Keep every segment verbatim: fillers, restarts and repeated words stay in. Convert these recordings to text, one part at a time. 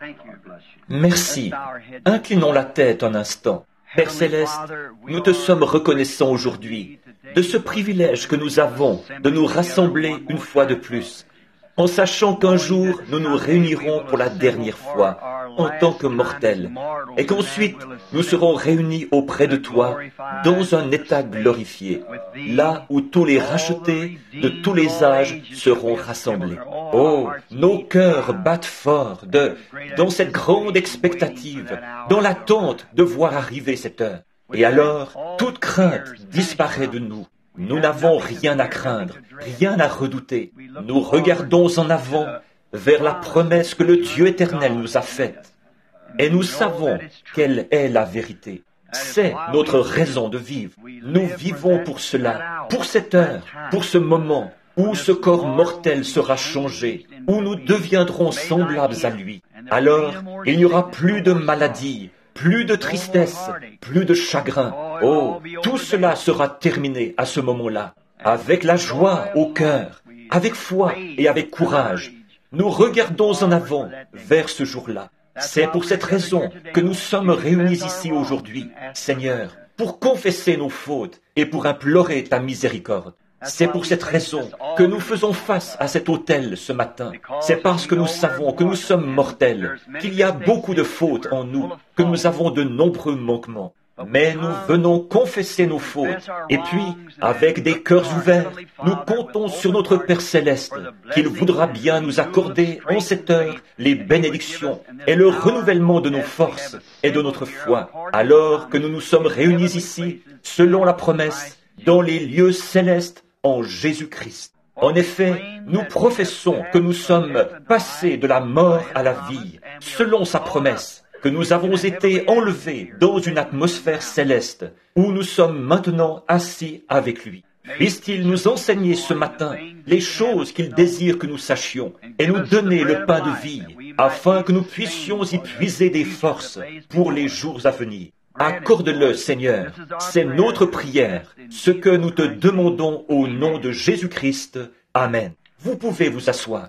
Merci. Inclinons la tête un instant. Père Céleste, nous te sommes reconnaissants aujourd'hui de ce privilège que nous avons de nous rassembler une fois de plus, en sachant qu'un jour nous nous réunirons pour la dernière fois en tant que mortels, et qu'ensuite nous serons réunis auprès de toi dans un état glorifié, là où tous les rachetés de tous les âges seront rassemblés. Oh, nos cœurs battent fort de, dans cette grande expectative, dans l'attente de voir arriver cette heure. Et alors, toute crainte disparaît de nous. Nous n'avons rien à craindre, rien à redouter. Nous regardons en avant vers la promesse que le Dieu éternel nous a faite. Et nous savons quelle est la vérité. C'est notre raison de vivre. Nous vivons pour cela, pour cette heure, pour ce moment où ce corps mortel sera changé, où nous deviendrons semblables à lui. Alors, il n'y aura plus de maladie, plus de tristesse, plus de chagrin. Oh, tout cela sera terminé à ce moment-là, avec la joie au cœur, avec foi et avec courage. Nous regardons en avant vers ce jour-là. C'est pour cette raison que nous sommes réunis ici aujourd'hui, Seigneur, pour confesser nos fautes et pour implorer ta miséricorde. C'est pour cette raison que nous faisons face à cet autel ce matin. C'est parce que nous savons que nous sommes mortels, qu'il y a beaucoup de fautes en nous, que nous avons de nombreux manquements. Mais nous venons confesser nos fautes, et puis, avec des cœurs ouverts, nous comptons sur notre Père Céleste, qu'il voudra bien nous accorder en cette heure les bénédictions et le renouvellement de nos forces et de notre foi, alors que nous nous sommes réunis ici, selon la promesse, dans les lieux célestes, en Jésus-Christ. En effet, nous professons que nous sommes passés de la mort à la vie, selon sa promesse, que nous avons été enlevés dans une atmosphère céleste, où nous sommes maintenant assis avec lui. Puisse-t-il nous enseigner ce matin les choses qu'il désire que nous sachions, et nous donner le pain de vie, afin que nous puissions y puiser des forces pour les jours à venir. Accorde-le, Seigneur, c'est notre prière, ce que nous te demandons au nom de Jésus-Christ. Amen. Vous pouvez vous asseoir.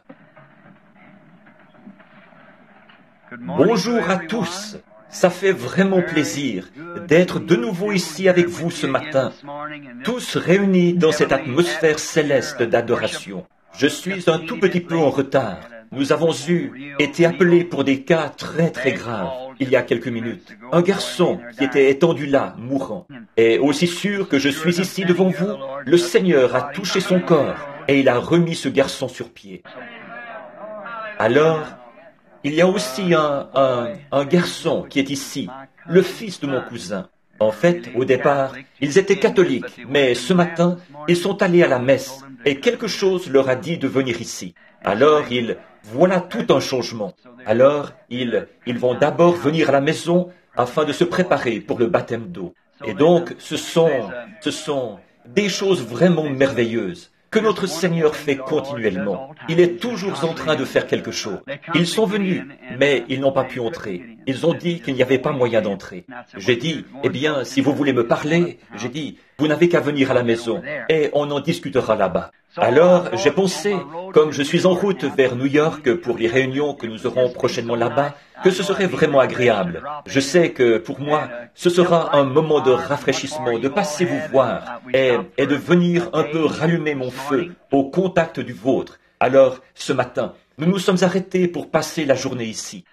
Bonjour à tous. Ça fait vraiment plaisir d'être de nouveau ici avec vous ce matin, tous réunis dans cette atmosphère céleste d'adoration. Je suis un tout petit peu en retard. Nous avons eu été appelés pour des cas très très graves il y a quelques minutes. Un garçon qui était étendu là, mourant. Et aussi sûr que je suis ici devant vous, le Seigneur a touché son corps et il a remis ce garçon sur pied. Alors, il y a aussi un, un, un garçon qui est ici, le fils de mon cousin. En fait, au départ, ils étaient catholiques, mais ce matin, ils sont allés à la messe et quelque chose leur a dit de venir ici. Alors, ils... Voilà tout un changement. Alors, ils, ils vont d'abord venir à la maison afin de se préparer pour le baptême d'eau. Et donc, ce sont, ce sont des choses vraiment merveilleuses que notre Seigneur fait continuellement. Il est toujours en train de faire quelque chose. Ils sont venus, mais ils n'ont pas pu entrer. Ils ont dit qu'il n'y avait pas moyen d'entrer. J'ai dit, eh bien, si vous voulez me parler, j'ai dit, vous n'avez qu'à venir à la maison et on en discutera là-bas. Alors, j'ai pensé, comme je suis en route vers New York pour les réunions que nous aurons prochainement là-bas, que ce serait vraiment agréable. Je sais que pour moi, ce sera un moment de rafraîchissement, de passer vous voir et, et de venir un peu rallumer mon feu au contact du vôtre. Alors, ce matin, nous nous sommes arrêtés pour passer la journée ici.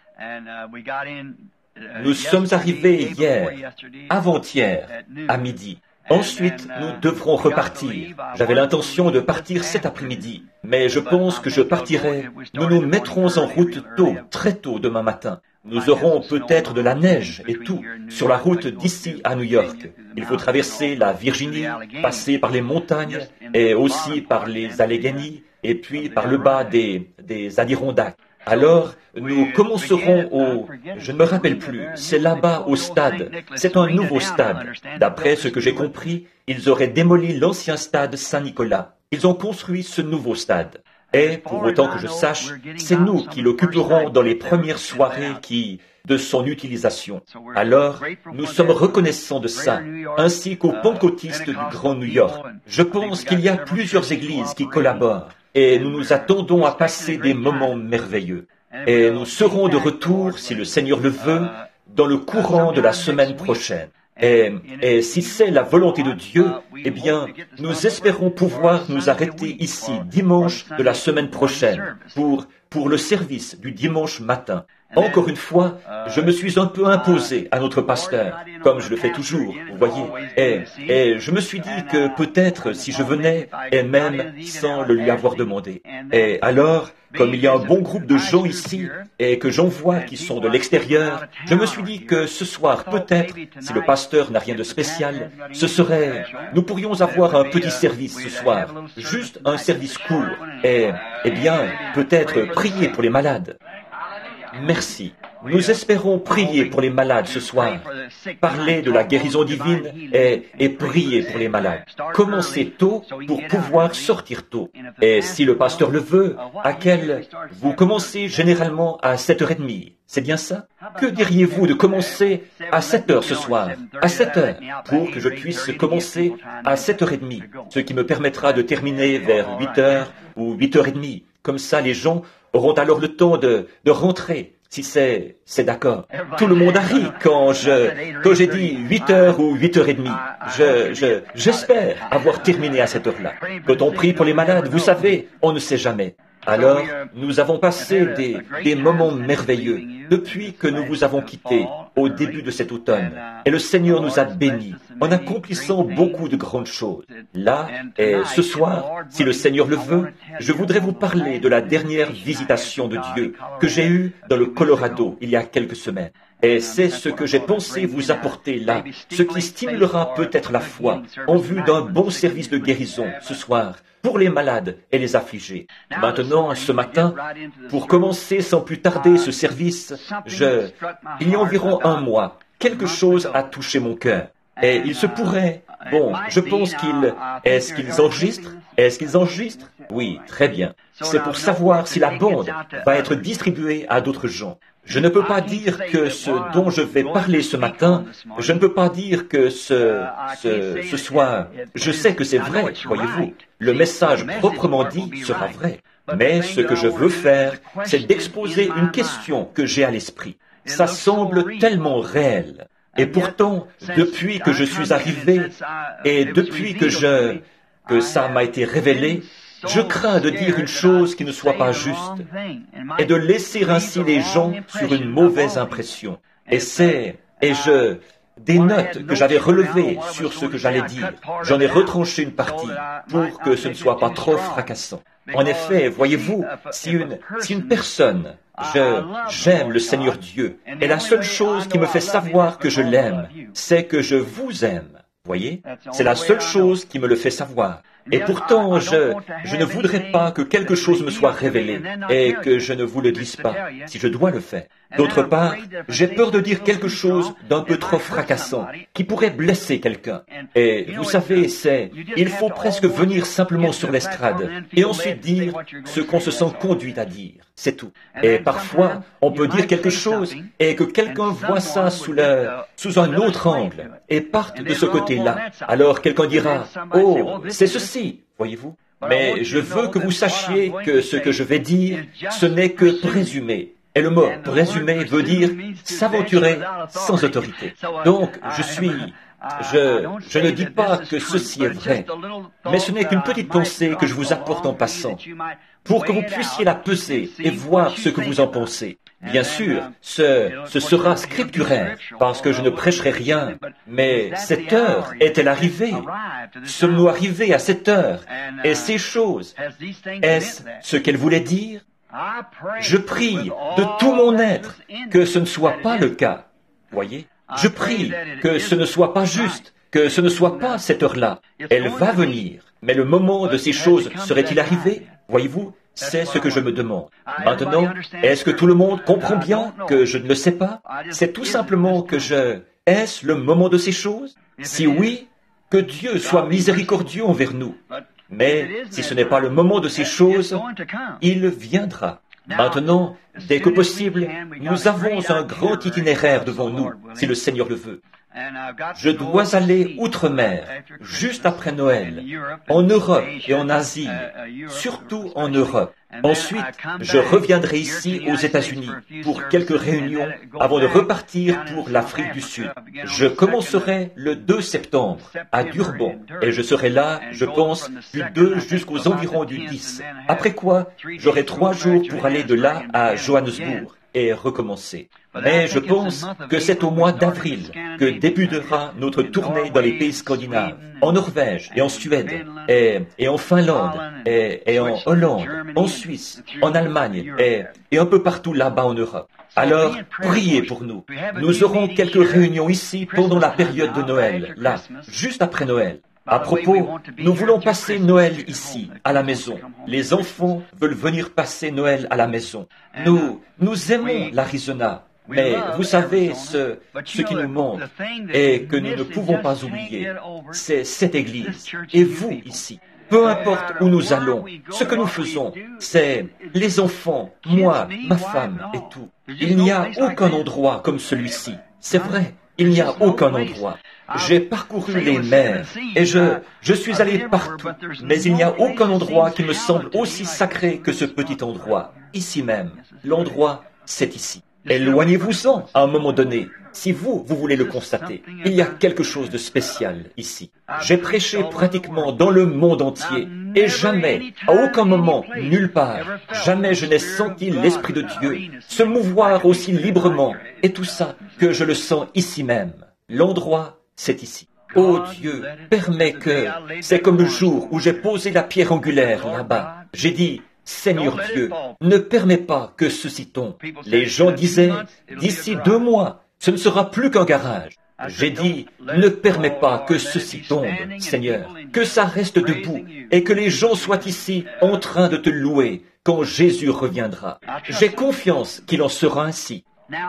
Nous sommes arrivés hier, avant-hier, à midi. Ensuite, nous devrons repartir. J'avais l'intention de partir cet après-midi, mais je pense que je partirai. Nous nous mettrons en route tôt, très tôt demain matin. Nous aurons peut-être de la neige et tout sur la route d'ici à New York. Il faut traverser la Virginie, passer par les montagnes et aussi par les Alleghenies et puis par le bas des, des Adirondacks. Alors, nous commencerons au... Je ne me rappelle plus, c'est là-bas au stade. C'est un nouveau stade. D'après ce que j'ai compris, ils auraient démoli l'ancien stade Saint-Nicolas. Ils ont construit ce nouveau stade. Et, pour autant que je sache, c'est nous qui l'occuperons dans les premières soirées qui... de son utilisation. Alors, nous sommes reconnaissants de ça, ainsi qu'aux pentecôtistes du Grand New York. Je pense qu'il y a plusieurs églises qui collaborent. Et nous nous attendons à passer des moments merveilleux. Et nous serons de retour, si le Seigneur le veut, dans le courant de la semaine prochaine. Et, et si c'est la volonté de Dieu, eh bien, nous espérons pouvoir nous arrêter ici dimanche de la semaine prochaine pour, pour le service du dimanche matin. Encore une fois, je me suis un peu imposé à notre pasteur, comme je le fais toujours, vous voyez. Et, et je me suis dit que peut-être si je venais, et même sans le lui avoir demandé. Et alors, comme il y a un bon groupe de gens ici, et que j'en vois qui sont de l'extérieur, je me suis dit que ce soir, peut-être, si le pasteur n'a rien de spécial, ce serait, nous pourrions avoir un petit service ce soir, juste un service court, et, eh bien, peut-être prier pour les malades. Merci. Nous espérons prier pour les malades ce soir, parler de la guérison divine et, et prier pour les malades. Commencez tôt pour pouvoir sortir tôt. Et si le pasteur le veut, à quel vous commencez généralement à sept heures trente. C'est bien ça? Que diriez-vous de commencer à sept heures ce soir, à sept heures, pour que je puisse commencer à sept heures trente, ce qui me permettra de terminer vers huit heures ou huit heures trente. Comme ça, les gens auront alors le temps de, de rentrer, si c'est, c'est d'accord. Tout le monde a ri quand je, quand j'ai dit huit heures ou huit heures trente. Je, je, j'espère avoir terminé à cette heure-là. Quand on prie pour les malades, vous savez, on ne sait jamais. Alors, nous avons passé des, des moments merveilleux depuis que nous vous avons quittés au début de cet automne. Et le Seigneur nous a bénis en accomplissant beaucoup de grandes choses. Là, et ce soir, si le Seigneur le veut, je voudrais vous parler de la dernière visitation de Dieu que j'ai eue dans le Colorado il y a quelques semaines. Et c'est ce que j'ai pensé vous apporter là, ce qui stimulera peut-être la foi en vue d'un bon service de guérison ce soir pour les malades et les affligés. Maintenant, ce matin, pour commencer sans plus tarder ce service, je, il y a environ un mois, quelque chose a touché mon cœur. Et il se pourrait, bon, je pense qu'ils, est-ce qu'ils enregistrent? Est-ce qu'ils enregistrent? Oui, très bien. C'est pour savoir si la bande va être distribuée à d'autres gens. Je ne peux pas dire que ce dont je vais parler ce matin, je ne peux pas dire que ce, ce, ce soit, je sais que c'est vrai, voyez-vous. Le message proprement dit sera vrai. Mais ce que je veux faire, c'est d'exposer une question que j'ai à l'esprit. Ça semble tellement réel. Et pourtant, depuis que je suis arrivé, et depuis que je, que ça m'a été révélé, je crains de dire une chose qui ne soit pas juste et de laisser ainsi les gens sur une mauvaise impression. Et c'est, et je, des notes que j'avais relevées sur ce que j'allais dire, j'en ai retranché une partie pour que ce ne soit pas trop fracassant. En effet, voyez-vous, si une, si une personne, je, j'aime le Seigneur Dieu, et la seule chose qui me fait savoir que je l'aime, c'est que je vous aime. Voyez, c'est la seule chose qui me le fait savoir. Et pourtant, je, je ne voudrais pas que quelque chose me soit révélé et que je ne vous le dise pas, si je dois le faire. D'autre part, j'ai peur de dire quelque chose d'un peu trop fracassant, qui pourrait blesser quelqu'un. Et vous savez, c'est, il faut presque venir simplement sur l'estrade et ensuite dire ce qu'on se sent conduit à dire. C'est tout. Et parfois, on peut dire quelque chose et que quelqu'un voit ça sous, le, sous un autre angle et parte de ce côté-là. Alors quelqu'un dira, « Oh, c'est ceci !» Voyez-vous? Mais je veux que vous sachiez que ce que je vais dire, ce n'est que présumé. Et le mot « présumer » veut dire « s'aventurer sans autorité ». Donc, je suis... Je, je ne dis pas que ceci est vrai, mais ce n'est qu'une petite pensée que je vous apporte en passant, pour que vous puissiez la peser et voir ce que vous en pensez. Bien sûr, ce, ce sera scripturaire, parce que je ne prêcherai rien, mais cette heure est-elle arrivée? Sommes-nous arrivés à cette heure? Et ces choses, est-ce ce qu'elle voulait dire? Je prie de tout mon être que ce ne soit pas le cas. Voyez? Je prie que ce ne soit pas juste, que ce ne soit pas cette heure-là. Elle va venir. Mais le moment de ces choses serait-il arrivé? Voyez-vous? C'est ce que je me demande. Maintenant, est-ce que tout le monde comprend bien que je ne le sais pas? C'est tout simplement que je... Est-ce le moment de ces choses? Si oui, que Dieu soit miséricordieux envers nous. Mais si ce n'est pas le moment de ces choses, il viendra. Maintenant, dès que possible, nous avons un grand itinéraire devant nous, si le Seigneur le veut. Je dois aller outre-mer, juste après Noël, en Europe et en Asie, surtout en Europe. Ensuite, je reviendrai ici aux États-Unis pour quelques réunions avant de repartir pour l'Afrique du Sud. Je commencerai le deux septembre à Durban et je serai là, je pense, du deux jusqu'aux environs du dix. Après quoi, j'aurai trois jours pour aller de là à Johannesburg et recommencer. Mais je pense que c'est au mois d'avril que débutera notre tournée dans les pays scandinaves, en Norvège et en Suède, et, et en Finlande, et, et en Hollande, en Suisse, en Allemagne, et, et un peu partout là-bas en Europe. Alors, priez pour nous. Nous aurons quelques réunions ici pendant la période de Noël, là, juste après Noël. À propos, nous voulons passer Noël ici, à la maison. Les enfants veulent venir passer Noël à la maison. Nous, nous aimons l'Arizona, mais vous savez, ce, ce qui nous manque et que nous ne pouvons pas oublier, c'est cette Église et vous ici. Peu importe où nous allons, ce que nous faisons, c'est les enfants, moi, ma femme et tout. Il n'y a aucun endroit comme celui-ci. C'est vrai, il n'y a aucun endroit. J'ai parcouru les mers et je, je suis allé partout, mais il n'y a aucun endroit qui me semble aussi sacré que ce petit endroit. Ici même, l'endroit, c'est ici. Éloignez-vous-en à un moment donné. Si vous, vous voulez le constater, il y a quelque chose de spécial ici. J'ai prêché pratiquement dans le monde entier et jamais, à aucun moment, nulle part, jamais je n'ai senti l'Esprit de Dieu se mouvoir aussi librement et tout ça que je le sens ici même. L'endroit, c'est ici. Oh Dieu, permets que, c'est comme le jour où j'ai posé la pierre angulaire là-bas. J'ai dit, Seigneur Dieu, ne permets pas que ceci tombe. Les gens disaient, d'ici deux mois, ce ne sera plus qu'un garage. J'ai dit, ne permets pas que ceci tombe, Seigneur, que ça reste debout et que les gens soient ici en train de te louer quand Jésus reviendra. J'ai confiance qu'il en sera ainsi.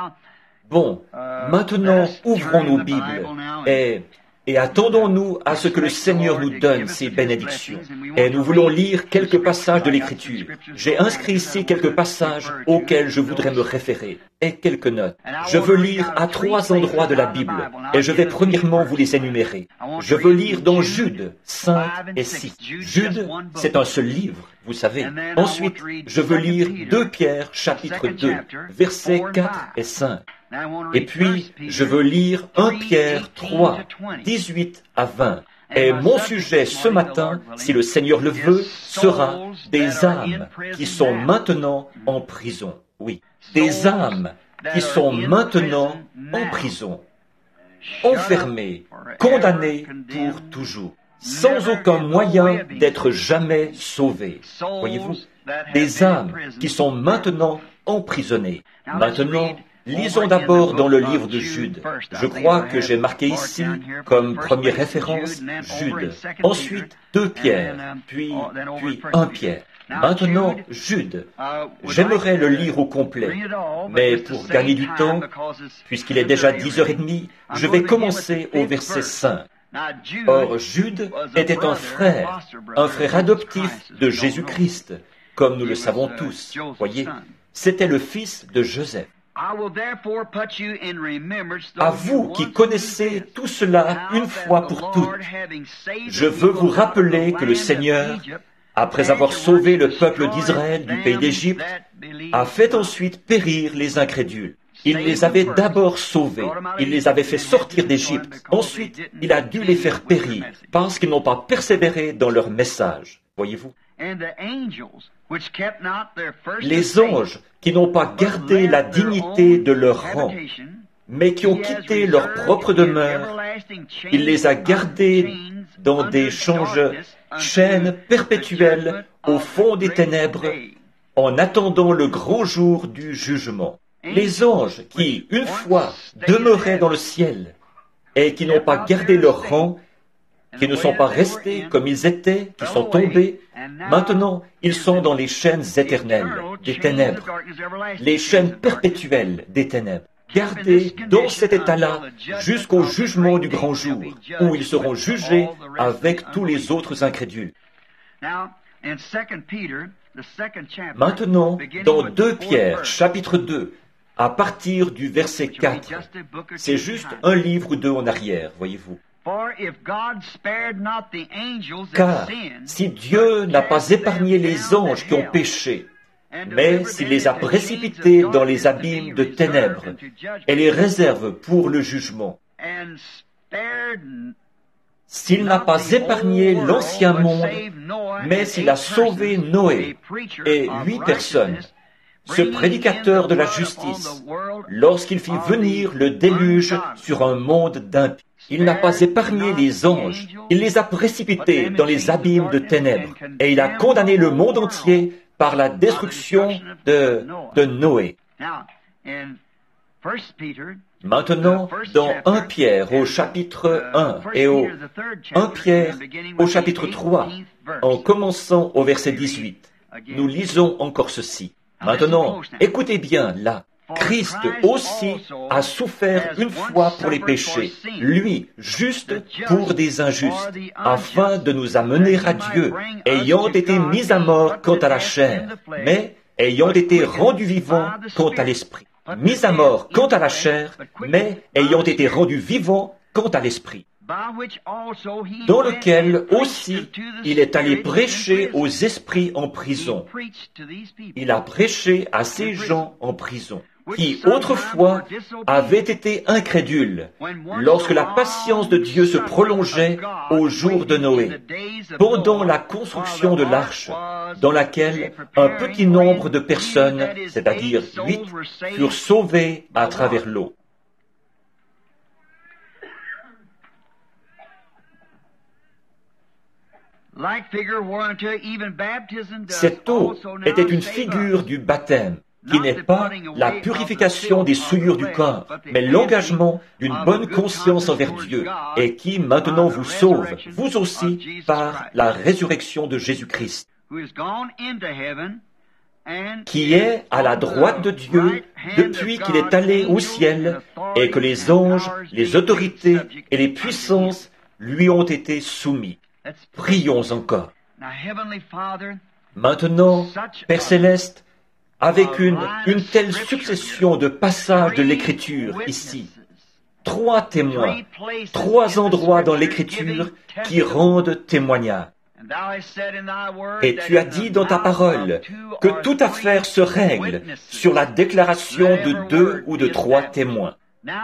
Bon, maintenant, ouvrons nos Bibles et, et attendons-nous à ce que le Seigneur nous donne ses bénédictions. Et nous voulons lire quelques passages de l'Écriture. J'ai inscrit ici quelques passages auxquels je voudrais me référer et quelques notes. Je veux lire à trois endroits de la Bible et je vais premièrement vous les énumérer. Je veux lire dans Jude cinq et six. Jude, c'est un seul livre, vous savez. Ensuite, je veux lire deux Pierre chapitre deux, versets quatre et cinq. Et puis, je veux lire un Pierre trois, dix-huit à vingt. Et mon sujet ce matin, si le Seigneur le veut, sera des âmes qui sont maintenant en prison. Oui, des âmes qui sont maintenant en prison, enfermées, condamnées pour toujours, sans aucun moyen d'être jamais sauvées. Voyez-vous, des âmes qui sont maintenant emprisonnées. Maintenant, lisons d'abord dans le livre de Jude. Je crois que j'ai marqué ici, comme première référence, Jude. Ensuite, deux Pierre, puis, puis un Pierre. Maintenant, Jude. J'aimerais le lire au complet, mais pour gagner du temps, puisqu'il est déjà dix heures trente, je vais commencer au verset cinq. Or, Jude était un frère, un frère adoptif de Jésus-Christ, comme nous le savons tous. Voyez, c'était le fils de Joseph. À vous qui connaissez tout cela une fois pour toutes, je veux vous rappeler que le Seigneur, après avoir sauvé le peuple d'Israël du pays d'Égypte, a fait ensuite périr les incrédules. Il les avait d'abord sauvés, il les avait fait sortir d'Égypte. Ensuite, il a dû les faire périr, parce qu'ils n'ont pas persévéré dans leur message. Voyez-vous? Les anges qui n'ont pas gardé la dignité de leur rang, mais qui ont quitté leur propre demeure, il les a gardés dans des changes, chaînes perpétuelles au fond des ténèbres, en attendant le grand jour du jugement. Les anges qui, une fois, demeuraient dans le ciel, et qui n'ont pas gardé leur rang, qui ne sont pas restés comme ils étaient, qui sont tombés, maintenant ils sont dans les chaînes éternelles des ténèbres, les chaînes perpétuelles des ténèbres, gardés dans cet état-là jusqu'au jugement du grand jour, où ils seront jugés avec tous les autres incrédules. Maintenant, dans deux Pierre, chapitre deux, à partir du verset quatre, c'est juste un livre ou deux en arrière, voyez-vous. Car si Dieu n'a pas épargné les anges qui ont péché, mais s'il les a précipités dans les abîmes de ténèbres et les réserve pour le jugement. S'il n'a pas épargné l'ancien monde, mais s'il a sauvé Noé et huit personnes, ce prédicateur de la justice, lorsqu'il fit venir le déluge sur un monde d'impies. Il n'a pas épargné les anges, il les a précipités dans les abîmes de ténèbres, et il a condamné le monde entier par la destruction de, de Noé. Maintenant, dans un Pierre au chapitre un et au un Pierre au chapitre trois, en commençant au verset dix-huit, nous lisons encore ceci. Maintenant, écoutez bien là. Christ aussi a souffert une fois pour les péchés, lui, juste pour des injustes, afin de nous amener à Dieu, ayant été mis à mort quant à la chair, mais ayant été rendu vivant quant à l'esprit. Mis à mort quant à la chair, mais ayant été rendu vivant quant à l'esprit, dans lequel aussi il est allé prêcher aux esprits en prison. Il a prêché à ces gens en prison, qui autrefois avaient été incrédules, lorsque la patience de Dieu se prolongeait au jour de Noé, pendant la construction de l'arche, dans laquelle un petit nombre de personnes, c'est-à-dire huit, furent sauvées à travers l'eau. Cette eau était une figure du baptême, qui n'est pas la purification des souillures du corps, mais l'engagement d'une bonne conscience envers Dieu, et qui maintenant vous sauve, vous aussi, par la résurrection de Jésus-Christ, qui est à la droite de Dieu depuis qu'il est allé au ciel, et que les anges, les autorités et les puissances lui ont été soumis. Prions encore. Maintenant, Père Céleste, avec une, une telle succession de passages de l'Écriture ici, trois témoins, trois endroits dans l'Écriture qui rendent témoignage. Et tu as dit dans ta parole que toute affaire se règle sur la déclaration de deux ou de trois témoins.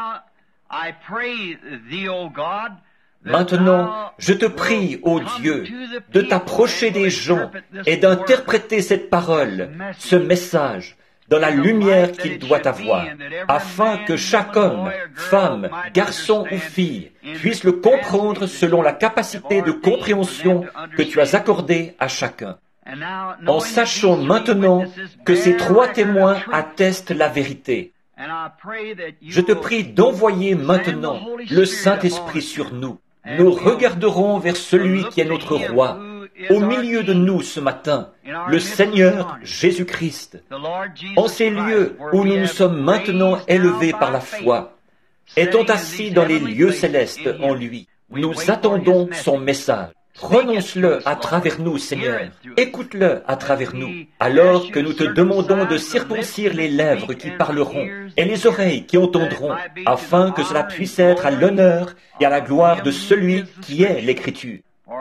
Maintenant, je te prie, ô Dieu, de t'approcher des gens et d'interpréter cette parole, ce message, dans la lumière qu'il doit avoir, afin que chaque homme, femme, garçon ou fille puisse le comprendre selon la capacité de compréhension que tu as accordée à chacun. En sachant maintenant que ces trois témoins attestent la vérité, je te prie d'envoyer maintenant le Saint-Esprit sur nous. Nous regarderons vers celui qui est notre roi, au milieu de nous ce matin, le Seigneur Jésus-Christ, en ces lieux où nous nous sommes maintenant élevés par la foi, étant assis dans les lieux célestes en lui. Nous attendons son message. Prononce-le à travers nous, Seigneur. Écoute-le à travers nous, alors que nous te demandons de circoncire les lèvres qui parleront et les oreilles qui entendront, afin que cela puisse être à l'honneur et à la gloire de celui qui est l'Écriture.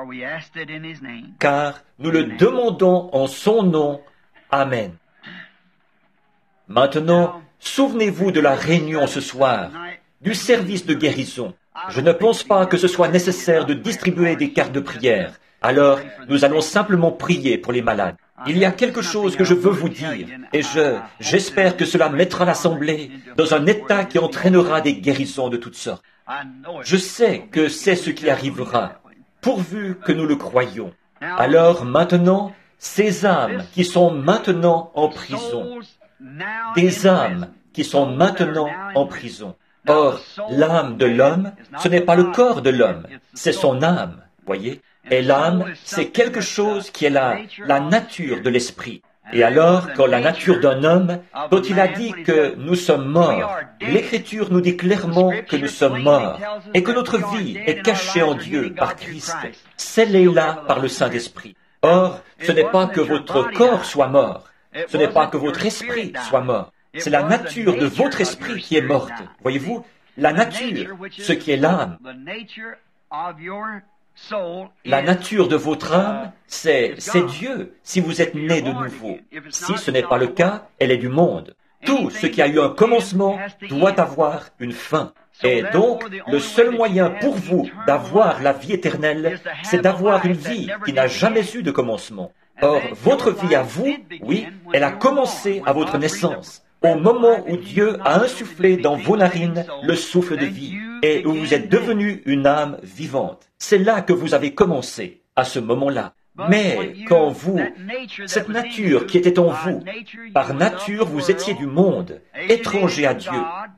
Car nous le demandons en son nom. Amen. Maintenant, souvenez-vous de la réunion ce soir, du service de guérison. Je ne pense pas que ce soit nécessaire de distribuer des cartes de prière. Alors, nous allons simplement prier pour les malades. Il y a quelque chose que je veux vous dire, et je, j'espère que cela mettra l'Assemblée dans un état qui entraînera des guérisons de toutes sortes. Je sais que c'est ce qui arrivera, pourvu que nous le croyions. Alors maintenant, ces âmes qui sont maintenant en prison, des âmes qui sont maintenant en prison. Or, l'âme de l'homme, ce n'est pas le corps de l'homme, c'est son âme, voyez. Et l'âme, c'est quelque chose qui est la, la nature de l'esprit. Et alors, quand la nature d'un homme, dont il a dit que nous sommes morts, l'Écriture nous dit clairement que nous sommes morts, et que notre vie est cachée en Dieu par Christ, scellée là par le Saint-Esprit. Or, ce n'est pas que votre corps soit mort, ce n'est pas que votre esprit soit mort. C'est la nature de votre esprit qui est morte. Voyez-vous, la nature, ce qui est l'âme. La nature de votre âme, c'est, c'est Dieu, si vous êtes né de nouveau. Si ce n'est pas le cas, elle est du monde. Tout ce qui a eu un commencement doit avoir une fin. Et donc, le seul moyen pour vous d'avoir la vie éternelle, c'est d'avoir une vie qui n'a jamais eu de commencement. Or, votre vie à vous, oui, elle a commencé à votre naissance, au moment où Dieu a insufflé dans vos narines le souffle de vie, et où vous êtes devenu une âme vivante. C'est là que vous avez commencé, à ce moment-là. Mais quand vous, cette nature qui était en vous, par nature vous étiez du monde, étranger à Dieu,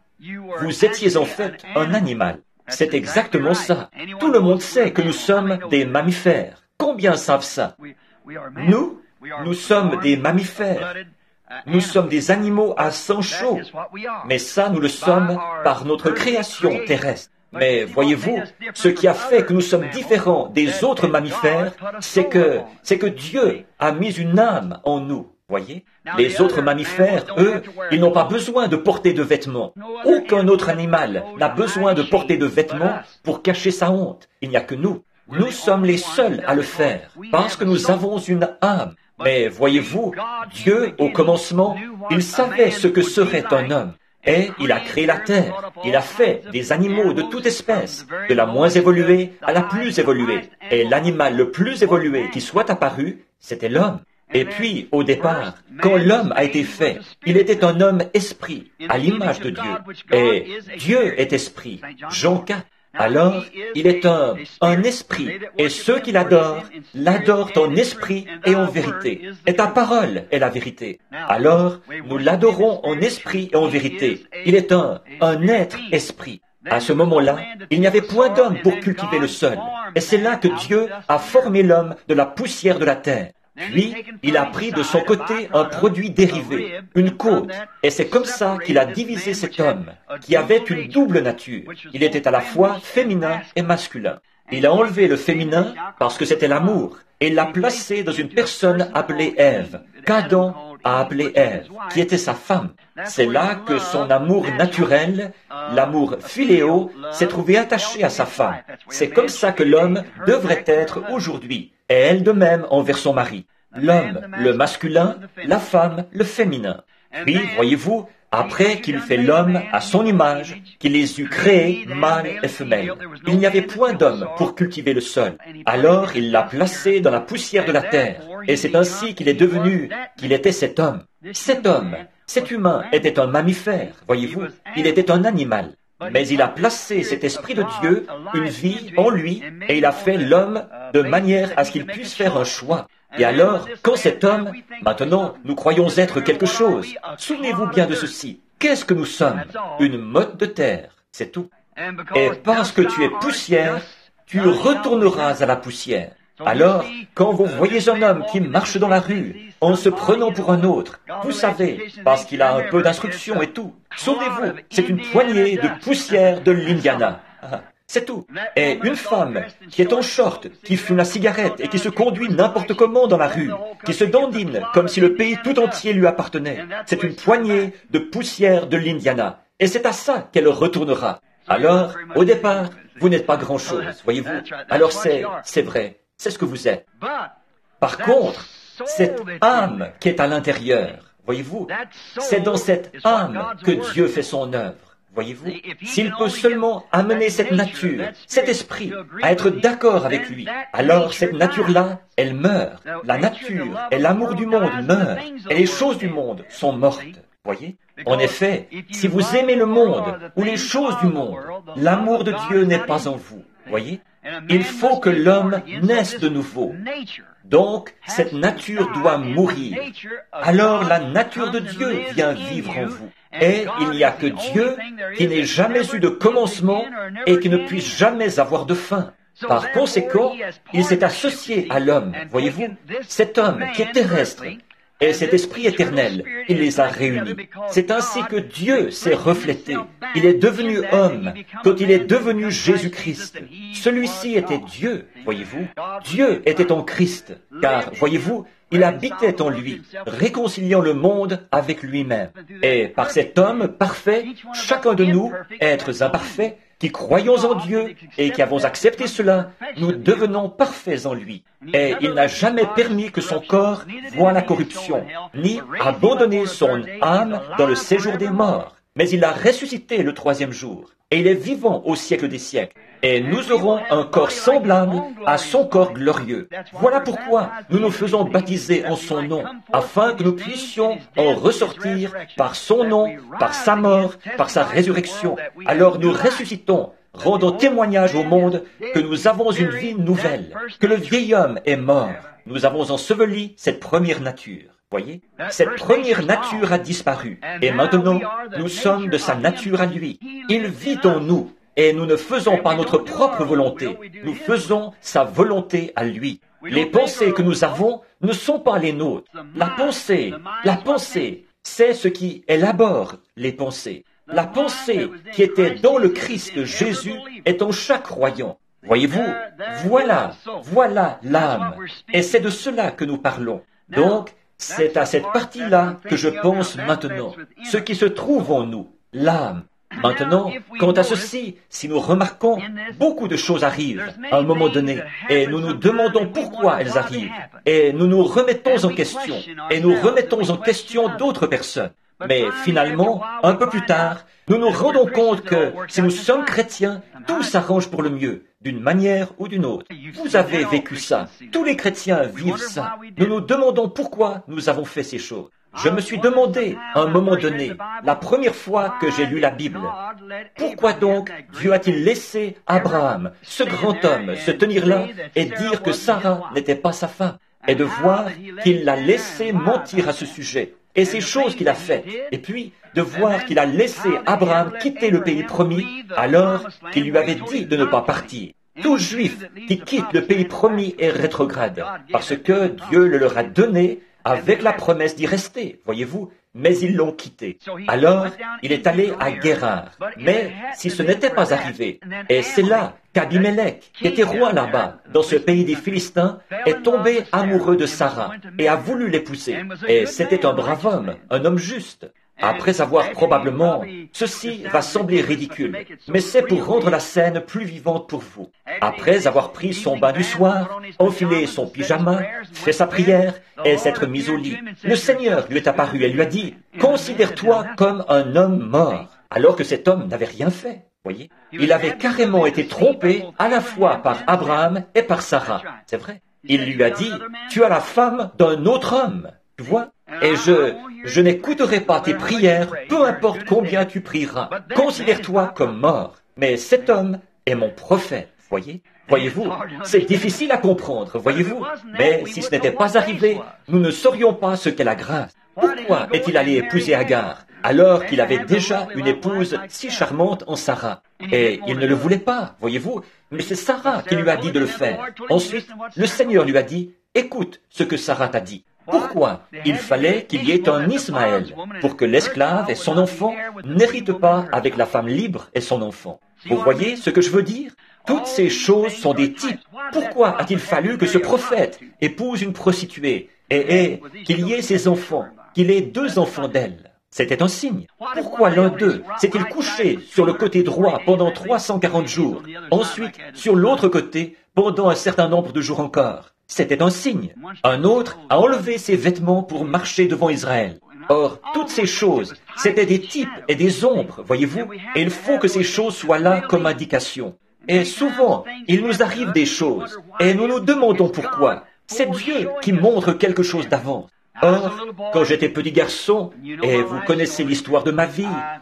vous étiez en fait un animal. C'est exactement ça. Tout le monde sait que nous sommes des mammifères. Combien savent ça? Nous, nous sommes des mammifères. Nous sommes des animaux à sang chaud. Mais ça, nous le sommes par notre création terrestre. Mais voyez-vous, ce qui a fait que nous sommes différents des autres mammifères, c'est que, c'est que Dieu a mis une âme en nous. Voyez? Les autres mammifères, eux, ils n'ont pas besoin de porter de vêtements. Aucun autre animal n'a besoin de porter de vêtements pour cacher sa honte. Il n'y a que nous. Nous sommes les seuls à le faire, parce que nous avons une âme. Mais voyez-vous, Dieu, au commencement, il savait ce que serait un homme. Et il a créé la terre. Il a fait des animaux de toute espèce, de la moins évoluée à la plus évoluée. Et l'animal le plus évolué qui soit apparu, c'était l'homme. Et puis, au départ, quand l'homme a été fait, il était un homme esprit, à l'image de Dieu. Et Dieu est esprit. Jean quatre. Alors, il est un, un esprit, et ceux qui l'adorent, l'adorent en esprit et en vérité. Et ta parole est la vérité. Alors, nous l'adorons en esprit et en vérité. Il est un, un être esprit. À ce moment-là, il n'y avait point d'homme pour cultiver le sol. Et c'est là que Dieu a formé l'homme de la poussière de la terre. Puis, il a pris de son côté un produit dérivé, une côte, et c'est comme ça qu'il a divisé cet homme, qui avait une double nature. Il était à la fois féminin et masculin. Il a enlevé le féminin parce que c'était l'amour, et l'a placé dans une personne appelée Ève, qu'Adam a appelée Ève, qui était sa femme. C'est là que son amour naturel, l'amour philéo, s'est trouvé attaché à sa femme. C'est comme ça que l'homme devrait être aujourd'hui, et elle de même envers son mari. L'homme, le masculin, la femme, le féminin. Puis, voyez-vous, après qu'il fait l'homme à son image, qu'il les eut créés, mâle et femelle, il n'y avait point d'homme pour cultiver le sol. Alors il l'a placé dans la poussière de la terre, et c'est ainsi qu'il est devenu, qu'il était cet homme. Cet homme, cet humain était un mammifère, voyez-vous, il était un animal. Mais il a placé cet esprit de Dieu, une vie en lui, et il a fait l'homme de manière à ce qu'il puisse faire un choix. Et alors, quand cet homme, maintenant, nous croyons être quelque chose, souvenez-vous bien de ceci. Qu'est-ce que nous sommes? Une motte de terre, c'est tout. Et parce que tu es poussière, tu retourneras à la poussière. Alors, quand vous voyez un homme qui marche dans la rue, en se prenant pour un autre, vous savez, parce qu'il a un peu d'instruction et tout, souvenez-vous, c'est une poignée de poussière de l'Indiana. C'est tout. Et une femme qui est en short, qui fume la cigarette et qui se conduit n'importe comment dans la rue, qui se dandine comme si le pays tout entier lui appartenait, c'est une poignée de poussière de l'Indiana. Et c'est à ça qu'elle retournera. Alors, au départ, vous n'êtes pas grand-chose, voyez-vous. Alors c'est, c'est vrai, c'est ce que vous êtes. Par contre, cette âme qui est à l'intérieur, voyez-vous, c'est dans cette âme que Dieu fait son œuvre. Voyez-vous, s'il peut seulement amener cette nature, cet esprit, à être d'accord avec lui, alors cette nature-là, elle meurt. La nature et l'amour du monde meurent, et les choses du monde sont mortes. Voyez? En effet, si vous aimez le monde ou les choses du monde, l'amour de Dieu n'est pas en vous. Voyez? Il faut que l'homme naisse de nouveau. Donc, cette nature doit mourir. Alors la nature de Dieu vient vivre en vous. Et il n'y a que Dieu qui n'ait jamais eu de commencement et qui ne puisse jamais avoir de fin. Par conséquent, il s'est associé à l'homme, voyez-vous, cet homme qui est terrestre, et cet esprit éternel, il les a réunis. C'est ainsi que Dieu s'est reflété. Il est devenu homme quand il est devenu Jésus-Christ. Celui-ci était Dieu, voyez-vous. Dieu était en Christ, car, voyez-vous, il habitait en lui, réconciliant le monde avec lui-même. Et par cet homme parfait, chacun de nous, êtres imparfaits, qui croyons en Dieu et qui avons accepté cela, nous devenons parfaits en lui. Et il n'a jamais permis que son corps voie la corruption, ni abandonné son âme dans le séjour des morts. Mais il a ressuscité le troisième jour, et il est vivant au siècle des siècles. Et nous aurons un corps semblable à son corps glorieux. Voilà pourquoi nous nous faisons baptiser en son nom, afin que nous puissions en ressortir par son nom, par sa mort, par sa résurrection. Alors nous ressuscitons, rendant témoignage au monde que nous avons une vie nouvelle, que le vieil homme est mort. Nous avons enseveli cette première nature. Voyez, cette première nature a disparu, et maintenant, nous sommes de sa nature à lui. Il vit en nous, et nous ne faisons pas notre propre volonté, nous faisons sa volonté à lui. Les pensées que nous avons ne sont pas les nôtres. La pensée, la pensée, c'est ce qui élabore les pensées. La pensée qui était dans le Christ Jésus est en chaque croyant. Voyez-vous, voilà, voilà l'âme, et c'est de cela que nous parlons. Donc, c'est à cette partie-là que je pense maintenant, ce qui se trouve en nous, l'âme. Maintenant, quant à ceci, si nous remarquons, beaucoup de choses arrivent à un moment donné, et nous nous demandons pourquoi elles arrivent, et nous nous remettons en question, et nous remettons en question d'autres personnes. Mais finalement, un peu plus tard, nous nous rendons compte que si nous sommes chrétiens, tout s'arrange pour le mieux, d'une manière ou d'une autre. Vous avez vécu ça. Tous les chrétiens vivent ça. Nous nous demandons pourquoi nous avons fait ces choses. Je me suis demandé, à un moment donné, la première fois que j'ai lu la Bible, pourquoi donc Dieu a-t-il laissé Abraham, ce grand homme, se tenir là et dire que Sarah n'était pas sa femme, et de voir qu'il l'a laissé mentir à ce sujet, et ces choses qu'il a faites, et puis de voir qu'il a laissé Abraham quitter le pays promis alors qu'il lui avait dit de ne pas partir. Tout juif qui quitte le pays promis est rétrograde, parce que Dieu le leur a donné avec la promesse d'y rester, voyez-vous, mais ils l'ont quitté. Alors, il est allé à Guérar. Mais si ce n'était pas arrivé, et c'est là qu'Abimelech, qui était roi là-bas, dans ce pays des Philistins, est tombé amoureux de Sarah et a voulu l'épouser. Et c'était un brave homme, un homme juste. Après avoir probablement, ceci va sembler ridicule, mais c'est pour rendre la scène plus vivante pour vous. Après avoir pris son bain du soir, enfilé son pyjama, fait sa prière et s'être mis au lit, le Seigneur lui est apparu et lui a dit « Considère-toi comme un homme mort », alors que cet homme n'avait rien fait. Voyez, il avait carrément été trompé à la fois par Abraham et par Sarah. C'est vrai. Il lui a dit « Tu as la femme d'un autre homme ». Tu vois? Et je, je n'écouterai pas tes prières, peu importe combien tu prieras. Considère-toi comme mort. Mais cet homme est mon prophète, voyez? Voyez-vous, c'est difficile à comprendre, voyez-vous? Mais si ce n'était pas arrivé, nous ne saurions pas ce qu'est la grâce. Pourquoi est-il allé épouser Agar, alors qu'il avait déjà une épouse si charmante en Sarah? Et il ne le voulait pas, voyez-vous? Mais c'est Sarah qui lui a dit de le faire. Ensuite, le Seigneur lui a dit, écoute ce que Sarah t'a dit. Pourquoi il fallait qu'il y ait un Ismaël pour que l'esclave et son enfant n'héritent pas avec la femme libre et son enfant? Vous voyez ce que je veux dire? Toutes ces choses sont des types. Pourquoi a-t-il fallu que ce prophète épouse une prostituée et, et qu'il y ait ses enfants, qu'il ait deux enfants d'elle? C'était un signe. Pourquoi l'un d'eux s'est-il couché sur le côté droit pendant trois cent quarante jours, ensuite sur l'autre côté pendant un certain nombre de jours encore? C'était un signe. Un autre a enlevé ses vêtements pour marcher devant Israël. Or, toutes ces choses, c'était des types et des ombres, voyez-vous, et il faut que ces choses soient là comme indication. Et souvent, il nous arrive des choses, et nous nous demandons pourquoi. C'est Dieu qui montre quelque chose d'avance. Or, quand j'étais petit garçon, et vous connaissez l'histoire de ma vie,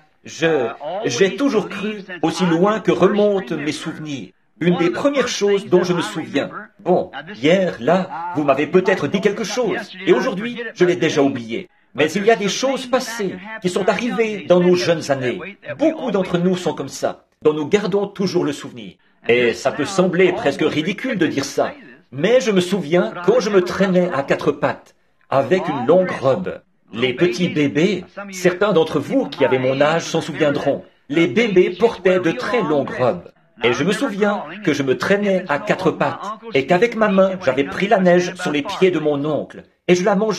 je, j'ai toujours cru aussi loin que remontent mes souvenirs. Une des premières choses dont je me souviens. Bon, hier, là, vous m'avez peut-être dit quelque chose, et aujourd'hui, je l'ai déjà oublié. Mais il y a des choses passées qui sont arrivées dans nos jeunes années. Beaucoup d'entre nous sont comme ça, dont nous gardons toujours le souvenir. Et ça peut sembler presque ridicule de dire ça, mais je me souviens quand je me traînais à quatre pattes, avec une longue robe. Les petits bébés, certains d'entre vous qui avez mon âge s'en souviendront, les bébés portaient de très longues robes. Et je me souviens que je me traînais à quatre pattes et qu'avec ma main, j'avais pris la neige sur les pieds de mon oncle et je la mangeais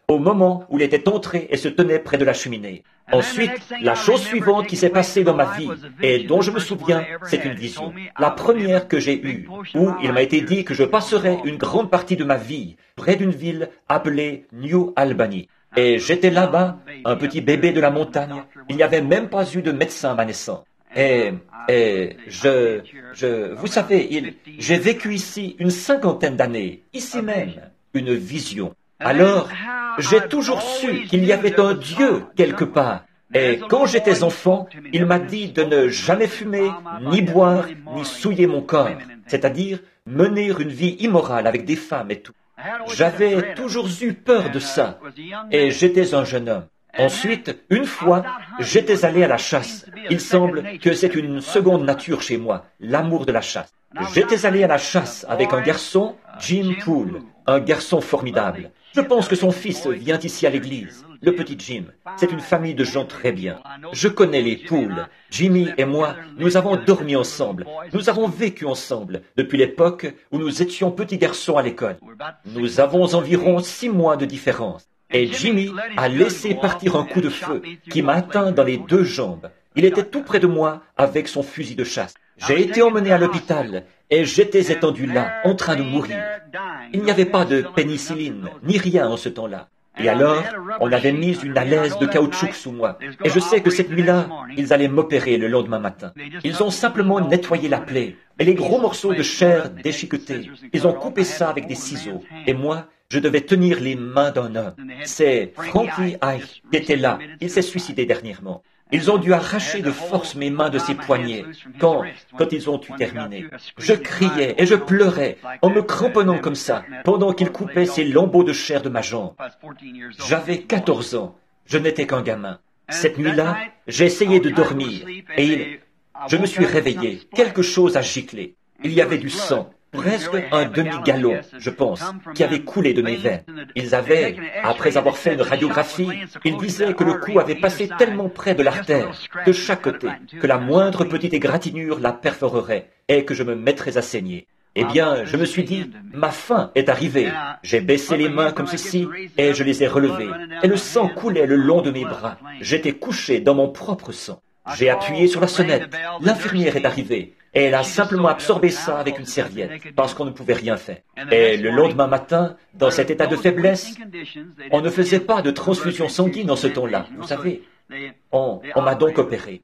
au moment où il était entré et se tenait près de la cheminée. Ensuite, la chose suivante qui s'est passée dans ma vie, et dont je me souviens, c'est une vision. La première que j'ai eue, où il m'a été dit que je passerais une grande partie de ma vie près d'une ville appelée New Albany. Et j'étais là-bas, un petit bébé de la montagne. Il n'y avait même pas eu de médecin à ma naissance. Et, et je, je, vous savez, il, j'ai vécu ici une cinquantaine d'années, ici même, une vision. Alors, j'ai toujours su qu'il y avait un Dieu quelque part. Et quand j'étais enfant, il m'a dit de ne jamais fumer, ni boire, ni souiller mon corps, c'est-à-dire mener une vie immorale avec des femmes et tout. J'avais toujours eu peur de ça, et j'étais un jeune homme. Ensuite, une fois, j'étais allé à la chasse. Il semble que c'est une seconde nature chez moi, l'amour de la chasse. J'étais allé à la chasse avec un garçon, Jim Poole, un garçon formidable. Je pense que son fils vient ici à l'église, le petit Jim. C'est une famille de gens très bien. Je connais les Poole. Jimmy et moi, nous avons dormi ensemble. Nous avons vécu ensemble depuis l'époque où nous étions petits garçons à l'école. Nous avons environ six mois de différence. Et Jimmy a laissé partir un coup de feu qui m'a atteint dans les deux jambes. Il était tout près de moi avec son fusil de chasse. J'ai été emmené à l'hôpital et j'étais étendu là, en train de mourir. Il n'y avait pas de pénicilline, ni rien en ce temps-là. Et alors, on avait mis une alaise de caoutchouc sous moi. Et je sais que cette nuit-là, ils allaient m'opérer le lendemain matin. Ils ont simplement nettoyé la plaie et les gros morceaux de chair déchiquetés. Ils ont coupé ça avec des ciseaux. Et moi, je devais tenir les mains d'un homme. C'est Frankie Ike qui était là. Il s'est suicidé dernièrement. Ils ont dû arracher de force mes mains de ses poignets quand, quand ils ont eu terminé. Je criais et je pleurais en me cramponnant comme ça pendant qu'ils coupaient ces lambeaux de chair de ma jambe. J'avais quatorze ans. Je n'étais qu'un gamin. Cette nuit-là, j'ai essayé de dormir et il... je me suis réveillé. Quelque chose a giclé. Il y avait du sang. Presque un demi-gallon, je pense, qui avait coulé de mes veines. Ils avaient, après avoir fait une radiographie, ils disaient que le coup avait passé tellement près de l'artère, de chaque côté, que la moindre petite égratignure la perforerait et que je me mettrais à saigner. Eh bien, je me suis dit, ma fin est arrivée. J'ai baissé les mains comme ceci et je les ai relevées. Et le sang coulait le long de mes bras. J'étais couché dans mon propre sang. J'ai appuyé sur la sonnette. L'infirmière est arrivée. Et elle a simplement absorbé ça avec une serviette, parce qu'on ne pouvait rien faire. Et le lendemain matin, dans cet état de faiblesse, on ne faisait pas de transfusion sanguine en ce temps-là, vous savez. On, on m'a donc opéré.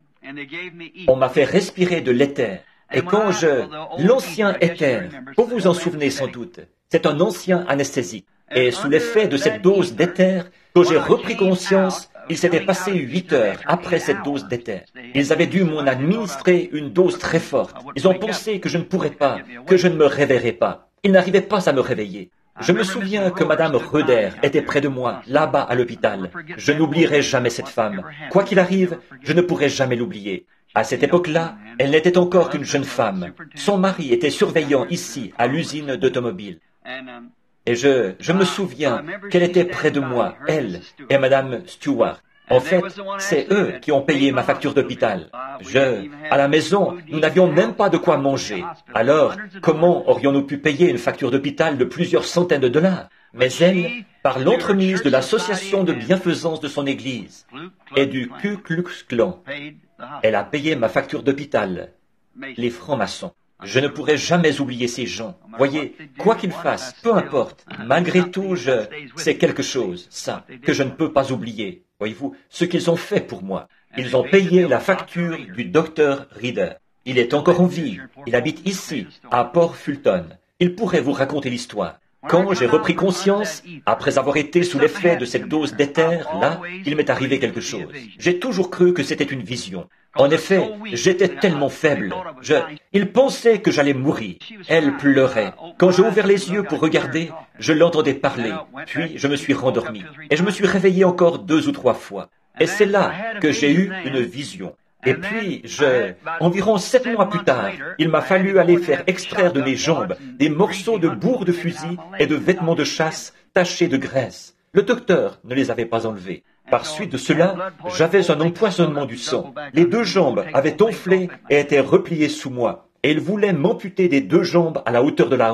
On m'a fait respirer de l'éther. Et quand je... L'ancien éther, vous vous en souvenez sans doute, c'est un ancien anesthésique. Et sous l'effet de cette dose d'éther, quand j'ai repris conscience, il s'était passé huit heures après cette dose d'éther. Ils avaient dû m'en administrer une dose très forte. Ils ont pensé que je ne pourrais pas, que je ne me réveillerais pas. Ils n'arrivaient pas à me réveiller. Je me souviens que Madame Röder était près de moi, là-bas à l'hôpital. Je n'oublierai jamais cette femme. Quoi qu'il arrive, je ne pourrai jamais l'oublier. À cette époque-là, elle n'était encore qu'une jeune femme. Son mari était surveillant ici, à l'usine d'automobile. Et je, je me souviens qu'elle était près de moi, elle et Madame Stewart. En fait, c'est eux qui ont payé ma facture d'hôpital. Je, à la maison, nous n'avions même pas de quoi manger. Alors, comment aurions-nous pu payer une facture d'hôpital de plusieurs centaines de dollars? Mais elle, par l'entremise de l'association de bienfaisance de son église et du Ku Klux Klan, elle a payé ma facture d'hôpital, les francs-maçons. Je ne pourrai jamais oublier ces gens. Voyez, quoi qu'ils fassent, peu importe, malgré tout, je... c'est quelque chose, ça, que je ne peux pas oublier. Voyez-vous, ce qu'ils ont fait pour moi. Ils ont payé la facture du docteur Reader. Il est encore en vie. Il habite ici, à Port Fulton. Il pourrait vous raconter l'histoire. Quand j'ai repris conscience, après avoir été sous l'effet de cette dose d'éther, là, il m'est arrivé quelque chose. J'ai toujours cru que c'était une vision. En effet, j'étais tellement faible. Je, il pensait que j'allais mourir. Elle pleurait. Quand j'ai ouvert les yeux pour regarder, je l'entendais parler. Puis, je me suis rendormi. Et je me suis réveillé encore deux ou trois fois. Et c'est là que j'ai eu une vision. Et puis, je, environ sept mois plus tard, il m'a fallu aller faire extraire de mes jambes des morceaux de bourre de fusil et de vêtements de chasse tachés de graisse. Le docteur ne les avait pas enlevés. Par suite de cela, j'avais un empoisonnement du sang. Les deux jambes avaient enflé et étaient repliées sous moi. Et il voulait m'amputer des deux jambes à la hauteur de la hanche.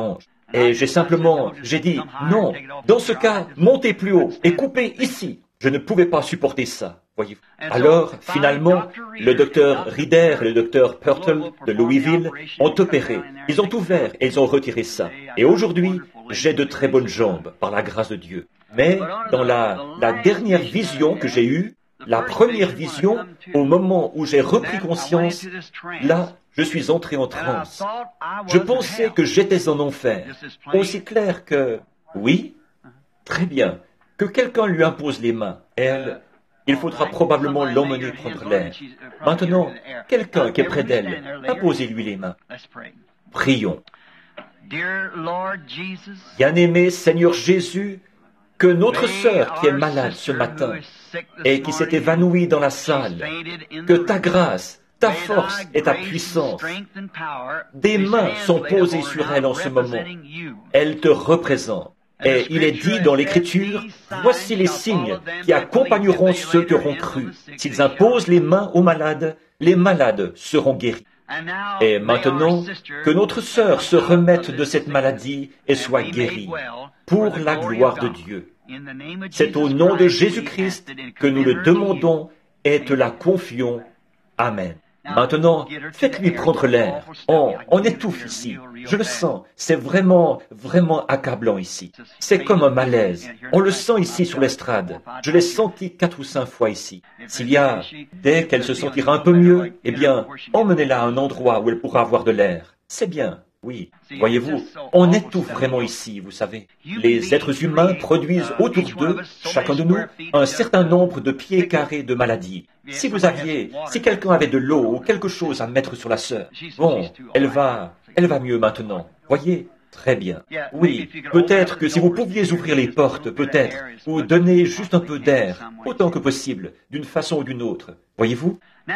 Et j'ai simplement, j'ai dit, non, dans ce cas, montez plus haut et coupez ici. Je ne pouvais pas supporter ça, voyez-vous. Alors, finalement, le docteur Rider et le docteur Purtle de Louisville ont opéré. Ils ont ouvert et ils ont retiré ça. Et aujourd'hui, j'ai de très bonnes jambes, par la grâce de Dieu. Mais dans la, la dernière vision que j'ai eue, la première vision, au moment où j'ai repris conscience, là, je suis entré en transe. Je pensais que j'étais en enfer. Aussi clair que, oui, très bien, que quelqu'un lui impose les mains. Elle, il faudra probablement l'emmener prendre l'air. Maintenant, quelqu'un qui est près d'elle, imposez-lui les mains. Prions. Bien-aimé Seigneur Jésus, que notre sœur qui est malade ce matin et qui s'est évanouie dans la salle, que ta grâce, ta force et ta puissance, des mains sont posées sur elle en ce moment. Elle te représente. Et il est dit dans l'Écriture, voici les signes qui accompagneront ceux qui auront cru. S'ils imposent les mains aux malades, les malades seront guéris. Et maintenant, que notre sœur se remette de cette maladie et soit guérie, pour la gloire de Dieu. C'est au nom de Jésus-Christ que nous le demandons et te la confions. Amen. Maintenant, faites-lui prendre l'air. On, on étouffe ici. Je le sens. C'est vraiment, vraiment accablant ici. C'est comme un malaise. On le sent ici sur l'estrade. Je l'ai senti quatre ou cinq fois ici. S'il y a, dès qu'elle se sentira un peu mieux, eh bien, emmenez-la à un endroit où elle pourra avoir de l'air. C'est bien. Oui, voyez-vous, on étouffe vraiment ici, vous savez. Les êtres humains produisent autour d'eux, chacun de nous, un certain nombre de pieds carrés de maladies. Si vous aviez, si quelqu'un avait de l'eau ou quelque chose à mettre sur la sœur, bon, elle va, elle va mieux maintenant. Voyez, très bien. Oui, peut-être que si vous pouviez ouvrir les portes, peut-être, ou donner juste un peu d'air, autant que possible, d'une façon ou d'une autre. Voyez-vous?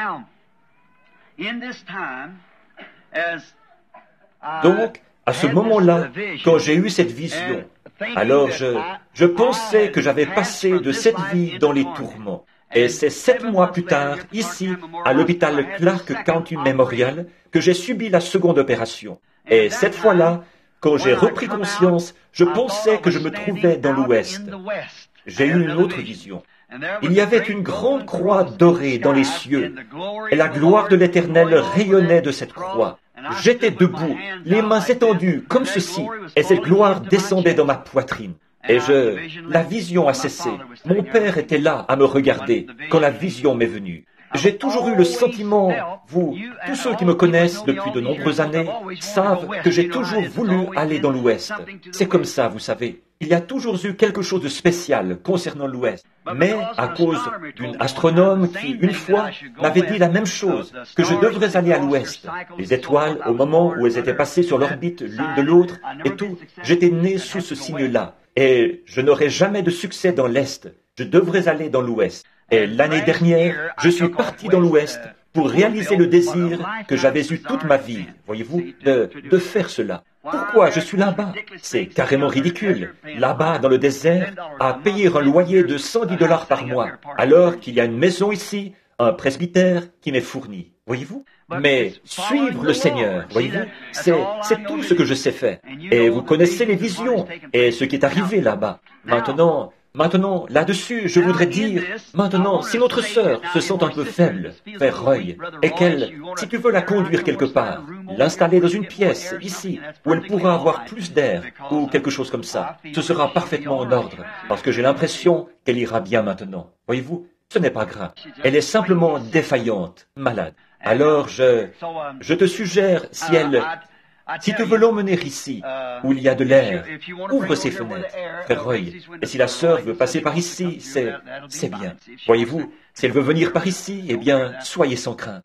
Donc, à ce moment-là, quand j'ai eu cette vision, alors je, je pensais que j'avais passé de cette vie dans les tourments. Et c'est sept mois plus tard, ici, à l'hôpital Clark County Memorial, que j'ai subi la seconde opération. Et cette fois-là, quand j'ai repris conscience, je pensais que je me trouvais dans l'Ouest. J'ai eu une autre vision. Il y avait une grande croix dorée dans les cieux, et la gloire de l'Éternel rayonnait de cette croix. J'étais debout, les mains étendues comme ceci, et cette gloire descendait dans ma poitrine. Et je, la vision a cessé. Mon père était là à me regarder quand la vision m'est venue. J'ai toujours eu le sentiment, vous, tous ceux qui me connaissent depuis de nombreuses années, savent que j'ai toujours voulu aller dans l'Ouest. C'est comme ça, vous savez. Il y a toujours eu quelque chose de spécial concernant l'Ouest. Mais à cause d'une astronome qui, une fois, m'avait dit la même chose, que je devrais aller à l'Ouest. Les étoiles, au moment où elles étaient passées sur l'orbite l'une de l'autre, et tout, j'étais né sous ce signe-là. Et je n'aurai jamais de succès dans l'Est. Je devrais aller dans l'Ouest. Et l'année dernière, je suis parti dans l'Ouest pour réaliser le désir que j'avais eu toute ma vie, voyez-vous, de, de faire cela. Pourquoi je suis là-bas? C'est carrément ridicule. Là-bas, dans le désert, à payer un loyer de cent dix dollars par mois, alors qu'il y a une maison ici, un presbytère qui m'est fourni. Voyez-vous? Mais suivre le Seigneur, voyez-vous, c'est, c'est tout ce que je sais faire. Et vous connaissez les visions et ce qui est arrivé là-bas. Maintenant, Maintenant, là-dessus, je voudrais dire, maintenant, si notre sœur se sent un peu faible, frère Roy, et qu'elle, si tu veux la conduire quelque part, l'installer dans une pièce, ici, où elle pourra avoir plus d'air, ou quelque chose comme ça, ce sera parfaitement en ordre, parce que j'ai l'impression qu'elle ira bien maintenant. Voyez-vous, ce n'est pas grave. Elle est simplement défaillante, malade. Alors, je, je te suggère, si elle... Si tu veux l'emmener ici, où il y a de l'air, ouvre ses fenêtres, frère Roy. Et si la sœur veut passer par ici, c'est, c'est bien. Voyez-vous, si elle veut venir par ici, eh bien, soyez sans crainte.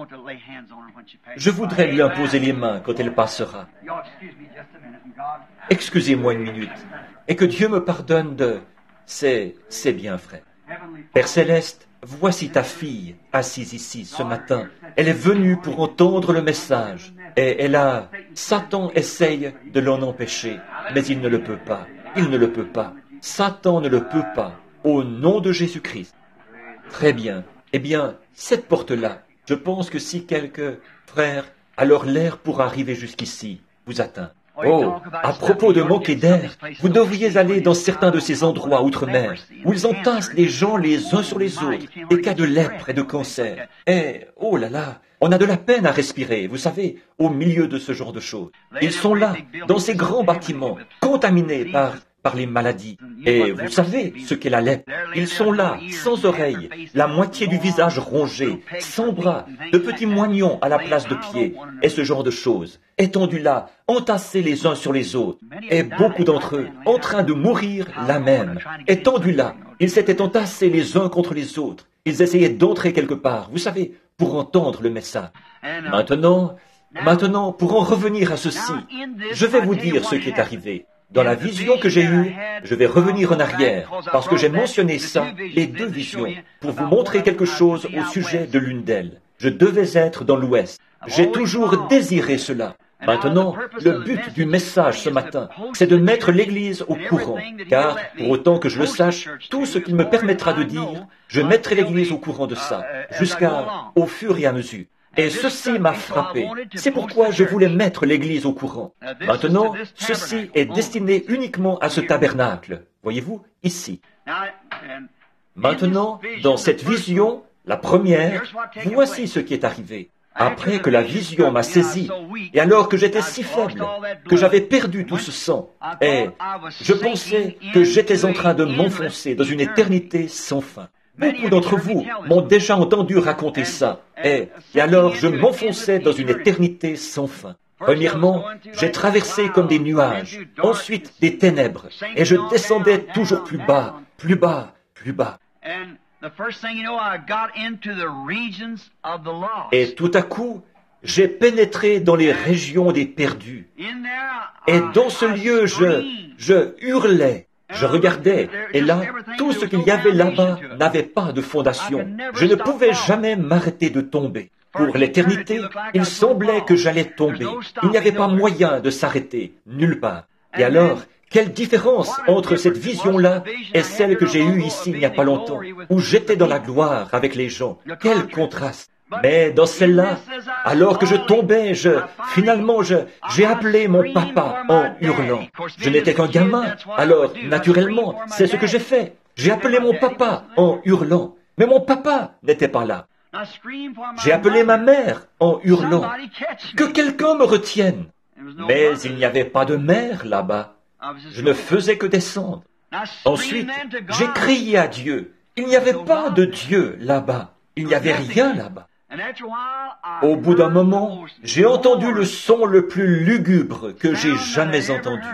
Je voudrais lui imposer les mains quand elle passera. Excusez-moi une minute. Et que Dieu me pardonne de... C'est, c'est bien, frère. Père Céleste, voici ta fille assise ici ce matin. Elle est venue pour entendre le message. Et elle a... Satan essaye de l'en empêcher, mais il ne le peut pas. Il ne le peut pas. Satan ne le peut pas. Au nom de Jésus-Christ. Très bien. Eh bien, cette porte-là, je pense que si quelques frères, alors l'air pourra arriver jusqu'ici, vous atteint. Oh, à propos de manquer d'air, vous devriez aller dans certains de ces endroits outre-mer, où ils entassent les gens les uns sur les autres, des cas de lèpre et de cancer. Et, oh là là, on a de la peine à respirer, vous savez, au milieu de ce genre de choses. Ils sont là, dans ces grands bâtiments, contaminés par... par les maladies. Et vous savez ce qu'est la lèpre. Ils sont là, sans oreilles, la moitié du visage rongé, sans bras, de petits moignons à la place de pieds, et ce genre de choses, étendus là, entassés les uns sur les autres, et beaucoup d'entre eux en train de mourir là même, étendus là. Ils s'étaient entassés les uns contre les autres. Ils essayaient d'entrer quelque part, vous savez, pour entendre le message. Maintenant, maintenant, pour en revenir à ceci, je vais vous dire ce qui est arrivé. Dans la vision que j'ai eue, je vais revenir en arrière, parce que j'ai mentionné ça, les deux visions, pour vous montrer quelque chose au sujet de l'une d'elles. Je devais être dans l'Ouest. J'ai toujours désiré cela. Maintenant, le but du message ce matin, c'est de mettre l'Église au courant, car, pour autant que je le sache, tout ce qu'il me permettra de dire, je mettrai l'Église au courant de ça, jusqu'à au fur et à mesure. Et ceci m'a frappé. C'est pourquoi je voulais mettre l'Église au courant. Maintenant, ceci est destiné uniquement à ce tabernacle. Voyez-vous, ici. Maintenant, dans cette vision, la première, voici ce qui est arrivé. Après que la vision m'a saisi, et alors que j'étais si faible, que j'avais perdu tout ce sang, et je pensais que j'étais en train de m'enfoncer dans une éternité sans fin. Beaucoup d'entre vous m'ont déjà entendu raconter ça, et, et alors je m'enfonçais dans une éternité sans fin. Premièrement, j'ai traversé comme des nuages, ensuite des ténèbres, et je descendais toujours plus bas, plus bas, plus bas. Et tout à coup, j'ai pénétré dans les régions des perdus. Et dans ce lieu, je, je hurlais. Je regardais, et là, tout ce qu'il y avait là-bas n'avait pas de fondation. Je ne pouvais jamais m'arrêter de tomber. Pour l'éternité, il semblait que j'allais tomber. Il n'y avait pas moyen de s'arrêter, nulle part. Et alors, quelle différence entre cette vision-là et celle que j'ai eue ici il n'y a pas longtemps, où j'étais dans la gloire avec les gens. Quel contraste! Mais dans celle-là, alors que je tombais, je, finalement, je, j'ai appelé mon papa en hurlant. Je n'étais qu'un gamin, alors, naturellement, c'est ce que j'ai fait. J'ai appelé mon papa en hurlant. Mais mon papa n'était pas là. J'ai appelé ma mère en hurlant. Que quelqu'un me retienne. Mais il n'y avait pas de mère là-bas. Je ne faisais que descendre. Ensuite, j'ai crié à Dieu. Il n'y avait pas de Dieu là-bas. Il n'y avait rien là-bas. Au bout d'un moment, j'ai entendu le son le plus lugubre que j'ai jamais entendu.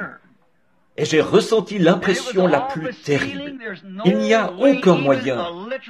Et j'ai ressenti l'impression la plus terrible. Il n'y a aucun moyen,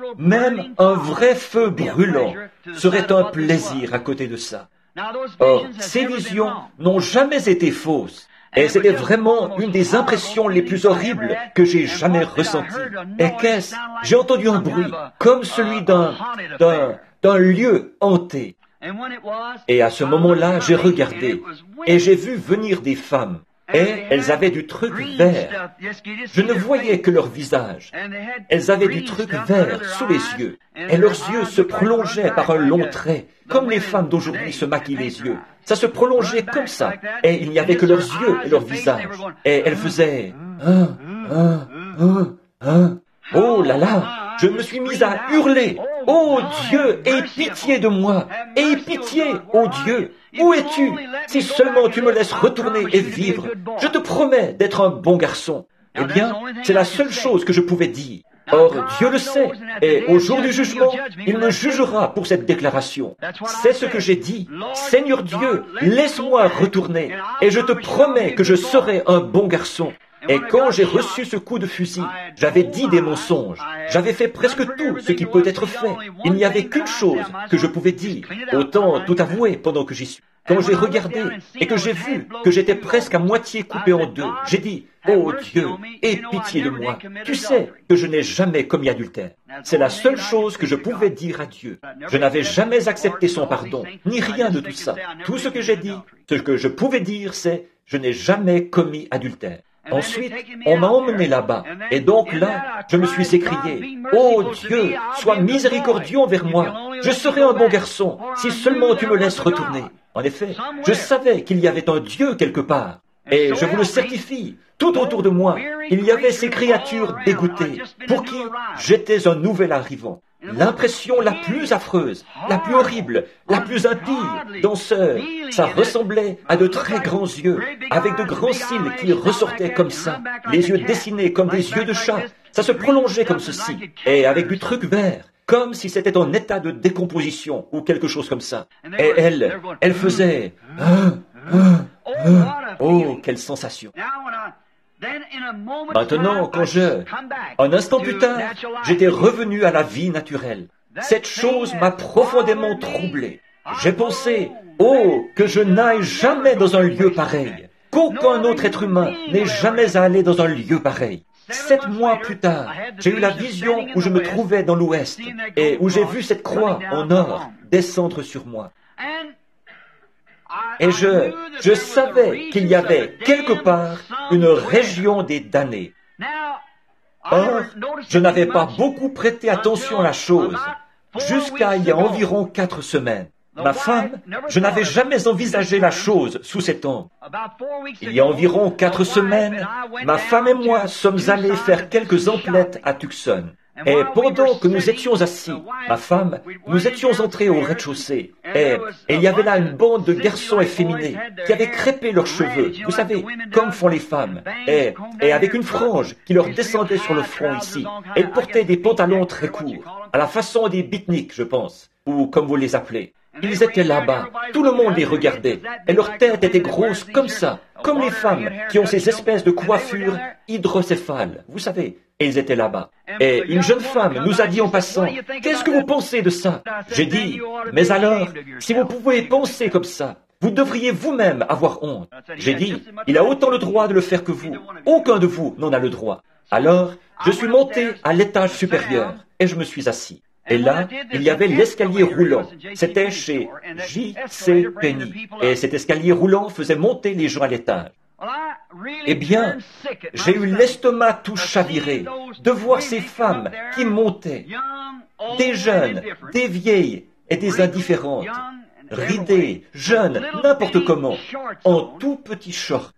même un vrai feu brûlant serait un plaisir à côté de ça. Or, ces visions n'ont jamais été fausses. Et c'était vraiment une des impressions les plus horribles que j'ai jamais ressenties. Et qu'est-ce? J'ai entendu un bruit, comme celui d'un, d'un, d'un lieu hanté. Et à ce moment-là, j'ai regardé, et j'ai vu venir des femmes. Et elles avaient du truc vert. Je ne voyais que leur visage. Elles avaient du truc vert sous les yeux. Et leurs yeux se prolongeaient par un long trait, comme les femmes d'aujourd'hui se maquillent les yeux. Ça se prolongeait comme ça. Et il n'y avait que leurs yeux et leur visage. Et elles faisaient... Un, un, un, un. Oh là là! Je me suis mise à hurler. Oh Dieu, aie pitié de moi. Aie pitié, oh Dieu. Où es-tu? Si seulement tu me laisses retourner et vivre, je te promets d'être un bon garçon. Eh bien, c'est la seule chose que je pouvais dire. Or, Dieu le sait, et au jour du jugement, il me jugera pour cette déclaration. C'est ce que j'ai dit. Seigneur Dieu, laisse-moi retourner, et je te promets que je serai un bon garçon. Et quand j'ai reçu ce coup de fusil, j'avais dit des mensonges. J'avais fait presque tout ce qui peut être fait. Il n'y avait qu'une chose que je pouvais dire. Autant tout avouer pendant que j'y suis. Quand j'ai regardé et que j'ai vu que j'étais presque à moitié coupé en deux, j'ai dit, « Oh Dieu, aie pitié de moi. Tu sais que je n'ai jamais commis adultère. » C'est la seule chose que je pouvais dire à Dieu. Je n'avais jamais accepté son pardon, ni rien de tout ça. Tout ce que j'ai dit, ce que je pouvais dire, c'est, « Je n'ai jamais commis adultère. » Ensuite, on m'a emmené là-bas, et donc là, je me suis écrié, « Oh Dieu, sois miséricordieux envers moi, je serai un bon garçon, si seulement tu me laisses retourner. » En effet, je savais qu'il y avait un Dieu quelque part. Et je vous le certifie, tout autour de moi, il y avait ces créatures dégoûtées, pour qui j'étais un nouvel arrivant. L'impression la plus affreuse, la plus horrible, la plus impie dans ce... Ça ressemblait à de très grands yeux, avec de grands cils qui ressortaient comme ça, les yeux dessinés comme des yeux de chat. Ça se prolongeait comme ceci, et avec du truc vert, comme si c'était en état de décomposition, ou quelque chose comme ça. Et elle, elle faisait... Ah, ah, ah. Oh, quelle sensation! Maintenant, quand je... Un instant plus tard, j'étais revenu à la vie naturelle. Cette chose m'a profondément troublé. J'ai pensé, oh, que je n'aille jamais dans un lieu pareil, qu'aucun autre être humain n'ait jamais à aller dans un lieu pareil. Sept mois plus tard, j'ai eu la vision où je me trouvais dans l'Ouest et où j'ai vu cette croix en or descendre sur moi. Et je, je savais qu'il y avait quelque part une région des damnés. Or, je n'avais pas beaucoup prêté attention à la chose jusqu'à il y a environ quatre semaines. Ma femme, je n'avais jamais envisagé la chose sous cet angle. Il y a environ quatre semaines, ma femme et moi sommes allés faire quelques emplettes à Tucson. Et pendant que nous étions assis, ma femme, nous étions entrés au rez-de-chaussée, et, et il y avait là une bande de garçons efféminés qui avaient crêpé leurs cheveux, vous savez, comme font les femmes, et, et avec une frange qui leur descendait sur le front ici. Elles portaient des pantalons très courts, à la façon des beatniks, je pense, ou comme vous les appelez. Ils étaient là-bas, tout le monde les regardait, et leur tête était grosse comme ça, comme les femmes qui ont ces espèces de coiffures hydrocéphales, vous savez, et ils étaient là-bas. Et une jeune femme nous a dit en passant, « Qu'est-ce que vous pensez de ça ?» J'ai dit, « Mais alors, si vous pouvez penser comme ça, vous devriez vous-même avoir honte. » J'ai dit, « Il a autant le droit de le faire que vous, aucun de vous n'en a le droit. » Alors, je suis monté à l'étage supérieur, et je me suis assis. Et là, il y avait l'escalier roulant. C'était chez J C Penney. Et cet escalier roulant faisait monter les gens à l'étage. Eh bien, j'ai eu l'estomac tout chaviré de voir ces femmes qui montaient, des jeunes, des vieilles et des indifférentes, ridées, jeunes, n'importe comment, en tout petits shorts.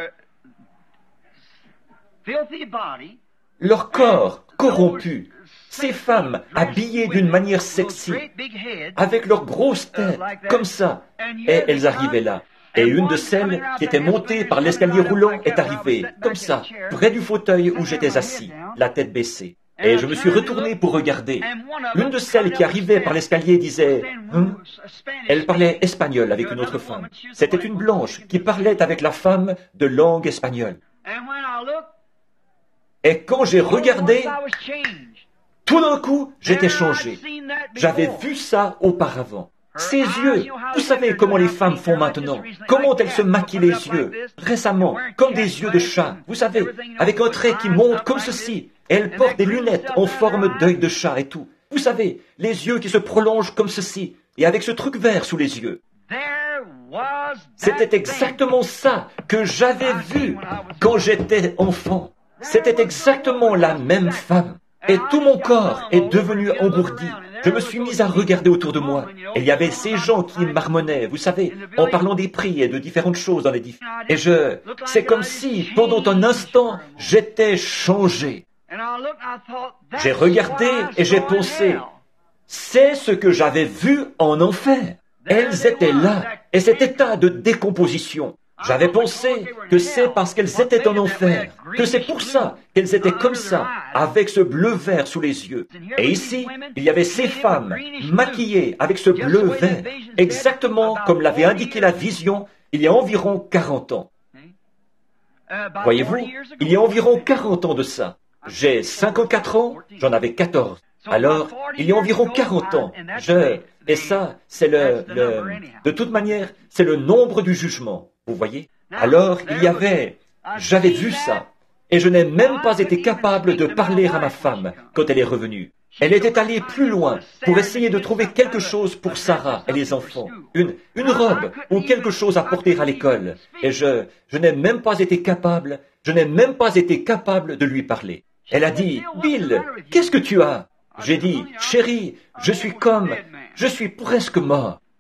Leur corps corrompu, ces femmes habillées d'une manière sexy, avec leurs grosses têtes, comme ça, et elles arrivaient là. Et une de celles qui était montée par l'escalier roulant est arrivée, comme ça, près du fauteuil où j'étais assis, la tête baissée. Et je me suis retourné pour regarder. L'une de celles qui arrivait par l'escalier disait hum? Elle parlait espagnol avec une autre femme. C'était une blanche qui parlait avec la femme de langue espagnole. Et quand j'ai regardé, tout d'un coup, j'étais changé. J'avais vu ça auparavant. Ses yeux, vous savez comment les femmes font maintenant, comment elles se maquillent les yeux, récemment, comme des yeux de chat, vous savez, avec un trait qui monte comme ceci, et elles portent des lunettes en forme d'œil de chat et tout. Vous savez, les yeux qui se prolongent comme ceci, et avec ce truc vert sous les yeux. C'était exactement ça que j'avais vu quand j'étais enfant. C'était exactement la même femme. Et tout mon corps est devenu engourdi. Je me suis mis à regarder autour de moi. Et il y avait ces gens qui marmonnaient, vous savez, en parlant des prix et de différentes choses dans l'édifice. Et je... C'est comme si, pendant un instant, j'étais changé. J'ai regardé et j'ai pensé, c'est ce que j'avais vu en enfer. Elles étaient là, et cet état de décomposition. J'avais pensé que c'est parce qu'elles étaient en enfer, que c'est pour ça qu'elles étaient comme ça, avec ce bleu vert sous les yeux. Et ici, il y avait ces femmes maquillées avec ce bleu vert, exactement comme l'avait indiqué la vision il y a environ quarante ans. Voyez-vous, il y a environ quarante ans de ça. J'ai cinquante-quatre ans, j'en avais quatorze. Alors, il y a environ quarante ans, je... Et ça, c'est le, le... De toute manière, c'est le nombre du jugement. Vous voyez? Alors, il y avait... J'avais vu ça. Et je n'ai même pas été capable de parler à ma femme quand elle est revenue. Elle était allée plus loin pour essayer de trouver quelque chose pour Sarah et les enfants. Une, une robe ou quelque chose à porter à l'école. Et je, je n'ai même pas été capable, je n'ai même pas été capable de lui parler. Elle a dit, « Bill, qu'est-ce que tu as ?» J'ai dit, « Chérie, je suis comme... Je suis presque mort. »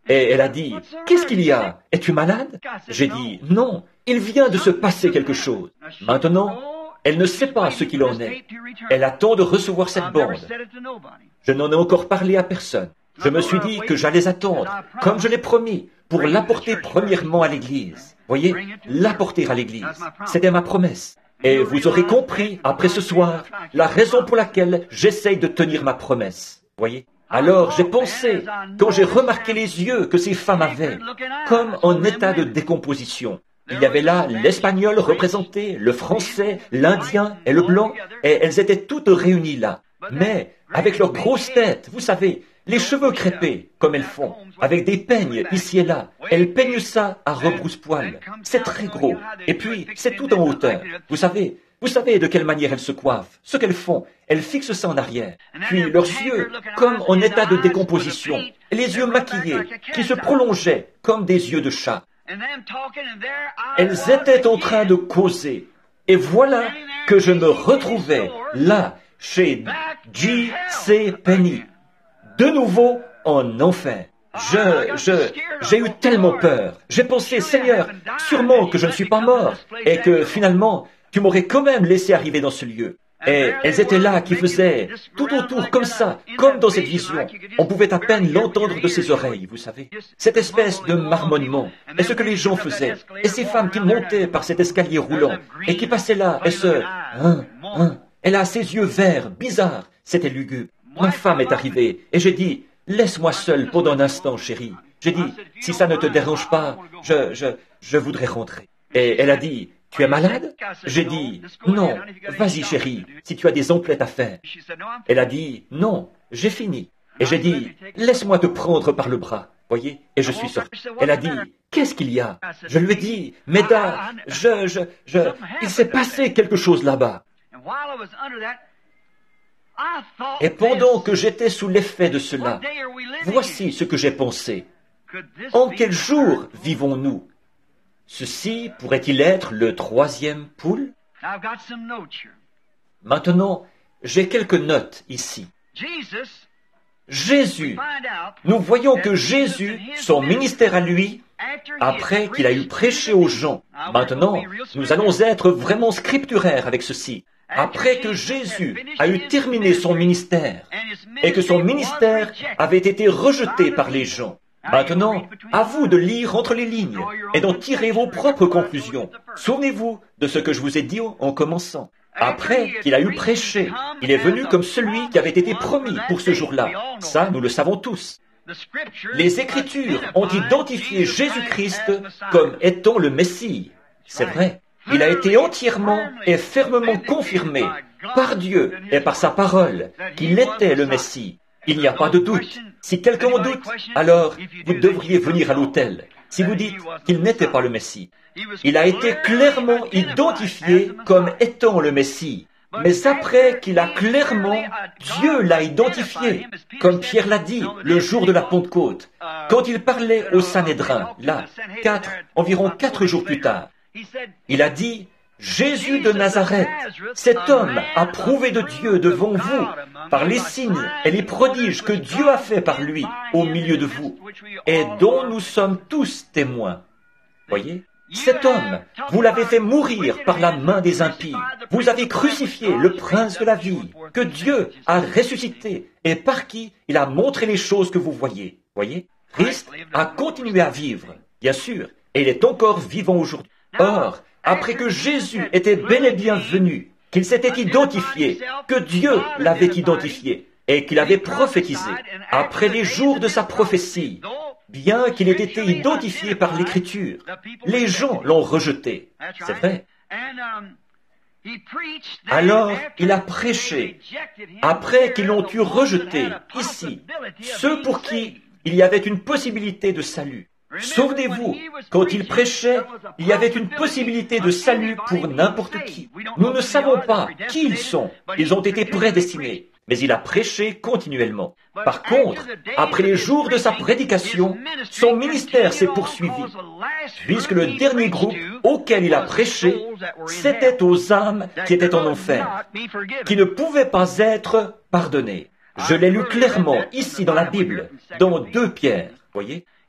Et elle a dit, « Qu'est-ce qu'il y a? Es-tu malade ?» J'ai dit, « Non, il vient de se passer quelque chose. » Maintenant, elle ne sait pas ce qu'il en est. Elle attend de recevoir cette bande. Je n'en ai encore parlé à personne. Je me suis dit que j'allais attendre, comme je l'ai promis, pour l'apporter premièrement à l'Église. Voyez, l'apporter à l'Église. C'était ma promesse. Et vous aurez compris, après ce soir, la raison pour laquelle j'essaye de tenir ma promesse. Voyez? Alors j'ai pensé, quand j'ai remarqué les yeux que ces femmes avaient, comme en état de décomposition. Il y avait là l'espagnol représenté, le français, l'indien et le blanc, et elles étaient toutes réunies là. Mais avec leurs grosses têtes, vous savez, les cheveux crêpés, comme elles font, avec des peignes ici et là. Elles peignent ça à rebrousse-poil. C'est très gros. Et puis, c'est tout en hauteur. Vous savez, vous savez de quelle manière elles se coiffent, ce qu'elles font. Elles fixent ça en arrière. Puis leurs yeux, comme en état de décomposition. Et les yeux maquillés, qui se prolongeaient comme des yeux de chat. Elles étaient en train de causer. Et voilà que je me retrouvais là, chez J C Penney. De nouveau en enfer. Je, je, j'ai eu tellement peur. J'ai pensé, Seigneur, sûrement que je ne suis pas mort et que finalement, tu m'aurais quand même laissé arriver dans ce lieu. Et elles étaient là qui faisaient tout autour comme ça, comme dans cette vision. On pouvait à peine l'entendre de ses oreilles, vous savez. Cette espèce de marmonnement, et ce que les gens faisaient, et ces femmes qui montaient par cet escalier roulant, et qui passaient là, et ce... Hein, hein, elle a ses yeux verts, bizarres, c'était lugubre. Ma femme est arrivée, et j'ai dit, laisse-moi seule pendant un instant, chérie. J'ai dit, si ça ne te dérange pas, je, je, je voudrais rentrer. Et elle a dit, tu es malade? J'ai dit, non, vas-y chérie, si tu as des emplettes à faire. Elle a dit, non, j'ai fini. Et j'ai dit, laisse-moi te prendre par le bras, voyez, et je suis sorti. Elle a dit, qu'est-ce qu'il y a? Je lui ai dit, Méda, je, je, je, il s'est passé quelque chose là-bas. Et pendant que j'étais sous l'effet de cela, voici ce que j'ai pensé. En quel jour vivons-nous? Ceci pourrait-il être le troisième poule? Maintenant, j'ai quelques notes ici. Jésus, nous voyons que Jésus, son ministère à lui, après qu'il a eu prêché aux gens, maintenant, nous allons être vraiment scripturaires avec ceci. Après que Jésus a eu terminé son ministère et que son ministère avait été rejeté par les gens, maintenant, à vous de lire entre les lignes et d'en tirer vos propres conclusions. Souvenez-vous de ce que je vous ai dit en commençant. Après qu'il a eu prêché, il est venu comme celui qui avait été promis pour ce jour-là. Ça, nous le savons tous. Les Écritures ont identifié Jésus-Christ comme étant le Messie. C'est vrai. Il a été entièrement et fermement confirmé par Dieu et par sa parole qu'il était le Messie. Il n'y a pas de doute. Si quelqu'un en doute, alors vous devriez venir à l'autel. Si vous dites qu'il n'était pas le Messie. Il a été clairement identifié comme étant le Messie. Mais après qu'il a clairement, Dieu l'a identifié, comme Pierre l'a dit le jour de la Pentecôte, quand il parlait au Sanhédrin, là, quatre, environ quatre jours plus tard. Il a dit, Jésus de Nazareth, cet homme a prouvé de Dieu devant vous par les signes et les prodiges que Dieu a fait par lui au milieu de vous et dont nous sommes tous témoins. Voyez? Cet homme, vous l'avez fait mourir par la main des impies. Vous avez crucifié le prince de la vie, que Dieu a ressuscité et par qui il a montré les choses que vous voyez. Voyez? Christ a continué à vivre, bien sûr, et il est encore vivant aujourd'hui. Or, après que Jésus était bel et bien venu, qu'il s'était identifié, que Dieu l'avait identifié, et qu'il avait prophétisé, après les jours de sa prophétie, bien qu'il ait été identifié par l'Écriture, les gens l'ont rejeté. C'est vrai. Alors, il a prêché, après qu'ils l'ont eu rejeté, ici, ceux pour qui il y avait une possibilité de salut. Souvenez-vous, quand il prêchait, il y avait une possibilité de salut pour n'importe qui. Nous ne savons pas qui ils sont. Ils ont été prédestinés. Mais il a prêché continuellement. Par contre, après les jours de sa prédication, son ministère s'est poursuivi, puisque le dernier groupe auquel il a prêché, c'était aux âmes qui étaient en enfer, qui ne pouvaient pas être pardonnées. Je l'ai lu clairement ici dans la Bible, dans deux Pierre, voyez.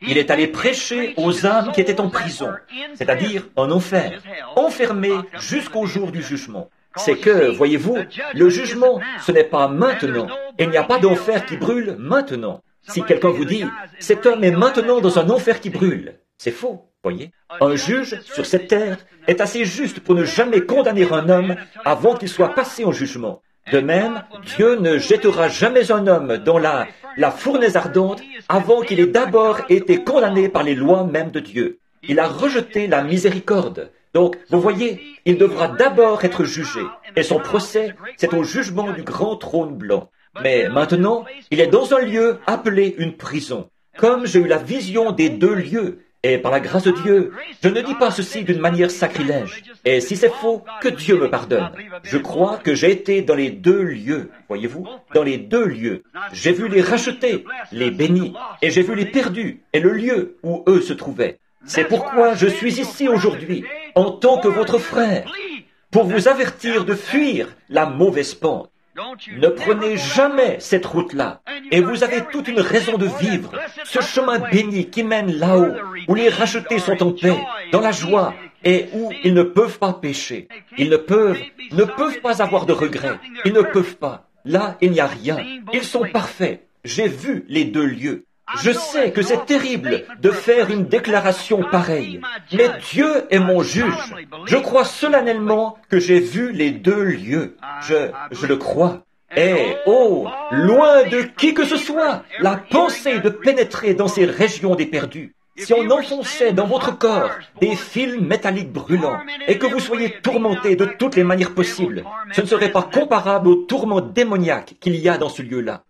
Il est allé prêcher aux âmes qui étaient en prison, c'est-à-dire en enfer, enfermées jusqu'au jour du jugement. C'est que, voyez-vous, le jugement, ce n'est pas maintenant. Il n'y a pas d'enfer qui brûle maintenant. Si quelqu'un vous dit, cet homme est maintenant dans un enfer qui brûle, c'est faux, voyez. Un juge sur cette terre est assez juste pour ne jamais condamner un homme avant qu'il soit passé en jugement. De même, Dieu ne jettera jamais un homme dans la, la fournaise ardente avant qu'il ait d'abord été condamné par les lois mêmes de Dieu. Il a rejeté la miséricorde. Donc, vous voyez, il devra d'abord être jugé. Et son procès, c'est au jugement du grand trône blanc. Mais maintenant, il est dans un lieu appelé une prison. Comme j'ai eu la vision des deux lieux, et par la grâce de Dieu, je ne dis pas ceci d'une manière sacrilège. Et si c'est faux, que Dieu me pardonne. Je crois que j'ai été dans les deux lieux, voyez-vous, dans les deux lieux. J'ai vu les rachetés, les bénis, et j'ai vu les perdus, et le lieu où eux se trouvaient. C'est pourquoi je suis ici aujourd'hui, en tant que votre frère, pour vous avertir de fuir la mauvaise pente. Ne prenez jamais cette route-là, et vous avez toute une raison de vivre, ce chemin béni qui mène là-haut, où les rachetés sont en paix, dans la joie, et où ils ne peuvent pas pécher. Ils ne peuvent, ne peuvent pas avoir de regrets, ils ne peuvent pas. Là, il n'y a rien, ils sont parfaits. J'ai vu les deux lieux. Je sais que c'est terrible de faire une déclaration pareille, mais Dieu est mon juge. Je crois solennellement que j'ai vu les deux lieux. Je, je le crois. Et, oh, loin de qui que ce soit, la pensée de pénétrer dans ces régions des perdus. Si on enfonçait dans votre corps des fils métalliques brûlants et que vous soyez tourmentés de toutes les manières possibles, ce ne serait pas comparable au tourment démoniaque qu'il y a dans ce lieu-là.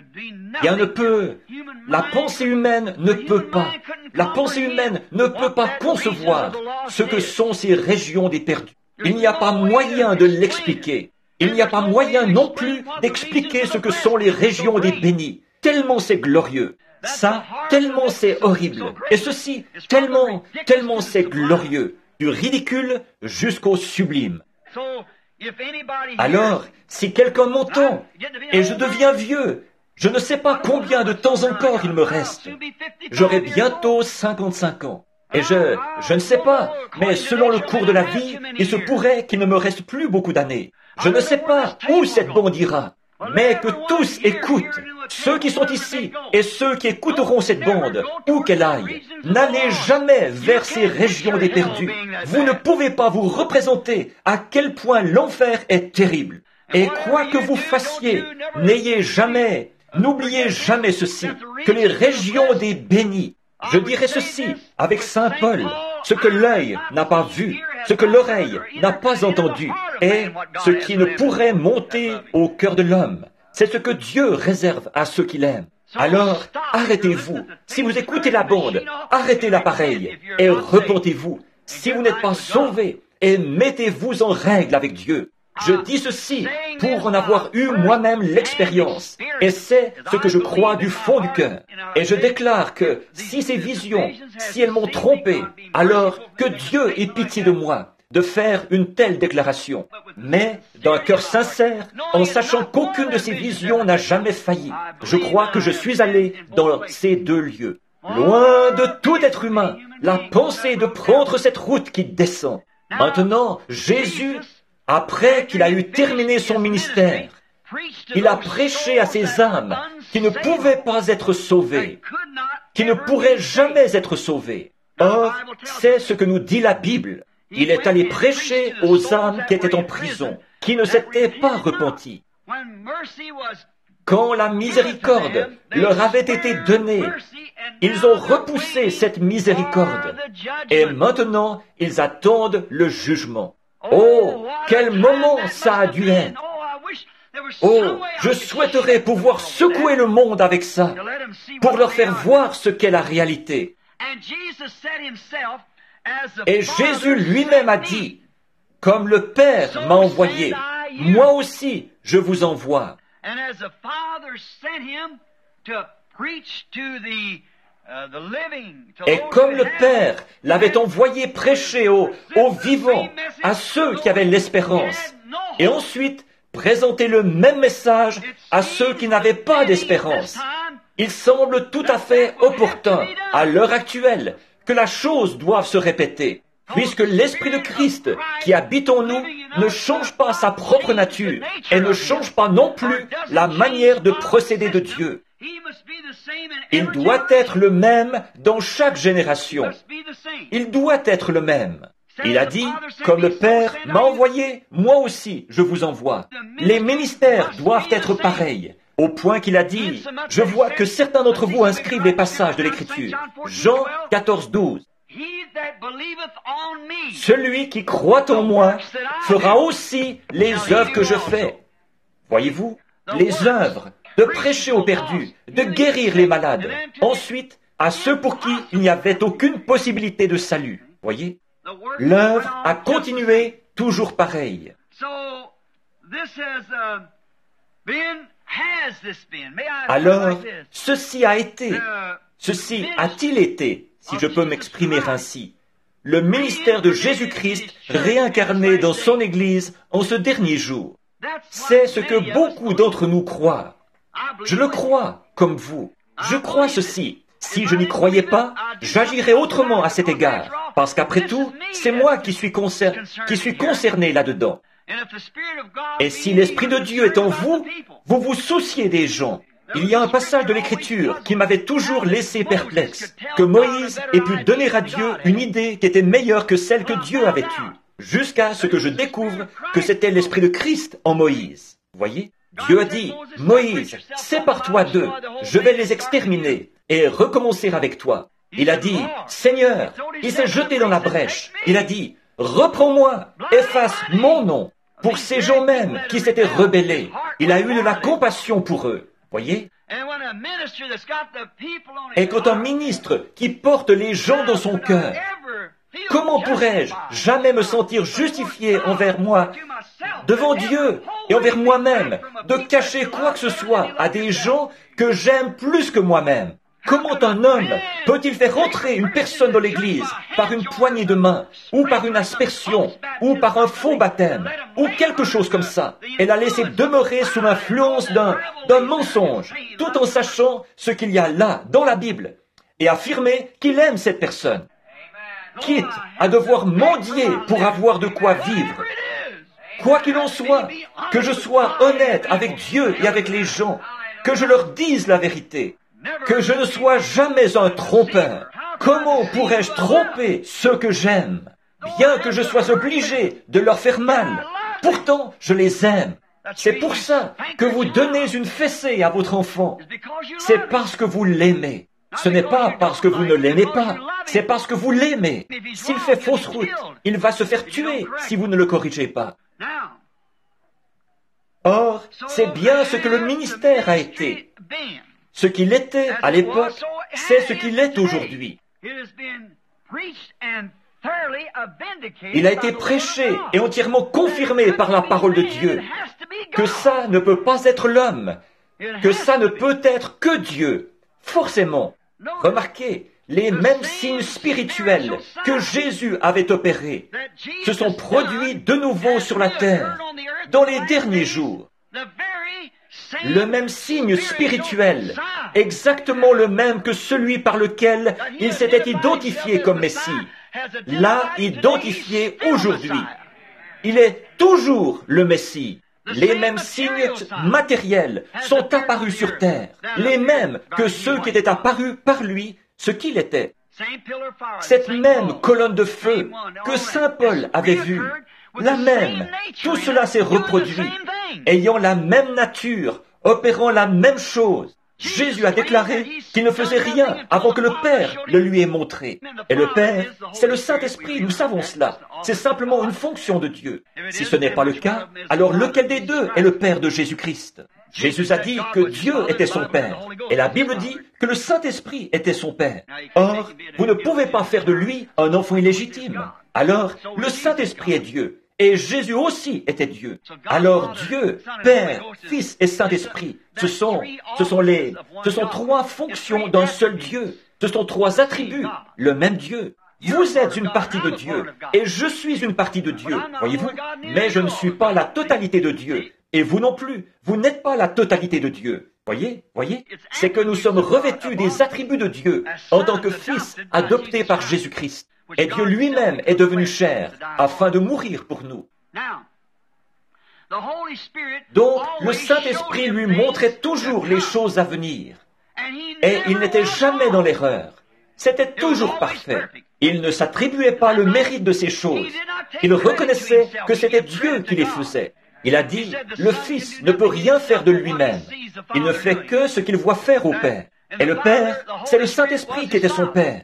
Rien ne peut, la pensée humaine ne peut pas, la pensée humaine ne peut pas concevoir ce que sont ces régions des perdus. Il n'y a pas moyen de l'expliquer. Il n'y a pas moyen non plus d'expliquer ce que sont les régions des bénis. Tellement c'est glorieux. Ça, tellement c'est horrible. Et ceci, tellement, tellement c'est glorieux. Du ridicule jusqu'au sublime. Alors, si quelqu'un m'entend, et je deviens vieux, je ne sais pas combien de temps encore il me reste. J'aurai bientôt cinquante-cinq ans. Et je, je ne sais pas, mais selon le cours de la vie, il se pourrait qu'il ne me reste plus beaucoup d'années. Je ne sais pas où cette bande ira, mais que tous écoutent, ceux qui sont ici et ceux qui écouteront cette bande, où qu'elle aille. N'allez jamais vers ces régions des perdus. Vous ne pouvez pas vous représenter à quel point l'enfer est terrible. Et quoi que vous fassiez, n'ayez jamais, n'oubliez jamais ceci, que les régions des bénis, je dirais ceci avec saint Paul, ce que l'œil n'a pas vu, ce que l'oreille n'a pas entendu, et ce qui ne pourrait monter au cœur de l'homme, c'est ce que Dieu réserve à ceux qui l'aiment. Alors, arrêtez-vous. Si vous écoutez la bande, arrêtez l'appareil et repentez-vous. Si vous n'êtes pas sauvés, et mettez-vous en règle avec Dieu. Je dis ceci pour en avoir eu moi-même l'expérience, et c'est ce que je crois du fond du cœur. Et je déclare que si ces visions, si elles m'ont trompé, alors que Dieu ait pitié de moi de faire une telle déclaration. Mais d'un cœur sincère, en sachant qu'aucune de ces visions n'a jamais failli, je crois que je suis allé dans ces deux lieux. Loin de tout être humain, la pensée de prendre cette route qui descend. Maintenant, Jésus, après qu'il a eu terminé son ministère, il a prêché à ces âmes qui ne pouvaient pas être sauvées, qui ne pourraient jamais être sauvées. Or, c'est ce que nous dit la Bible. Il est allé prêcher aux âmes qui étaient en prison, qui ne s'étaient pas repenties. Quand la miséricorde leur avait été donnée, ils ont repoussé cette miséricorde. Et maintenant, ils attendent le jugement. Oh, quel moment ça a dû être! Oh, je souhaiterais pouvoir secouer le monde avec ça, pour leur faire voir ce qu'est la réalité. Et Jésus lui-même a dit, comme le Père m'a envoyé, moi aussi je vous envoie. Et comme le Père l'avait envoyé prêcher aux, aux vivants, à ceux qui avaient l'espérance, et ensuite présenter le même message à ceux qui n'avaient pas d'espérance. Il semble tout à fait opportun, à l'heure actuelle, que la chose doive se répéter, puisque l'Esprit de Christ qui habite en nous ne change pas sa propre nature et ne change pas non plus la manière de procéder de Dieu. Il doit être le même dans chaque génération. Il doit être le même. Il a dit, comme le Père m'a envoyé, moi aussi je vous envoie. Les ministères doivent être pareils. Au point qu'il a dit, je vois que certains d'entre vous inscrivent les passages de l'Écriture. Jean quatorze, douze. Celui qui croit en moi fera aussi les œuvres que je fais. Voyez-vous, les œuvres de prêcher aux perdus, de guérir les malades. Ensuite, à ceux pour qui il n'y avait aucune possibilité de salut. Voyez, l'œuvre a continué toujours pareille. Alors, ceci a été, ceci a-t-il été, si je peux m'exprimer ainsi, le ministère de Jésus-Christ réincarné dans son Église en ce dernier jour. C'est ce que beaucoup d'entre nous croient. Je le crois, comme vous. Je crois ceci. Si je n'y croyais pas, j'agirais autrement à cet égard, parce qu'après tout, c'est moi qui suis, concer- qui suis concerné là-dedans. Et si l'Esprit de Dieu est en vous, vous vous souciez des gens. Il y a un passage de l'Écriture qui m'avait toujours laissé perplexe, que Moïse ait pu donner à Dieu une idée qui était meilleure que celle que Dieu avait eue, jusqu'à ce que je découvre que c'était l'Esprit de Christ en Moïse. Voyez, Dieu a dit, Moïse, sépare-toi d'eux, je vais les exterminer et recommencer avec toi. Il a dit, Seigneur, il s'est jeté dans la brèche. Il a dit, reprends-moi, efface mon nom. Pour ces gens mêmes qui s'étaient rebellés, il a eu de la compassion pour eux. Voyez? Et quand un ministre qui porte les gens dans son cœur, comment pourrais-je jamais me sentir justifié envers moi, devant Dieu et envers moi-même, de cacher quoi que ce soit à des gens que j'aime plus que moi-même? Comment un homme peut-il faire entrer une personne dans l'Église par une poignée de main, ou par une aspersion, ou par un faux baptême, ou quelque chose comme ça, et la laisser demeurer sous l'influence d'un, d'un mensonge, tout en sachant ce qu'il y a là, dans la Bible, et affirmer qu'il aime cette personne, quitte à devoir mendier pour avoir de quoi vivre? Quoi qu'il en soit, que je sois honnête avec Dieu et avec les gens, que je leur dise la vérité, que je ne sois jamais un trompeur. Comment pourrais-je tromper ceux que j'aime, bien que je sois obligé de leur faire mal? Pourtant, je les aime. C'est pour ça que vous donnez une fessée à votre enfant. C'est parce que vous l'aimez. Ce n'est pas parce que vous ne l'aimez pas, c'est parce que vous l'aimez. S'il fait fausse route, il va se faire tuer si vous ne le corrigez pas. Or, c'est bien ce que le ministère a été. Ce qu'il était à l'époque, c'est ce qu'il est aujourd'hui. Il a été prêché et entièrement confirmé par la parole de Dieu que ça ne peut pas être l'homme, que ça ne peut être que Dieu, forcément. Remarquez, les mêmes signes spirituels que Jésus avait opérés se sont produits de nouveau sur la terre dans les derniers jours. Le même signe spirituel, exactement le même que celui par lequel il s'était identifié comme Messie, l'a identifié aujourd'hui. Il est toujours le Messie. Les mêmes signes matériels sont apparus sur terre, les mêmes que ceux qui étaient apparus par lui, ce qu'il était. Cette même colonne de feu que saint Paul avait vue, la même, tout cela s'est reproduit, ayant la même nature, opérant la même chose. Jésus a déclaré qu'il ne faisait rien avant que le Père le lui ait montré. Et le Père, c'est le Saint-Esprit, nous savons cela. C'est simplement une fonction de Dieu. Si ce n'est pas le cas, alors lequel des deux est le Père de Jésus-Christ? Jésus a dit que Dieu était son Père, et la Bible dit que le Saint-Esprit était son Père. Or, vous ne pouvez pas faire de lui un enfant illégitime. Alors, le Saint-Esprit est Dieu. Et Jésus aussi était Dieu. Alors Dieu, Père, Fils et Saint-Esprit, ce sont, ce sont les, ce sont trois fonctions d'un seul Dieu. Ce sont trois attributs, le même Dieu. Vous êtes une partie de Dieu, et je suis une partie de Dieu, voyez-vous? Mais je ne suis pas la totalité de Dieu, et vous non plus, vous n'êtes pas la totalité de Dieu. Voyez, voyez, c'est que nous sommes revêtus des attributs de Dieu en tant que fils adoptés par Jésus-Christ. Et Dieu lui-même est devenu chair afin de mourir pour nous. Donc, le Saint-Esprit lui montrait toujours les choses à venir. Et il n'était jamais dans l'erreur. C'était toujours parfait. Il ne s'attribuait pas le mérite de ces choses. Il reconnaissait que c'était Dieu qui les faisait. Il a dit, le Fils ne peut rien faire de lui-même. Il ne fait que ce qu'il voit faire au Père. Et le Père, c'est le Saint-Esprit qui était son Père.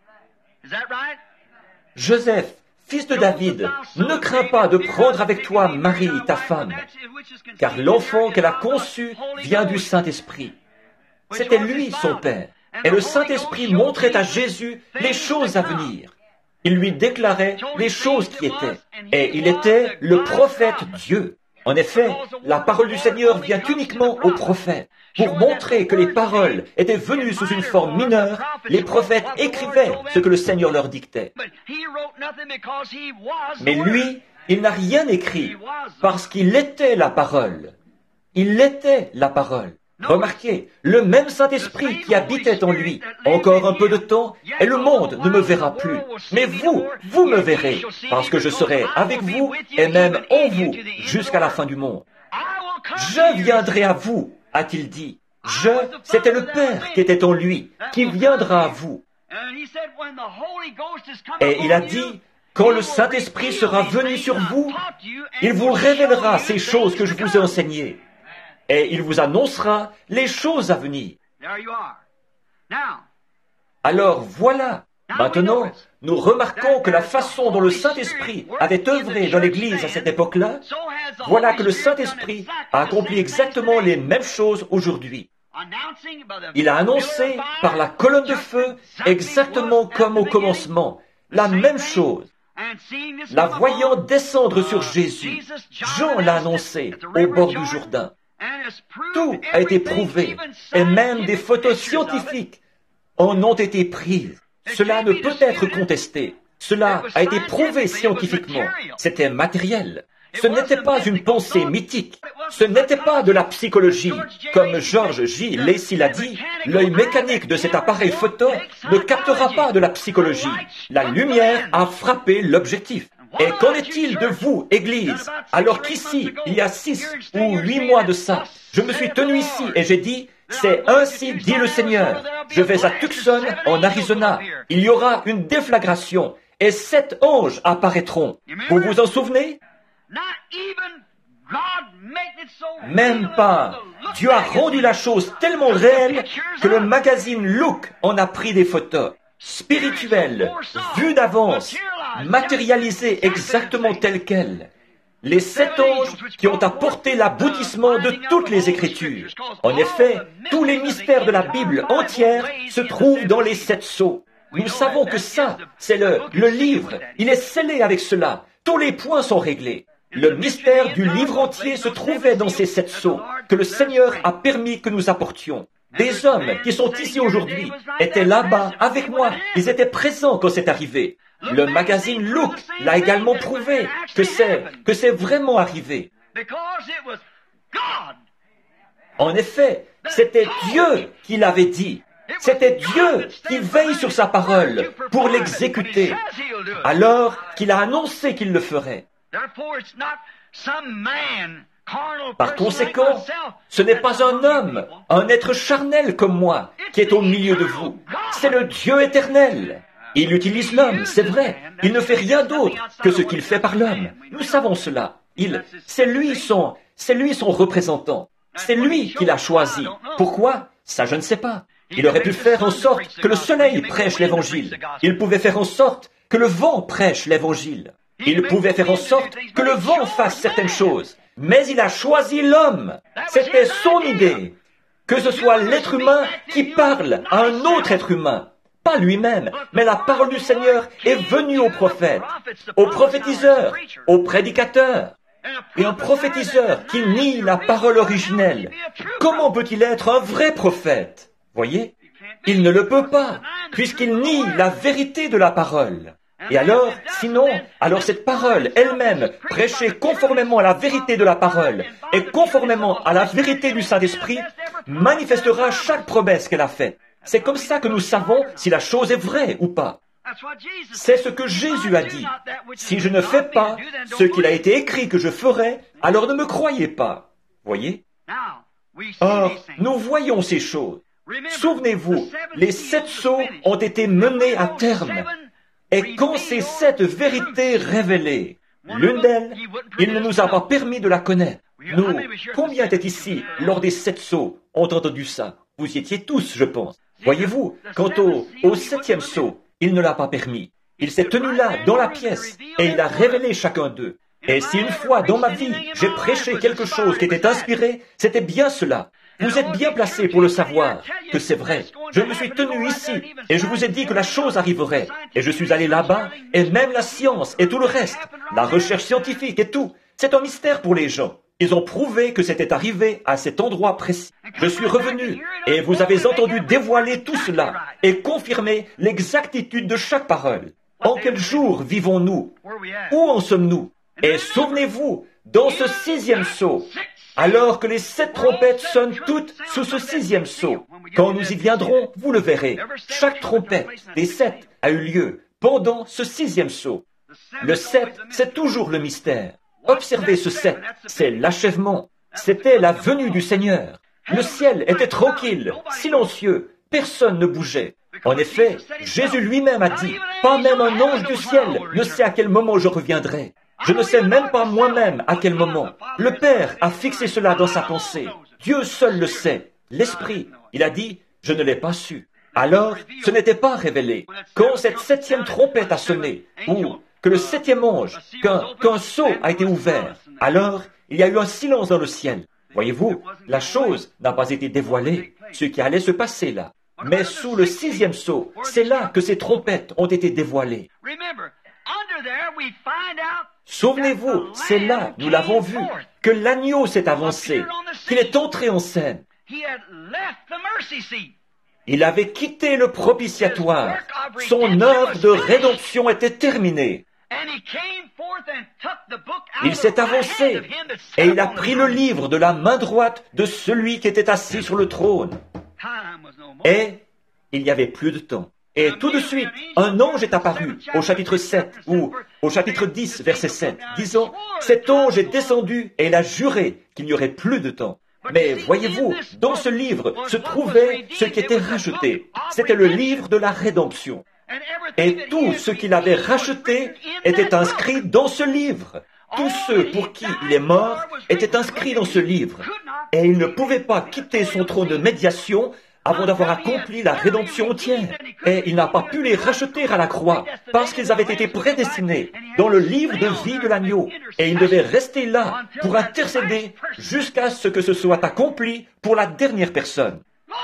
Joseph, fils de David, ne crains pas de prendre avec toi Marie, ta femme, car l'enfant qu'elle a conçu vient du Saint-Esprit. C'était lui son Père. Et le Saint-Esprit montrait à Jésus les choses à venir. Il lui déclarait les choses qui étaient. Et il était le prophète Dieu. En effet, la parole du Seigneur vient uniquement aux prophètes. Pour montrer que les paroles étaient venues sous une forme mineure, les prophètes écrivaient ce que le Seigneur leur dictait. Mais lui, il n'a rien écrit parce qu'il était la parole. Il était la parole. Remarquez, le même Saint-Esprit qui habitait en lui, encore un peu de temps, et le monde ne me verra plus. Mais vous, vous me verrez, parce que je serai avec vous et même en vous jusqu'à la fin du monde. Je viendrai à vous, a-t-il dit. Je, c'était le Père qui était en lui, qui viendra à vous. Et il a dit, quand le Saint-Esprit sera venu sur vous, il vous révélera ces choses que je vous ai enseignées. Et il vous annoncera les choses à venir. Alors voilà, maintenant, nous remarquons que la façon dont le Saint-Esprit avait œuvré dans l'Église à cette époque-là, voilà que le Saint-Esprit a accompli exactement les mêmes choses aujourd'hui. Il a annoncé par la colonne de feu, exactement comme au commencement, la même chose. La voyant descendre sur Jésus, Jean l'a annoncé au bord du Jourdain. Tout a été prouvé, et même des photos scientifiques en ont été prises. Cela ne peut être contesté. Cela a été prouvé scientifiquement. C'était matériel. Ce n'était pas une pensée mythique. Ce n'était pas de la psychologie. Comme George J. Lacey l'a dit, l'œil mécanique de cet appareil photo ne captera pas de la psychologie. La lumière a frappé l'objectif. Et qu'en est-il de vous, Église, alors qu'ici, il y a six ou huit mois de ça, je me suis tenu ici et j'ai dit, c'est ainsi dit le Seigneur. Je vais à Tucson, en Arizona. Il y aura une déflagration et sept anges apparaîtront. Vous vous en souvenez? Même pas. Dieu a rendu la chose tellement réelle que le magazine Look en a pris des photos. Spirituelles, vues d'avance, matérialisées exactement telles quelles. Les sept anges qui ont apporté l'aboutissement de toutes les Écritures. En effet, tous les mystères de la Bible entière se trouvent dans les sept sceaux. Nous savons que ça, c'est le, le livre. Il est scellé avec cela. Tous les points sont réglés. Le mystère du livre entier se trouvait dans ces sept sceaux que le Seigneur a permis que nous apportions. Des hommes qui sont ici aujourd'hui étaient là-bas avec moi. Ils étaient présents quand c'est arrivé. Le magazine Look l'a également prouvé que c'est, que c'est vraiment arrivé. En effet, c'était Dieu qui l'avait dit. C'était Dieu qui veille sur sa parole pour l'exécuter, alors qu'il a annoncé qu'il le ferait. Par conséquent, ce n'est pas un homme, un être charnel comme moi, qui est au milieu de vous. C'est le Dieu éternel. Il utilise l'homme, c'est vrai. Il ne fait rien d'autre que ce qu'il fait par l'homme. Nous savons cela. Il, c'est lui son, c'est lui son représentant. C'est lui qui l'a choisi. Pourquoi? Ça, je ne sais pas. Il aurait pu faire en sorte que le soleil prêche l'évangile. Il pouvait faire en sorte que le vent prêche l'évangile. Il pouvait faire en sorte que le vent fasse certaines choses. Mais il a choisi l'homme. C'était son idée. Que ce soit l'être humain qui parle à un autre être humain. Pas lui-même, mais la parole du Seigneur est venue aux prophètes, aux prophétiseurs, aux prédicateurs. Et un prophétiseur qui nie la parole originelle, comment peut-il être un vrai prophète? Voyez? Il ne le peut pas, puisqu'il nie la vérité de la parole. Et alors, sinon, alors cette parole elle-même, prêchée conformément à la vérité de la parole et conformément à la vérité du Saint-Esprit, manifestera chaque promesse qu'elle a faite. C'est comme ça que nous savons si la chose est vraie ou pas. C'est ce que Jésus a dit. Si je ne fais pas ce qu'il a été écrit que je ferai, alors ne me croyez pas. Voyez? Or, nous voyons ces choses. Souvenez-vous, les sept sceaux ont été menés à terme. Et quand ces sept vérités révélées, l'une d'elles, il ne nous a pas permis de la connaître. Nous, combien étaient ici, lors des sept sceaux, ont entendu ça? Vous y étiez tous, je pense. Voyez-vous, quant au, au septième sceau, il ne l'a pas permis. Il s'est tenu là, dans la pièce, et il a révélé chacun d'eux. Et si une fois dans ma vie, j'ai prêché quelque chose qui était inspiré, c'était bien cela. Vous êtes bien placés pour le savoir, que c'est vrai. Je me suis tenu ici, et je vous ai dit que la chose arriverait. Et je suis allé là-bas, et même la science, et tout le reste, la recherche scientifique et tout, c'est un mystère pour les gens. Ils ont prouvé que c'était arrivé à cet endroit précis. Je suis revenu, et vous avez entendu dévoiler tout cela, et confirmer l'exactitude de chaque parole. En quel jour vivons-nous? Où en sommes-nous? Et souvenez-vous, dans ce sixième sceau, alors que les sept trompettes sonnent toutes sous ce sixième sceau. Quand nous y viendrons, vous le verrez. Chaque trompette des sept a eu lieu pendant ce sixième sceau. Le sept, c'est toujours le mystère. Observez ce sept, c'est l'achèvement. C'était la venue du Seigneur. Le ciel était tranquille, silencieux, personne ne bougeait. En effet, Jésus lui-même a dit, pas même un ange du ciel ne sait à quel moment je reviendrai. Je ne sais même pas moi-même à quel moment. Le Père a fixé cela dans sa pensée. Dieu seul le sait. L'Esprit, il a dit, je ne l'ai pas su. Alors, ce n'était pas révélé. Quand cette septième trompette a sonné, ou que le septième ange, qu'un qu'un sceau a été ouvert, alors il y a eu un silence dans le ciel. Voyez-vous, la chose n'a pas été dévoilée, ce qui allait se passer là. Mais sous le sixième sceau, c'est là que ces trompettes ont été dévoilées. Souvenez-vous, c'est là, nous l'avons vu, que l'agneau s'est avancé, qu'il est entré en scène. Il avait quitté le propitiatoire. Son œuvre de rédemption était terminée. Il s'est avancé et il a pris le livre de la main droite de celui qui était assis sur le trône. Et il n'y avait plus de temps. Et tout de suite, un ange est apparu au chapitre sept ou au chapitre dix, verset sept, disant, cet ange est descendu et il a juré qu'il n'y aurait plus de temps. Mais voyez-vous, dans ce livre se trouvait ce qui était racheté. C'était le livre de la rédemption. Et tout ce qu'il avait racheté était inscrit dans ce livre. Tous ceux pour qui il est mort étaient inscrits dans ce livre. Et il ne pouvait pas quitter son trône de médiation avant d'avoir accompli la rédemption entière. Et il n'a pas pu les racheter à la croix, parce qu'ils avaient été prédestinés dans le livre de vie de l'agneau. Et il devait rester là pour intercéder jusqu'à ce que ce soit accompli pour la dernière personne.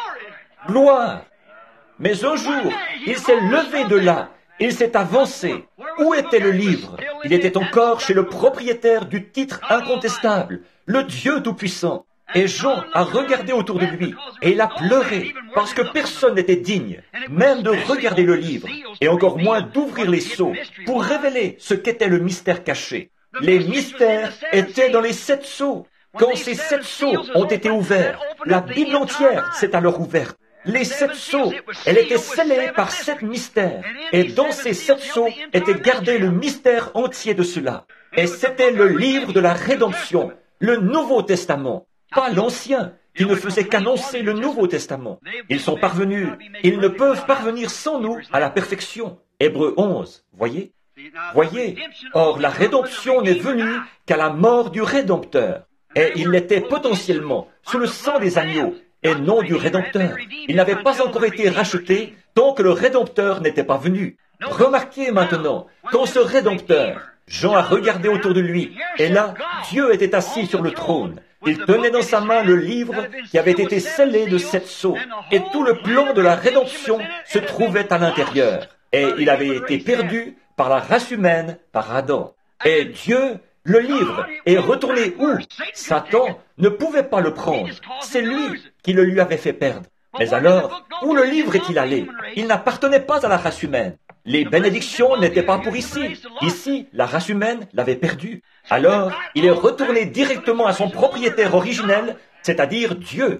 Gloire! Mais un jour, il s'est levé de là, il s'est avancé. Où était le livre? Il était encore chez le propriétaire du titre incontestable, le Dieu Tout-Puissant. Et Jean a regardé autour de lui, et il a pleuré, parce que personne n'était digne, même de regarder le livre, et encore moins d'ouvrir les sceaux, pour révéler ce qu'était le mystère caché. Les mystères étaient dans les sept sceaux. Quand ces sept sceaux ont été ouverts, la Bible entière s'est alors ouverte. Les sept sceaux, elle était scellée par sept mystères, et dans ces sept sceaux était gardé le mystère entier de cela. Et c'était le livre de la rédemption, le Nouveau Testament. Pas l'Ancien, qui ne faisait qu'annoncer le Nouveau Testament. Ils sont parvenus, ils ne peuvent parvenir sans nous à la perfection. Hébreux onze, voyez? Voyez, or la rédemption n'est venue qu'à la mort du Rédempteur. Et il l'était potentiellement sous le sang des agneaux, et non du Rédempteur. Il n'avait pas encore été racheté tant que le Rédempteur n'était pas venu. Remarquez maintenant, quand ce Rédempteur, Jean a regardé autour de lui, et là, Dieu était assis sur le trône. Il tenait dans sa main le livre qui avait été scellé de sept sceaux, et tout le plan de la rédemption se trouvait à l'intérieur. Et il avait été perdu par la race humaine, par Adam. Et Dieu, le livre, est retourné où? Satan ne pouvait pas le prendre. C'est lui qui le lui avait fait perdre. Mais alors, où le livre est-il allé? Il n'appartenait pas à la race humaine. Les bénédictions n'étaient pas pour ici. Ici, la race humaine l'avait perdu. Alors, il est retourné directement à son propriétaire originel, c'est-à-dire Dieu.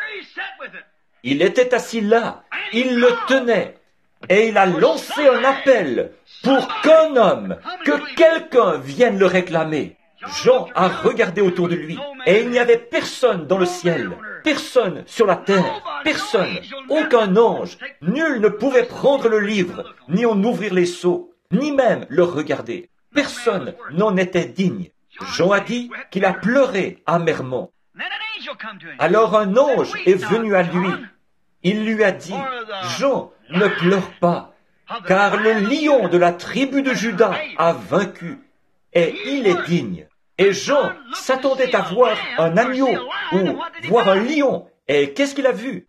Il était assis là, il le tenait, et il a lancé un appel pour qu'un homme, que quelqu'un vienne le réclamer. Jean a regardé autour de lui, et il n'y avait personne dans le ciel, personne sur la terre, personne, aucun ange, nul ne pouvait prendre le livre, ni en ouvrir les sceaux, ni même le regarder. Personne n'en était digne. Jean a dit qu'il a pleuré amèrement. Alors un ange est venu à lui. Il lui a dit, « Jean, ne pleure pas, car le lion de la tribu de Juda a vaincu, et il est digne. » Et Jean s'attendait à voir un agneau ou voir un lion. Et qu'est-ce qu'il a vu?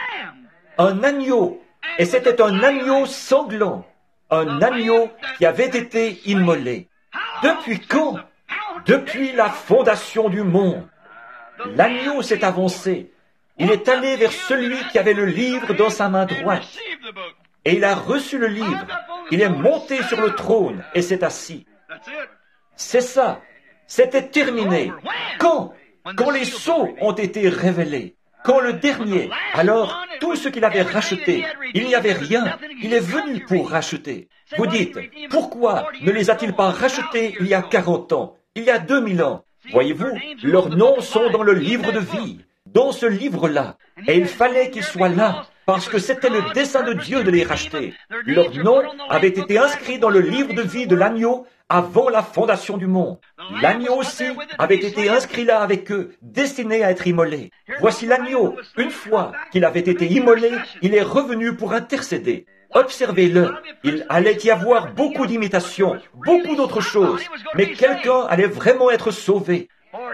Un agneau. Et c'était un agneau sanglant. Un agneau qui avait été immolé. Depuis quand? Depuis la fondation du monde. L'agneau s'est avancé. Il est allé vers celui qui avait le livre dans sa main droite. Et il a reçu le livre. Il est monté sur le trône et s'est assis. C'est ça. C'était terminé. Quand? Quand les sceaux ont été révélés. Quand le dernier, alors tout ce qu'il avait racheté, il n'y avait rien. Il est venu pour racheter. Vous dites, pourquoi ne les a-t-il pas rachetés il y a quarante ans, il y a deux mille ans? Voyez-vous, leurs noms sont dans le livre de vie, dans ce livre-là. Et il fallait qu'ils soient là, parce que c'était le dessein de Dieu de les racheter. Leurs noms avaient été inscrits dans le livre de vie de l'agneau avant la fondation du monde. L'agneau aussi avait été inscrit là avec eux, destiné à être immolé. Voici l'agneau. Une fois qu'il avait été immolé, il est revenu pour intercéder. Observez-le. Il allait y avoir beaucoup d'imitations, beaucoup d'autres choses, mais quelqu'un allait vraiment être sauvé.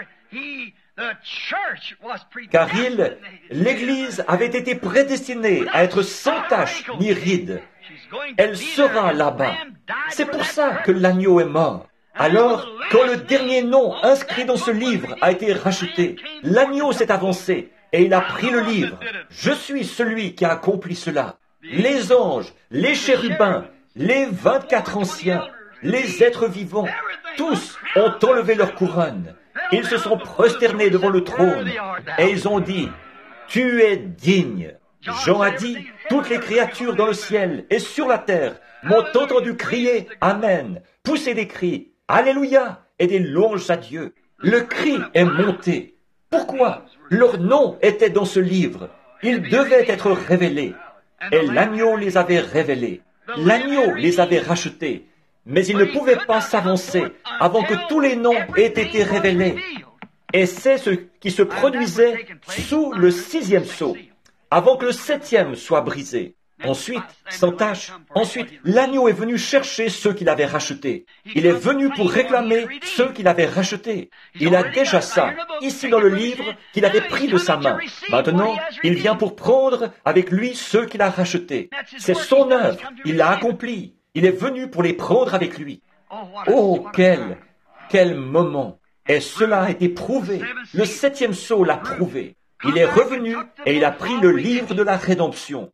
Car il, l'Église, avait été prédestinée à être sans tache ni ride. Elle sera là-bas. C'est pour ça que l'agneau est mort. Alors, quand le dernier nom inscrit dans ce livre a été racheté, l'agneau s'est avancé et il a pris le livre. Je suis celui qui a accompli cela. Les anges, les chérubins, les vingt-quatre anciens, les êtres vivants, tous ont enlevé leur couronne. Ils se sont prosternés devant le trône et ils ont dit, « Tu es digne. » Jean a dit, « Toutes les créatures dans le ciel et sur la terre m'ont entendu crier « Amen », pousser des cris « Alléluia » et des louanges à Dieu. Le cri est monté. Pourquoi? Leur nom était dans ce livre. Ils devaient être révélés. Et l'agneau les avait révélés. L'agneau les avait rachetés. Mais il ne pouvait pas s'avancer avant que tous les noms aient été révélés. Et c'est ce qui se produisait sous le sixième sceau, avant que le septième soit brisé. Ensuite, sans tache, ensuite, l'agneau est venu chercher ceux qu'il avait rachetés. Il est venu pour réclamer ceux qu'il avait rachetés. Il a déjà ça, ici dans le livre, qu'il avait pris de sa main. Maintenant, il vient pour prendre avec lui ceux qu'il a rachetés. C'est son œuvre, il l'a accomplie. Il est venu pour les prendre avec lui. Oh, quel, quel moment! Et cela a été prouvé. Le septième sceau l'a prouvé. Il est revenu et il a pris le livre de la rédemption.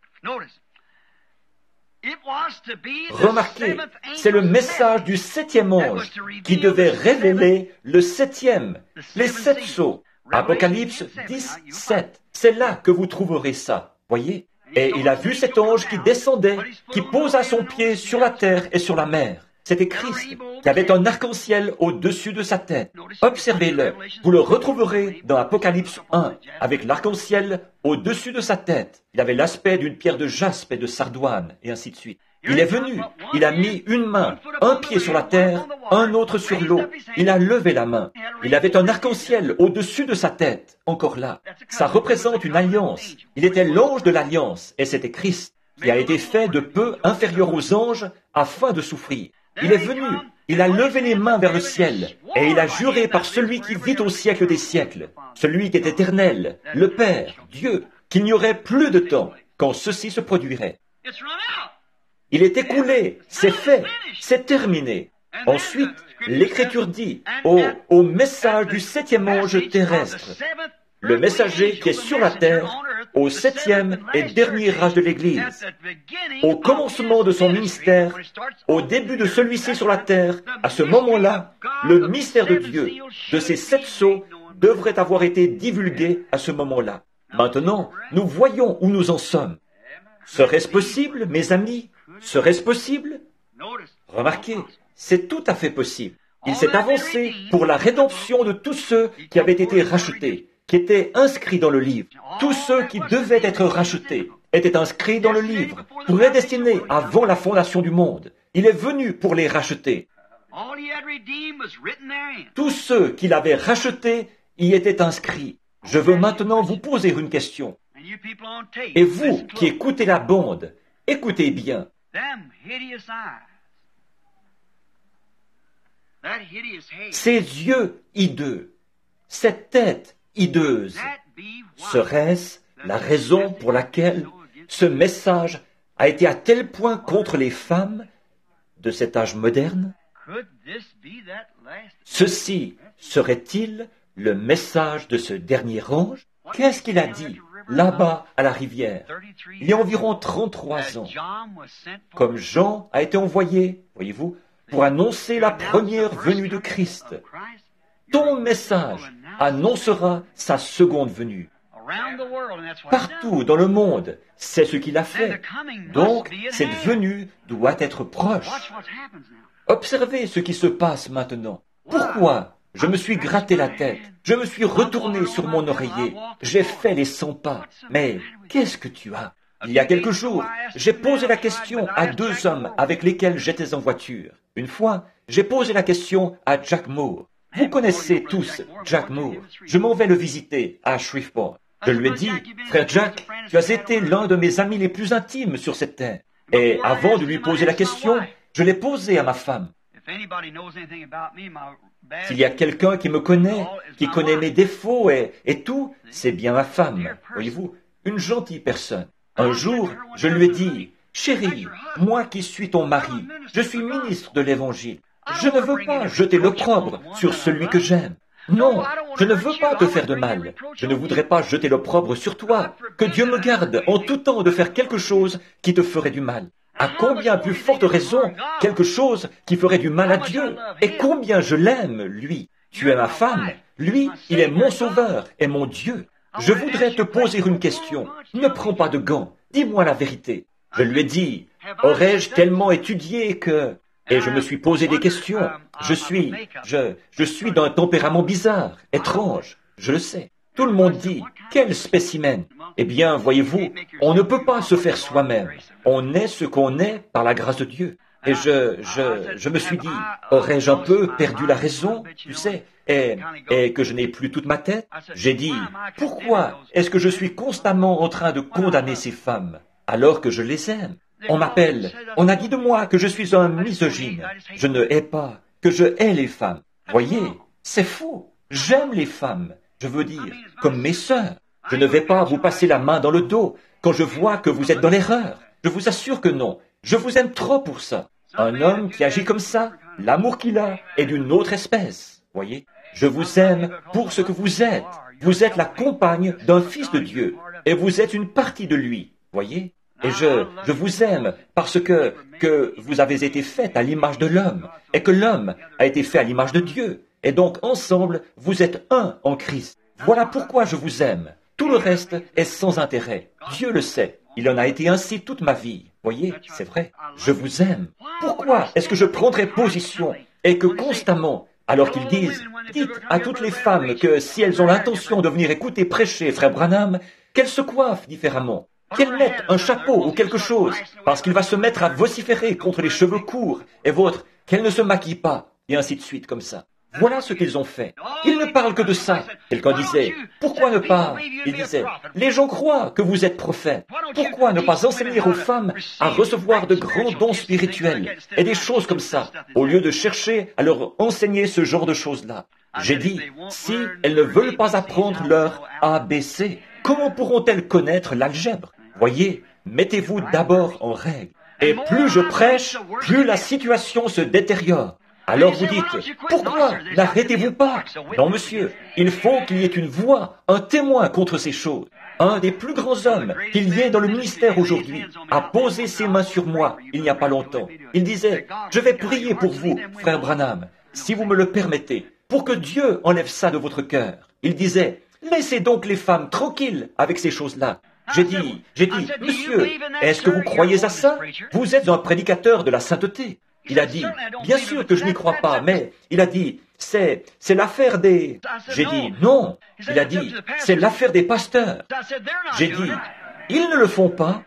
Remarquez, c'est le message du septième ange qui devait révéler le septième, les sept sceaux. Apocalypse dix, sept. C'est là que vous trouverez ça. Voyez? Et il a vu cet ange qui descendait, qui posa son pied sur la terre et sur la mer. C'était Christ, qui avait un arc-en-ciel au-dessus de sa tête. Observez-le. Vous le retrouverez dans Apocalypse un, avec l'arc-en-ciel au-dessus de sa tête. Il avait l'aspect d'une pierre de jaspe et de sardoine, et ainsi de suite. Il est venu, il a mis une main, un pied sur la terre, un autre sur l'eau. Il a levé la main. Il avait un arc-en-ciel au-dessus de sa tête, encore là. Ça représente une alliance. Il était l'ange de l'alliance, et c'était Christ, qui a été fait de peu inférieur aux anges, afin de souffrir. Il est venu, il a levé les mains vers le ciel, et il a juré par celui qui vit au siècle des siècles, celui qui est éternel, le Père, Dieu, qu'il n'y aurait plus de temps quand ceci se produirait. Il est écoulé, c'est fait, c'est terminé. Ensuite, l'Écriture dit, au, au message du septième ange terrestre, le messager qui est sur la terre, au septième et dernier âge de l'Église, au commencement de son ministère, au début de celui-ci sur la terre, à ce moment-là, le mystère de Dieu, de ces sept sceaux, devrait avoir été divulgué à ce moment-là. Maintenant, nous voyons où nous en sommes. Serait-ce possible, mes amis? Serait-ce possible? Remarquez, c'est tout à fait possible. Il s'est avancé pour la rédemption de tous ceux qui avaient été rachetés, qui étaient inscrits dans le livre. Tous ceux qui devaient être rachetés étaient inscrits dans le livre, prédestinés avant la fondation du monde. Il est venu pour les racheter. Tous ceux qu'il avait rachetés y étaient inscrits. Je veux maintenant vous poser une question. Et vous qui écoutez la bande, écoutez bien. Ces yeux hideux, cette tête hideuse, serait-ce la raison pour laquelle ce message a été à tel point contre les femmes de cet âge moderne? Ceci serait-il le message de ce dernier ange? Qu'est-ce qu'il a dit là-bas à la rivière, il y a environ trente-trois ans, comme Jean a été envoyé, voyez-vous, pour annoncer la première venue de Christ. Ton message annoncera sa seconde venue. Partout dans le monde, c'est ce qu'il a fait. Donc, cette venue doit être proche. Observez ce qui se passe maintenant. Pourquoi je me suis gratté la tête, je me suis retourné sur mon oreiller, j'ai fait les cent pas. Mais qu'est-ce que tu as? Il y a quelques jours, j'ai posé la question à deux hommes avec lesquels j'étais en voiture. Une fois, j'ai posé la question à Jack Moore. Vous connaissez tous Jack Moore. Je m'en vais le visiter à Shreveport. Je lui ai dit, frère Jack, tu as été l'un de mes amis les plus intimes sur cette terre. Et avant de lui poser la question, je l'ai posée à ma femme. S'il y a quelqu'un qui me connaît, qui connaît mes défauts et, et tout, c'est bien ma femme. Voyez-vous, une gentille personne. Un jour, je lui ai dit, chérie, moi qui suis ton mari, je suis ministre de l'Évangile. Je ne veux pas jeter l'opprobre sur celui que j'aime. Non, je ne veux pas te faire de mal. Je ne voudrais pas jeter l'opprobre sur toi. Que Dieu me garde en tout temps de faire quelque chose qui te ferait du mal. À combien plus forte raison quelque chose qui ferait du mal à Dieu? Et combien je l'aime, lui. Tu es ma femme. Lui, il est mon sauveur et mon Dieu. Je voudrais te poser une question. Ne prends pas de gants. Dis-moi la vérité. Je lui ai dit, aurais-je tellement étudié que... Et je me suis posé des questions. Je suis, je, je suis d'un tempérament bizarre, étrange. Je le sais. Tout le monde dit, quel spécimen. Eh bien, voyez-vous, on ne peut pas se faire soi-même. On est ce qu'on est par la grâce de Dieu. Et je, je, je me suis dit, aurais-je un peu perdu la raison, tu sais, et, et que je n'ai plus toute ma tête? J'ai dit, pourquoi est-ce que je suis constamment en train de condamner ces femmes, alors que je les aime? On m'appelle, on a dit de moi que je suis un misogyne. Je ne hais pas, que je hais les femmes. Voyez, c'est faux. J'aime les femmes, je veux dire, comme mes sœurs. Je ne vais pas vous passer la main dans le dos quand je vois que vous êtes dans l'erreur. Je vous assure que non. Je vous aime trop pour ça. Un homme qui agit comme ça, l'amour qu'il a est d'une autre espèce. Voyez, je vous aime pour ce que vous êtes. Vous êtes la compagne d'un fils de Dieu et vous êtes une partie de lui. Voyez? Et je, je vous aime parce que, que vous avez été faite à l'image de l'homme et que l'homme a été fait à l'image de Dieu. Et donc, ensemble, vous êtes un en Christ. Voilà pourquoi je vous aime. Tout le reste est sans intérêt. Dieu le sait. Il en a été ainsi toute ma vie. Voyez, c'est vrai. Je vous aime. Pourquoi est-ce que je prendrais position et que constamment, alors qu'ils disent, dites à toutes les femmes que si elles ont l'intention de venir écouter prêcher Frère Branham, qu'elles se coiffent différemment, qu'elles mettent un chapeau ou quelque chose, parce qu'il va se mettre à vociférer contre les cheveux courts et votre, qu'elles ne se maquillent pas, et ainsi de suite comme ça. Voilà ce qu'ils ont fait. Ils ne parlent que de ça. Quelqu'un disait, pourquoi ne pas? Il disait, les gens croient que vous êtes prophète. Pourquoi ne pas enseigner aux femmes à recevoir de grands dons spirituels et des choses comme ça, au lieu de chercher à leur enseigner ce genre de choses-là? J'ai dit, si elles ne veulent pas apprendre leur A B C, comment pourront-elles connaître l'algèbre? Voyez, mettez-vous d'abord en règle. Et plus je prêche, plus la situation se détériore. Alors vous dites, pourquoi n'arrêtez-vous pas? Non, monsieur, il faut qu'il y ait une voix, un témoin contre ces choses. Un des plus grands hommes qu'il y ait dans le ministère aujourd'hui a posé ses mains sur moi il n'y a pas longtemps. Il disait, je vais prier pour vous, frère Branham, si vous me le permettez, pour que Dieu enlève ça de votre cœur. Il disait, laissez donc les femmes tranquilles avec ces choses-là. J'ai dit, j'ai dit, monsieur, est-ce que vous croyez à ça? Vous êtes un prédicateur de la sainteté. Il a dit, bien sûr que je n'y crois pas, mais il a dit, c'est, c'est l'affaire des... J'ai dit, non. Il a dit, c'est l'affaire des pasteurs. J'ai dit, ils ne le font pas.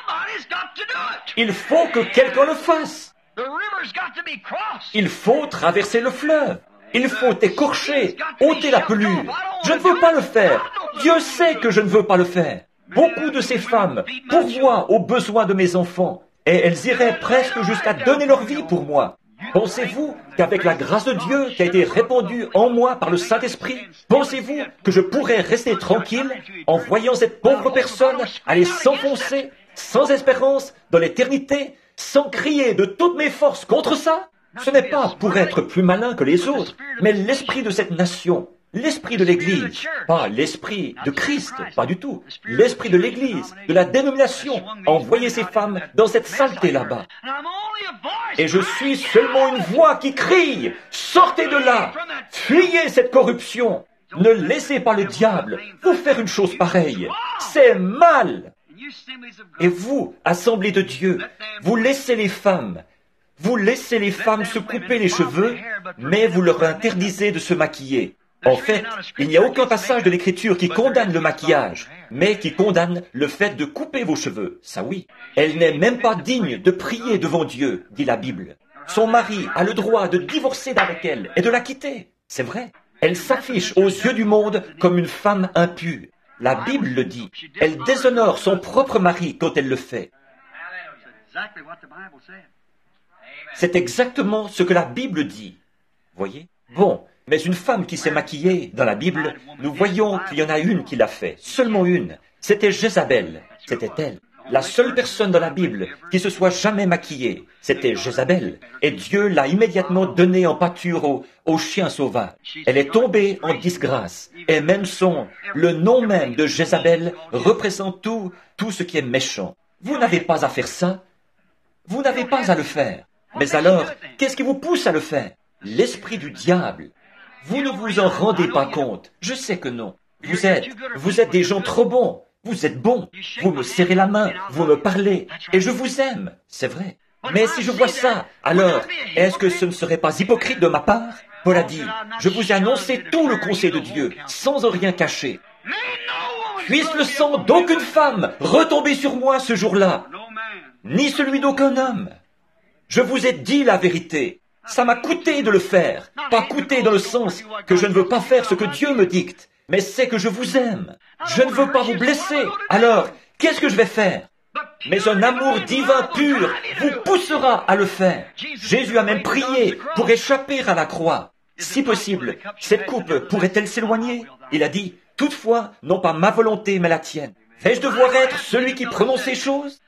Il faut que quelqu'un le fasse. Il faut traverser le fleuve. Il faut écorcher, ôter la pelure. Je ne veux pas le faire. Dieu sait que je ne veux pas le faire. Beaucoup de ces femmes pourvoient aux besoins de mes enfants, et elles iraient presque jusqu'à donner leur vie pour moi. Pensez-vous qu'avec la grâce de Dieu qui a été répandue en moi par le Saint-Esprit, pensez-vous que je pourrais rester tranquille en voyant cette pauvre personne aller s'enfoncer, sans espérance, dans l'éternité, sans crier de toutes mes forces contre ça? Ce n'est pas pour être plus malin que les autres, mais l'esprit de cette nation, l'esprit de l'Église, pas l'esprit de Christ, pas du tout, l'esprit de l'Église, de la dénomination, envoyer ces femmes dans cette saleté là-bas. Et je suis seulement une voix qui crie, sortez de là, fuyez cette corruption, ne laissez pas le diable vous faire une chose pareille, c'est mal. Et vous, assemblée de Dieu, vous laissez les femmes, vous laissez les femmes se couper les cheveux, mais vous leur interdisez de se maquiller. En fait, il n'y a aucun passage de l'Écriture qui condamne le maquillage, mais qui condamne le fait de couper vos cheveux. Ça oui. Elle n'est même pas digne de prier devant Dieu, dit la Bible. Son mari a le droit de divorcer d'avec elle et de la quitter. C'est vrai. Elle s'affiche aux yeux du monde comme une femme impure. La Bible le dit. Elle déshonore son propre mari quand elle le fait. C'est exactement ce que la Bible dit. Voyez? Bon. Mais une femme qui s'est maquillée, dans la Bible, nous voyons qu'il y en a une qui l'a fait, seulement une. C'était Jézabel, c'était elle. La seule personne dans la Bible qui se soit jamais maquillée, c'était Jézabel. Et Dieu l'a immédiatement donnée en pâture aux, aux chiens sauvages. Elle est tombée en disgrâce. Et même son, le nom même de Jézabel représente tout, tout ce qui est méchant. Vous n'avez pas à faire ça. Vous n'avez pas à le faire. Mais alors, qu'est-ce qui vous pousse à le faire? L'esprit du diable. Vous ne vous en rendez pas compte. Je sais que non. Vous êtes, vous êtes des gens trop bons. Vous êtes bons. Vous me serrez la main, vous me parlez, et je vous aime. C'est vrai. Mais si je vois ça, alors, est-ce que ce ne serait pas hypocrite de ma part? Paul a dit, je vous ai annoncé tout le conseil de Dieu, sans en rien cacher. Puisse le sang d'aucune femme retomber sur moi ce jour-là, ni celui d'aucun homme. Je vous ai dit la vérité. Ça m'a coûté de le faire. Pas coûté dans le sens que je ne veux pas faire ce que Dieu me dicte, mais c'est que je vous aime. Je ne veux pas vous blesser. Alors, qu'est-ce que je vais faire? Mais un amour divin pur vous poussera à le faire. Jésus a même prié pour échapper à la croix. Si possible, cette coupe pourrait-elle s'éloigner? Il a dit, toutefois, non pas ma volonté, mais la tienne. Vais-je devoir être celui qui prononce ces choses?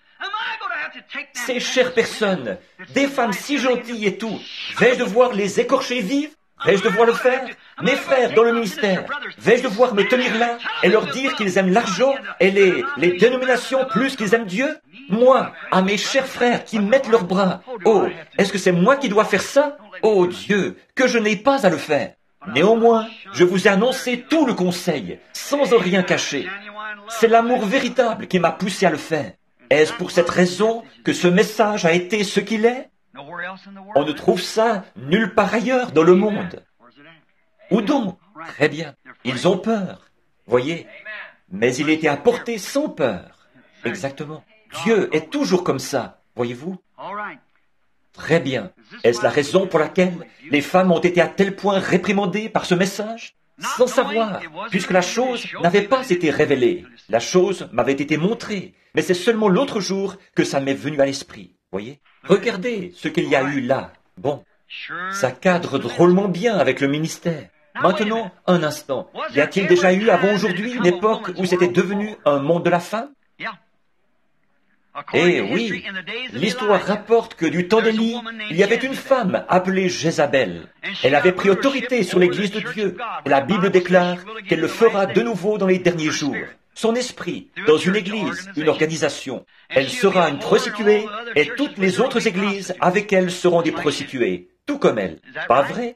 Ces chères personnes, des femmes si gentilles et tout, vais-je devoir les écorcher vives? Vais-je devoir le faire? Mes frères dans le ministère, vais-je devoir me tenir là et leur dire qu'ils aiment l'argent et les, les dénominations plus qu'ils aiment Dieu? Moi, à mes chers frères qui mettent leurs bras, oh, est-ce que c'est moi qui dois faire ça? Oh Dieu, que je n'ai pas à le faire. Néanmoins, je vous ai annoncé tout le conseil, sans en rien cacher. C'est l'amour véritable qui m'a poussé à le faire. Est-ce pour cette raison que ce message a été ce qu'il est? On ne trouve ça nulle part ailleurs dans le monde. Où donc? Très bien. Ils ont peur. Voyez? Mais il était apporté sans peur. Exactement. Dieu est toujours comme ça. Voyez-vous? Très bien. Est-ce la raison pour laquelle les femmes ont été à tel point réprimandées par ce message? Sans savoir, puisque la chose n'avait pas été révélée. La chose m'avait été montrée. Mais c'est seulement l'autre jour que ça m'est venu à l'esprit. Voyez? Regardez ce qu'il y a eu là. Bon, ça cadre drôlement bien avec le ministère. Maintenant, un instant. Y a-t-il déjà eu avant aujourd'hui une époque où c'était devenu un monde de la femme? Eh oui, l'histoire rapporte que du temps d'Élie, il y avait une femme appelée Jézabel. Elle avait pris autorité sur l'Église de Dieu. Et la Bible déclare qu'elle le fera de nouveau dans les derniers jours. son esprit dans une église, une organisation. Elle sera une prostituée et toutes les autres églises avec elle seront des prostituées, tout comme elle. Pas vrai?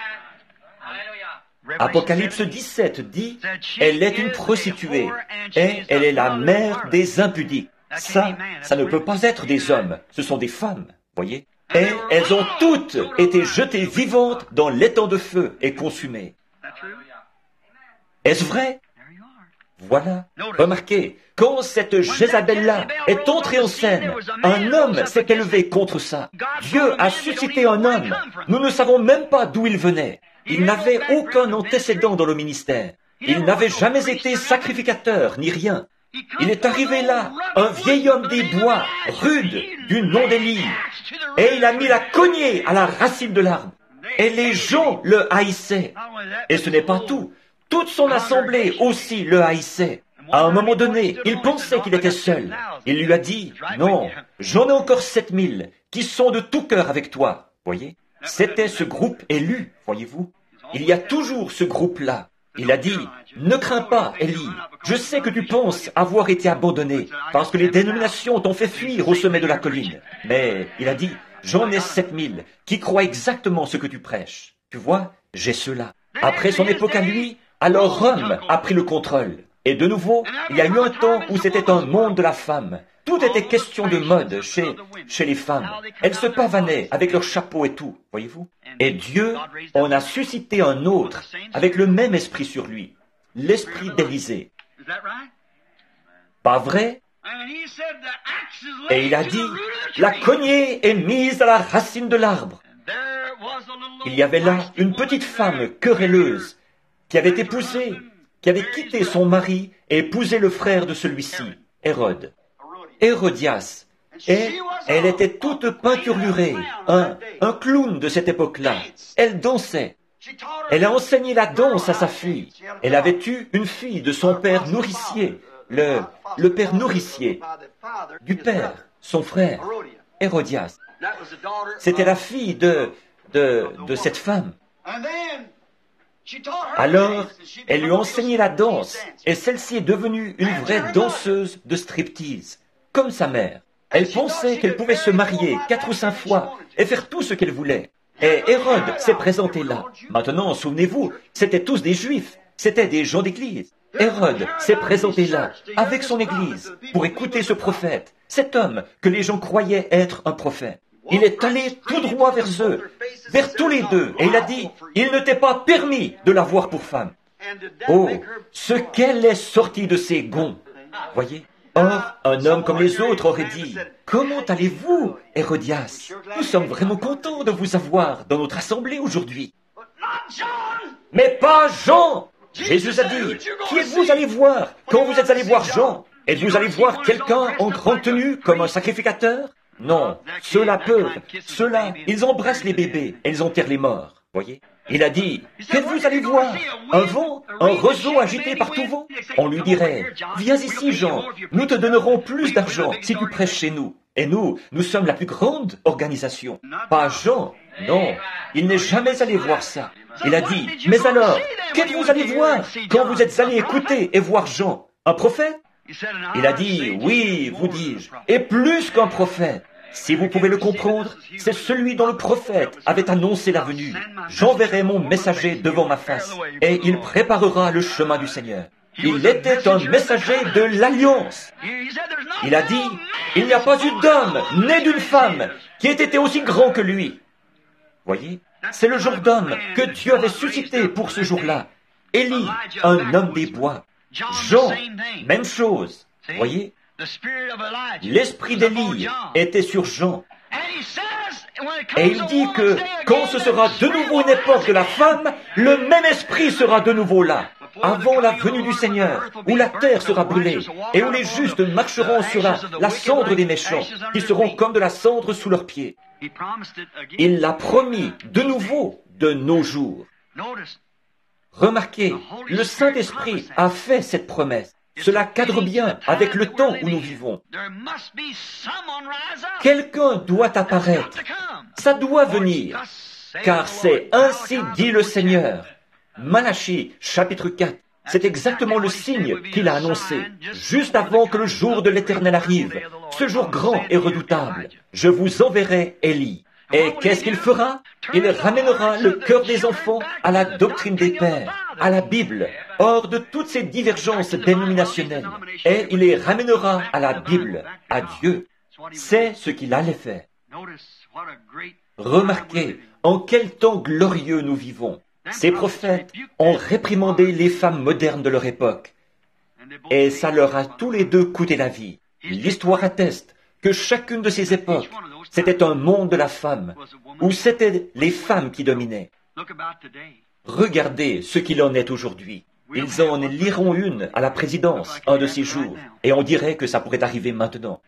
Apocalypse dix-sept dit, elle est une prostituée et elle est la mère des impudiques. Ça, ça ne peut pas être des hommes, ce sont des femmes, voyez? Et elles ont toutes été jetées vivantes dans l'étang de feu et consumées. Est-ce vrai? Voilà. Remarquez, quand cette Jézabel-là est entrée en scène, un homme s'est élevé contre ça. Dieu a suscité un homme. Nous ne savons même pas d'où il venait. Il n'avait aucun antécédent dans le ministère. Il n'avait jamais été sacrificateur, ni rien. Il est arrivé là, un vieil homme des bois, rude, du nom d'Élie, et il a mis la cognée à la racine de l'arbre. Et les gens le haïssaient. Et ce n'est pas tout. Toute son assemblée aussi le haïssait. À un moment donné, il pensait qu'il était seul. Il lui a dit, « Non, j'en ai encore sept mille qui sont de tout cœur avec toi. » Voyez? C'était ce groupe élu, voyez-vous? Il y a toujours ce groupe-là. Il a dit, « Ne crains pas, Élie. Je sais que tu penses avoir été abandonné parce que les dénominations t'ont fait fuir au sommet de la colline. » Mais il a dit, « J'en ai sept mille qui croient exactement ce que tu prêches. Tu vois, j'ai ceux-là. » Après son époque à lui, alors Rome a pris le contrôle. Et de nouveau, il y a eu un temps où c'était un monde de la femme. Tout était question de mode chez, chez les femmes. Elles se pavanaient avec leurs chapeaux et tout, voyez-vous. Et Dieu en a suscité un autre avec le même esprit sur lui, l'esprit d'Élisée. Pas vrai? Et il a dit, la cognée est mise à la racine de l'arbre. Il y avait là une petite femme querelleuse qui avait épousé, qui avait quitté son mari et épousé le frère de celui-ci, Hérode. Hérodias. Et elle était toute peinturlurée, un, un clown de cette époque-là. Elle dansait. Elle a enseigné la danse à sa fille. Elle avait eu une fille de son père nourricier, le, le père nourricier du père, son frère, Hérodias. C'était la fille de, de, de cette femme. Alors, elle lui a enseigné la danse, et celle-ci est devenue une vraie danseuse de striptease, comme sa mère. Elle pensait qu'elle pouvait se marier quatre ou cinq fois et faire tout ce qu'elle voulait. Et Hérode s'est présenté là. Maintenant, souvenez-vous, c'étaient tous des Juifs, c'étaient des gens d'église. Hérode s'est présenté là, avec son église, pour écouter ce prophète, cet homme que les gens croyaient être un prophète. Il est allé tout droit vers eux, vers tous les deux, et il a dit, il ne t'est pas permis de la voir pour femme. Oh, ce qu'elle est sortie de ses gonds, voyez. Or, un homme comme les autres aurait dit, comment allez-vous, Hérodias? Nous sommes vraiment contents de vous avoir dans notre assemblée aujourd'hui. Mais pas Jean! Jésus a dit, qui êtes-vous allé voir quand vous êtes allé voir Jean? Êtes-vous allé voir quelqu'un en grande tenue comme un sacrificateur? Non, ceux-là peuvent. Ceux-là, ils embrassent les bébés et ils enterrent les morts. Voyez? Il a dit, qu'êtes-vous allé voir? Un vent? Un roseau agité par tout vent? On lui dirait, viens ici, Jean, nous te donnerons plus d'argent si tu prêches chez nous. Et nous, nous sommes la plus grande organisation. Pas Jean. Non, il n'est jamais allé voir ça. Il a dit, mais alors, qu'êtes-vous allé voir quand vous êtes allé écouter et voir Jean? Un prophète? Il a dit, oui, vous dis-je, et plus qu'un prophète. Si vous pouvez le comprendre, c'est celui dont le prophète avait annoncé la venue. J'enverrai mon messager devant ma face, et il préparera le chemin du Seigneur. Il était un messager de l'Alliance. Il a dit, il n'y a pas eu d'homme né d'une femme qui ait été aussi grand que lui. Voyez, c'est le genre d'homme que Dieu avait suscité pour ce jour-là. Élie, un homme des bois. Jean, même chose. Voyez, l'esprit d'Élie était sur Jean. Et il dit que quand ce sera de nouveau une époque de la femme, le même esprit sera de nouveau là, avant la venue du Seigneur, où la terre sera brûlée, et où les justes marcheront sur la, la cendre des méchants, qui seront comme de la cendre sous leurs pieds. Il l'a promis de nouveau de nos jours. Remarquez, le Saint-Esprit a fait cette promesse. Cela cadre bien avec le temps où nous vivons. Quelqu'un doit apparaître. Ça doit venir. Car c'est ainsi dit le Seigneur. Malachie, chapitre quatre. C'est exactement le signe qu'il a annoncé, juste avant que le jour de l'Éternel arrive, ce jour grand et redoutable. Je vous enverrai Élie. Et qu'est-ce qu'il fera? Il ramènera le cœur des enfants à la doctrine des pères, à la Bible, hors de toutes ces divergences dénominationnelles. Et il les ramènera à la Bible, à Dieu. C'est ce qu'il allait faire. Remarquez en quel temps glorieux nous vivons. Ces prophètes ont réprimandé les femmes modernes de leur époque. Et ça leur a tous les deux coûté la vie. L'histoire atteste que chacune de ces époques, c'était un monde de la femme, où c'étaient les femmes qui dominaient. Regardez ce qu'il en est aujourd'hui. Ils en liront une à la présidence un de ces jours, et on dirait que ça pourrait arriver maintenant.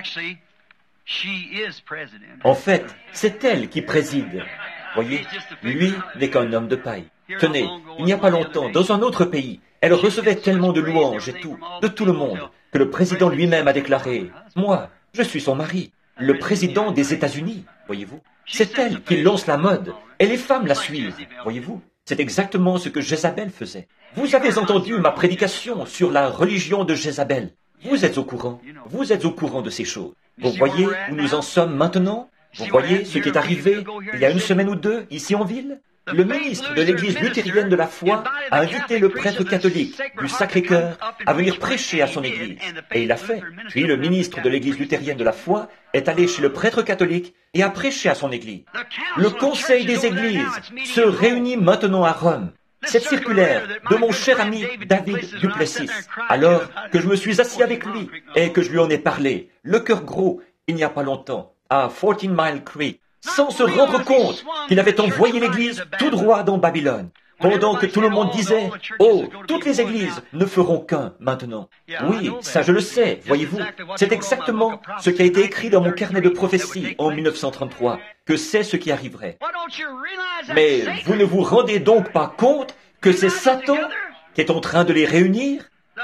En fait, c'est elle qui préside. Voyez, lui n'est qu'un homme de paille. Tenez, il n'y a pas longtemps, dans un autre pays, elle recevait tellement de louanges et tout, de tout le monde, que le président lui-même a déclaré, « Moi, je suis son mari, le président des États-Unis, voyez-vous. C'est elle qui lance la mode, et les femmes la suivent, voyez-vous. C'est exactement ce que Jézabel faisait. Vous avez entendu ma prédication sur la religion de Jézabel. Vous êtes au courant, vous êtes au courant de ces choses. Vous voyez où nous en sommes maintenant? Vous voyez ce qui est arrivé il y a une semaine ou deux, ici en ville? Le ministre de l'Église luthérienne de la foi a invité le prêtre catholique du Sacré-Cœur à venir prêcher à son Église. Et il l'a fait. Puis le ministre de l'Église luthérienne de la foi est allé chez le prêtre catholique et a prêché à son Église. Le Conseil des Églises se réunit maintenant à Rome. Cette circulaire de mon cher ami David Duplessis, alors que je me suis assis avec lui et que je lui en ai parlé, le cœur gros, il n'y a pas longtemps, à fourteen Mile Creek, sans se rendre compte qu'il avait envoyé l'Église tout droit dans Babylone, pendant que tout le monde disait « Oh, toutes les églises ne feront qu'un maintenant. » Oui, ça je le sais, voyez-vous, c'est exactement ce qui a été écrit dans mon carnet de prophétie en mille neuf cent trente-trois, que c'est ce qui arriverait. Mais vous ne vous rendez donc pas compte que c'est Satan qui est en train de les réunir?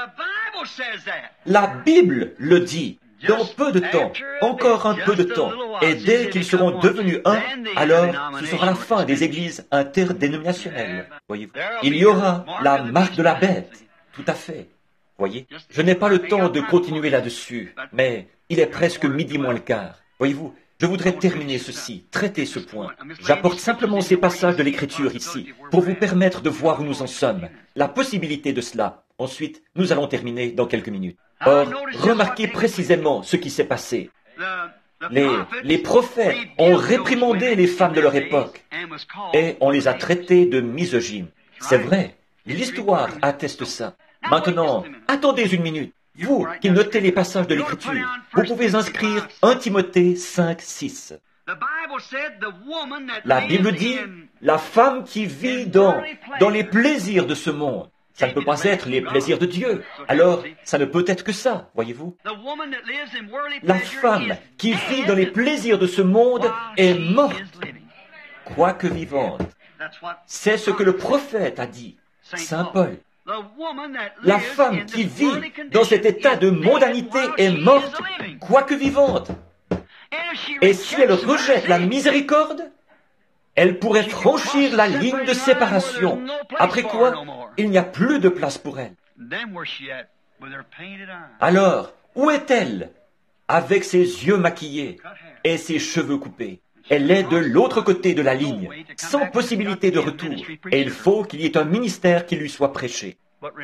La Bible le dit. Dans peu de temps, encore un peu de temps, et dès qu'ils seront devenus un, alors ce sera la fin des églises interdénominationnelles. Voyez-vous, il y aura la marque de la bête. Tout à fait. Voyez, je n'ai pas le temps de continuer là-dessus, mais il est presque midi moins le quart. Voyez-vous, je voudrais terminer ceci, traiter ce point. J'apporte simplement ces passages de l'Écriture ici, pour vous permettre de voir où nous en sommes, la possibilité de cela. Ensuite, nous allons terminer dans quelques minutes. Or, remarquez précisément ce qui s'est passé. Les, les prophètes ont réprimandé les femmes de leur époque et on les a traitées de misogynes. C'est vrai, l'histoire atteste ça. Maintenant, attendez une minute. Vous qui notez les passages de l'Écriture, vous pouvez inscrire un Timothée cinq, six. La Bible dit, la femme qui vit dans, dans les plaisirs de ce monde. Ça ne peut pas être les plaisirs de Dieu. Alors, ça ne peut être que ça, voyez-vous. La femme qui vit dans les plaisirs de ce monde est morte, quoique vivante. C'est ce que le prophète a dit, Saint Paul. La femme qui vit dans cet état de mondanité est morte, quoique vivante. Et si elle rejette la miséricorde, elle pourrait franchir la ligne de séparation, après quoi il n'y a plus de place pour elle. Alors, où est-elle avec ses yeux maquillés et ses cheveux coupés? Elle est de l'autre côté de la ligne, sans possibilité de retour, et il faut qu'il y ait un ministère qui lui soit prêché.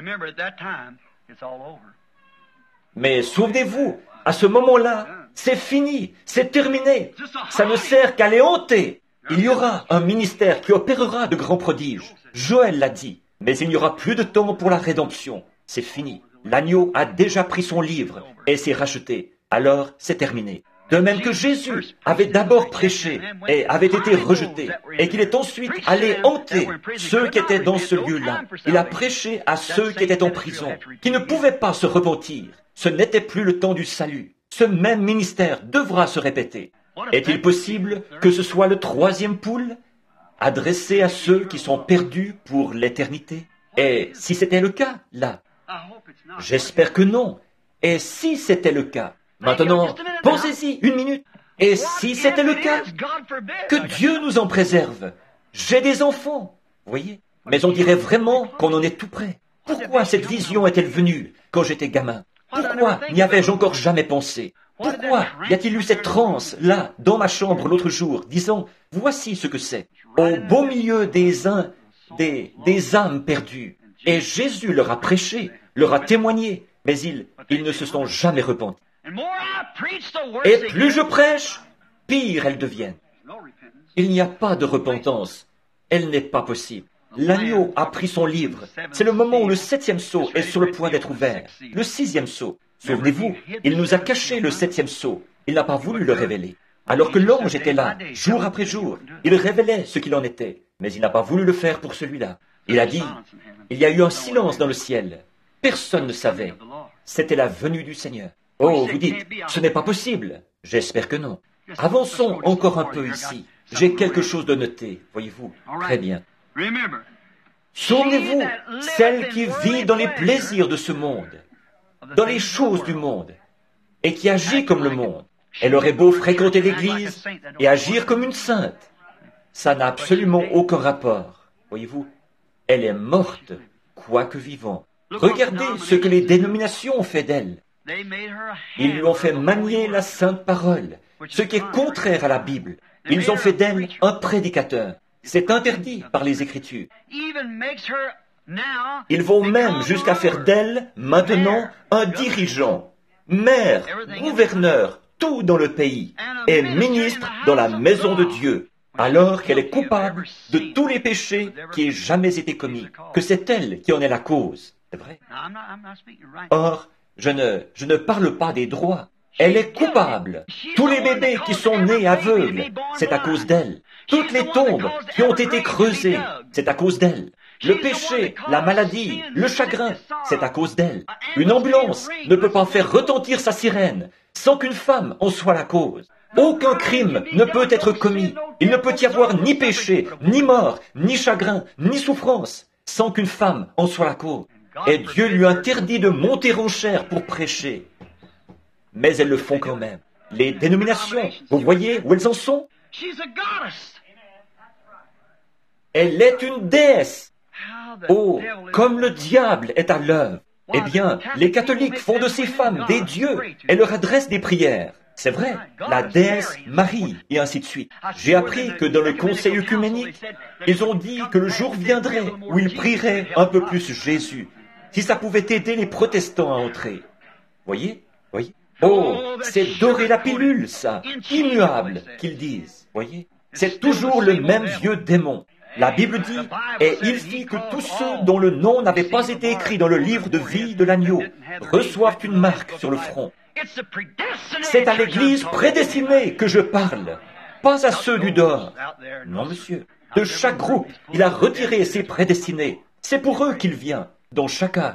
Mais souvenez-vous, à ce moment-là, c'est fini, c'est terminé. Ça ne sert qu'à les hanter. Il y aura un ministère qui opérera de grands prodiges. Joël l'a dit. Mais il n'y aura plus de temps pour la rédemption. C'est fini. L'agneau a déjà pris son livre et s'est racheté. Alors, c'est terminé. De même que Jésus avait d'abord prêché et avait été rejeté, et qu'il est ensuite allé hanter ceux qui étaient dans ce lieu-là. Il a prêché à ceux qui étaient en prison, qui ne pouvaient pas se repentir. Ce n'était plus le temps du salut. Ce même ministère devra se répéter. Est-il possible que ce soit le troisième poule, adressé à ceux qui sont perdus pour l'éternité? Et si c'était le cas, là, j'espère que non. Et si c'était le cas, maintenant, pensez-y une minute. Et si c'était le cas, que Dieu nous en préserve. J'ai des enfants, voyez. Mais on dirait vraiment qu'on en est tout près. Pourquoi cette vision est-elle venue quand j'étais gamin? Pourquoi n'y avais-je encore jamais pensé? Pourquoi y a-t-il eu cette transe, là, dans ma chambre l'autre jour, disant, voici ce que c'est, au beau milieu des uns, des, des âmes perdues. Et Jésus leur a prêché, leur a témoigné, mais ils, ils ne se sont jamais repentis. Et plus je prêche, pire elles deviennent. Il n'y a pas de repentance. Elle n'est pas possible. L'agneau a pris son livre. C'est le moment où le septième sceau est sur le point d'être ouvert. Le sixième sceau. Souvenez-vous, il nous a caché le septième sceau. Il n'a pas voulu le révéler. Alors que l'ange était là, jour après jour, il révélait ce qu'il en était. Mais il n'a pas voulu le faire pour celui-là. Il a dit, il y a eu un silence dans le ciel. Personne ne savait. C'était la venue du Seigneur. Oh, vous dites, ce n'est pas possible. J'espère que non. Avançons encore un peu ici. J'ai quelque chose de noté, voyez-vous. Très bien. Souvenez-vous, celle qui vit dans les plaisirs de ce monde, dans les choses du monde, et qui agit comme le monde. Elle aurait beau fréquenter l'Église et agir comme une sainte. Ça n'a absolument aucun rapport, voyez-vous. Elle est morte, quoique vivante. Regardez ce que les dénominations ont fait d'elle. Ils lui ont fait manier la sainte parole, ce qui est contraire à la Bible. Ils ont fait d'elle un prédicateur. C'est interdit par les Écritures. Ils vont même jusqu'à faire d'elle, maintenant, un dirigeant, maire, gouverneur, tout dans le pays, et ministre dans la maison de Dieu, alors qu'elle est coupable de tous les péchés qui aient jamais été commis, que c'est elle qui en est la cause. C'est vrai. Or, je ne, je ne parle pas des droits. Elle est coupable. Tous les bébés qui sont nés aveugles, c'est à cause d'elle. Toutes les tombes qui ont été creusées, c'est à cause d'elle. Le péché, la maladie, le chagrin, c'est à cause d'elle. Une ambulance ne peut pas faire retentir sa sirène sans qu'une femme en soit la cause. Aucun crime ne peut être commis. Il ne peut y avoir ni péché, ni mort, ni chagrin, ni souffrance sans qu'une femme en soit la cause. Et Dieu lui interdit de monter en chair pour prêcher. Mais elles le font quand même. Les dénominations, vous voyez où elles en sont? Elle est une déesse. Oh, comme le diable est à l'œuvre. Eh bien, les catholiques font de ces femmes des dieux et leur adressent des prières. C'est vrai, la déesse Marie, et ainsi de suite. J'ai appris que dans le conseil œcuménique, ils ont dit que le jour viendrait où ils prieraient un peu plus Jésus, si ça pouvait aider les protestants à entrer. Voyez, voyez. Oh, c'est dorer la pilule, ça, immuable, qu'ils disent, voyez. C'est toujours le même vieux démon. La Bible dit, « Et il fit que tous ceux dont le nom n'avait pas été écrit dans le livre de vie de l'agneau reçoivent une marque sur le front. » C'est à l'Église prédestinée que je parle, pas à ceux du dehors. Non, monsieur. De chaque groupe, il a retiré ses prédestinés. C'est pour eux qu'il vient, dans chacun.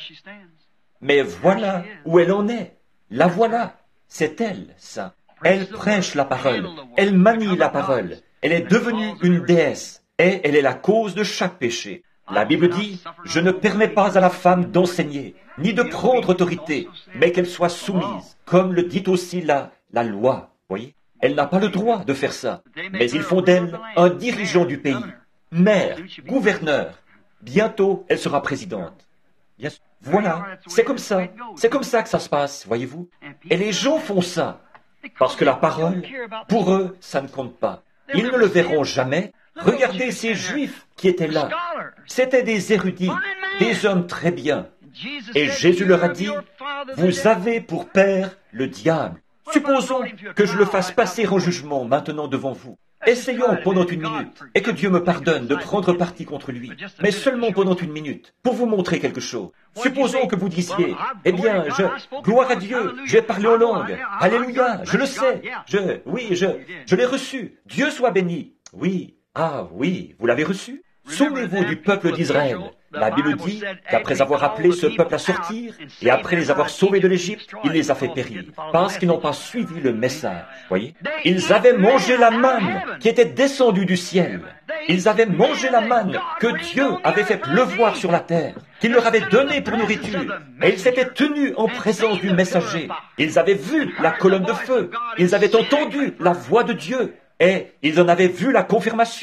Mais voilà où elle en est. La voilà. C'est elle, ça. Elle prêche la parole. Elle manie la parole. Elle est devenue une déesse. Et elle est la cause de chaque péché. La Bible dit, « Je ne permets pas à la femme d'enseigner, ni de prendre autorité, mais qu'elle soit soumise, comme le dit aussi la, la loi. » Voyez, elle n'a pas le droit de faire ça. Mais ils font d'elle un dirigeant du pays, maire, gouverneur. Bientôt, elle sera présidente. Bien sûr. Voilà, c'est comme ça. C'est comme ça que ça se passe, voyez-vous. Et les gens font ça, parce que la parole, pour eux, ça ne compte pas. Ils ne le verront jamais. Regardez ces Juifs qui étaient là. C'étaient des érudits, des hommes très bien. Et Jésus leur a dit, « Vous avez pour père le diable. Supposons que je le fasse passer en jugement maintenant devant vous. Essayons pendant une minute, et que Dieu me pardonne de prendre parti contre lui, mais seulement pendant une minute, pour vous montrer quelque chose. Supposons que vous disiez, eh bien, je, gloire à Dieu, j'ai parlé en langue, alléluia, je le sais, je, oui, je, je l'ai reçu, Dieu soit béni. Oui, ah oui, vous l'avez reçu? Souvenez-vous du peuple d'Israël. La Bible dit qu'après avoir appelé ce peuple à sortir, et après les avoir sauvés de l'Égypte, il les a fait périr, parce qu'ils n'ont pas suivi le message. Voyez? Ils avaient mangé la manne qui était descendue du ciel. Ils avaient mangé la manne que Dieu avait fait pleuvoir sur la terre, qu'il leur avait donnée pour nourriture. Et ils s'étaient tenus en présence du messager. Ils avaient vu la colonne de feu. Ils avaient entendu la voix de Dieu. Et ils en avaient vu la confirmation.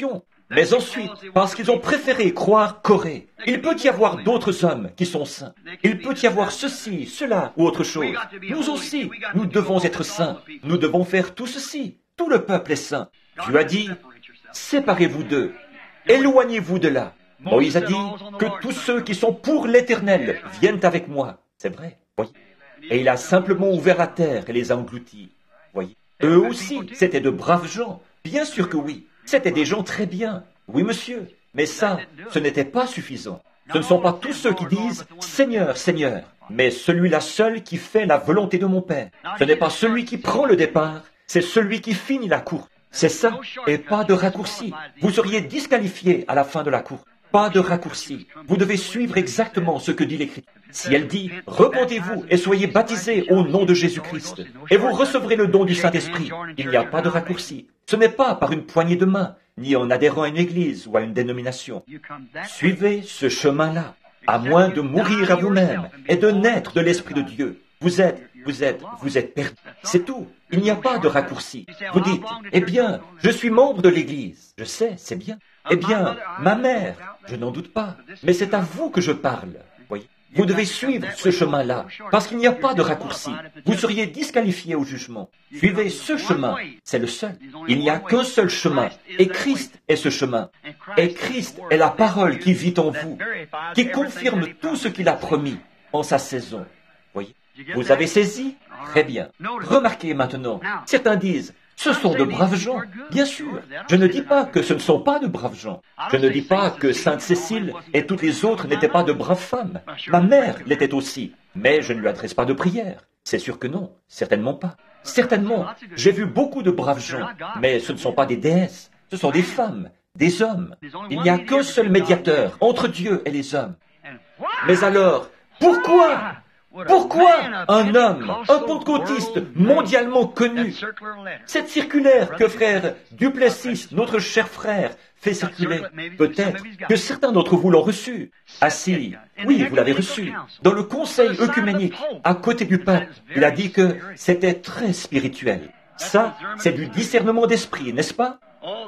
Mais ensuite, parce qu'ils ont préféré croire Corée, il peut y avoir d'autres hommes qui sont saints. Il peut y avoir ceci, cela ou autre chose. Nous aussi, nous devons être saints. Nous devons faire tout ceci. Tout le peuple est saint. Dieu a dit, séparez-vous d'eux. Éloignez-vous de là. Moïse a dit que tous ceux qui sont pour l'Éternel viennent avec moi. C'est vrai, voyez. Et il a simplement ouvert la terre et les a engloutis. Voyez. Eux aussi, c'étaient de braves gens. Bien sûr que oui. C'étaient des gens très bien. Oui, monsieur. Mais ça, ce n'était pas suffisant. Ce ne sont pas tous ceux qui disent « Seigneur, Seigneur », mais celui-là seul qui fait la volonté de mon Père. Ce n'est pas celui qui prend le départ, c'est celui qui finit la course. C'est ça, et pas de raccourci. Vous seriez disqualifié à la fin de la course. Pas de raccourci. Vous devez suivre exactement ce que dit l'Écriture. Si elle dit « Repentez-vous et soyez baptisés au nom de Jésus-Christ, et vous recevrez le don du Saint-Esprit », il n'y a pas de raccourci. Ce n'est pas par une poignée de main, ni en adhérant à une église ou à une dénomination. Suivez ce chemin-là, à moins de mourir à vous-même et de naître de l'Esprit de Dieu. Vous êtes, vous êtes, vous êtes perdu. C'est tout. Il n'y a pas de raccourci. Vous dites, eh bien, je suis membre de l'Église. Je sais, c'est bien. Eh bien, ma mère, je n'en doute pas. Mais c'est à vous que je parle. Voyez. Vous devez suivre ce chemin-là, parce qu'il n'y a pas de raccourci. Vous seriez disqualifié au jugement. Suivez ce chemin, c'est le seul. Il n'y a qu'un seul chemin, et Christ est ce chemin. Et Christ est la parole qui vit en vous, qui confirme tout ce qu'il a promis en sa saison. Voyez. Vous avez saisi? Très bien. Remarquez maintenant, certains disent, ce sont de braves gens. Bien sûr, je ne dis pas que ce ne sont pas de braves gens. Je ne dis pas que Sainte Cécile et toutes les autres n'étaient pas de braves femmes. Ma mère l'était aussi, mais je ne lui adresse pas de prière. C'est sûr que non, certainement pas. Certainement, j'ai vu beaucoup de braves gens, mais ce ne sont pas des déesses, ce sont des femmes, des hommes. Il n'y a qu'un seul médiateur entre Dieu et les hommes. Mais alors, pourquoi Pourquoi un homme, un pentecôtiste mondialement connu, cette circulaire que frère Duplessis, notre cher frère, fait circuler, peut-être que certains d'entre vous l'ont reçu. Assis, oui, vous l'avez reçu, dans le conseil œcuménique, à côté du pape, il a dit que c'était très spirituel. Ça, c'est du discernement d'esprit, n'est-ce pas?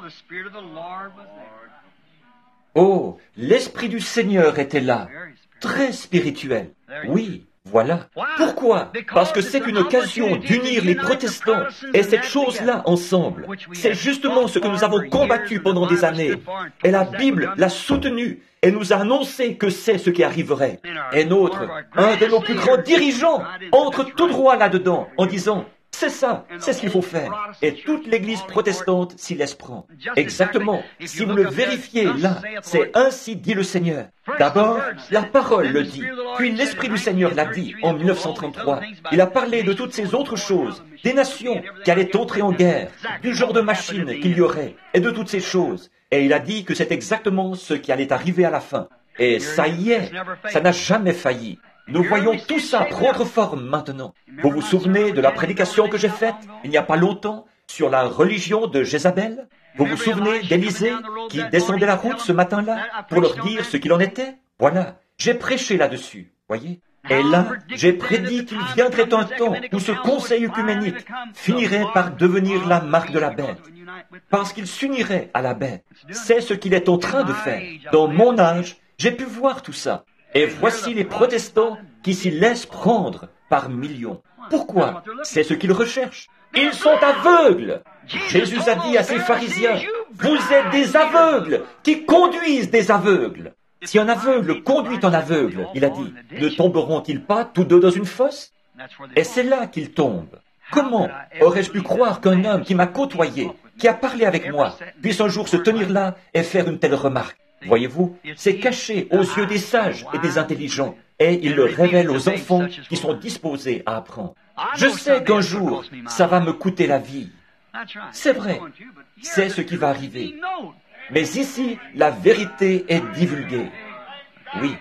Oh, l'Esprit du Seigneur était là, très spirituel. Oui. Voilà. Pourquoi? Parce que c'est une occasion d'unir les protestants et cette chose-là ensemble. C'est justement ce que nous avons combattu pendant des années. Et la Bible l'a soutenu et nous a annoncé que c'est ce qui arriverait. Et notre, un de nos plus grands dirigeants, entre tout droit là-dedans en disant « C'est ça, c'est ce qu'il faut faire. » Et toute l'Église protestante s'y laisse prendre. Exactement. Si vous le vérifiez là, c'est ainsi dit le Seigneur. D'abord, la parole le dit, puis l'Esprit du Seigneur l'a dit en mille neuf cent trente-trois. Il a parlé de toutes ces autres choses, des nations qui allaient entrer en guerre, du genre de machines qu'il y aurait, et de toutes ces choses. Et il a dit que c'est exactement ce qui allait arriver à la fin. Et ça y est, ça n'a jamais failli. Nous voyons tout ça prendre forme maintenant. Vous vous souvenez de la prédication que j'ai faite il n'y a pas longtemps sur la religion de Jézabel? Vous vous souvenez d'Élisée qui descendait la route ce matin-là pour leur dire ce qu'il en était? Voilà, j'ai prêché là-dessus, voyez. Et là, j'ai prédit qu'il viendrait un temps où ce conseil œcuménique finirait par devenir la marque de la bête, parce qu'il s'unirait à la bête. C'est ce qu'il est en train de faire. Dans mon âge, j'ai pu voir tout ça. Et voici les protestants qui s'y laissent prendre par millions. Pourquoi? C'est ce qu'ils recherchent. Ils sont aveugles. Jésus a dit à ses pharisiens, « Vous êtes des aveugles qui conduisent des aveugles. » Si un aveugle conduit un aveugle, il a dit, ne tomberont-ils pas tous deux dans une fosse? Et c'est là qu'ils tombent. Comment aurais-je pu croire qu'un homme qui m'a côtoyé, qui a parlé avec moi, puisse un jour se tenir là et faire une telle remarque? Voyez-vous, c'est caché aux yeux des sages et des intelligents, et il le révèle aux enfants qui sont disposés à apprendre. Je sais qu'un jour, ça va me coûter la vie. C'est vrai, c'est ce qui va arriver. Mais ici, la vérité est divulguée. Oui.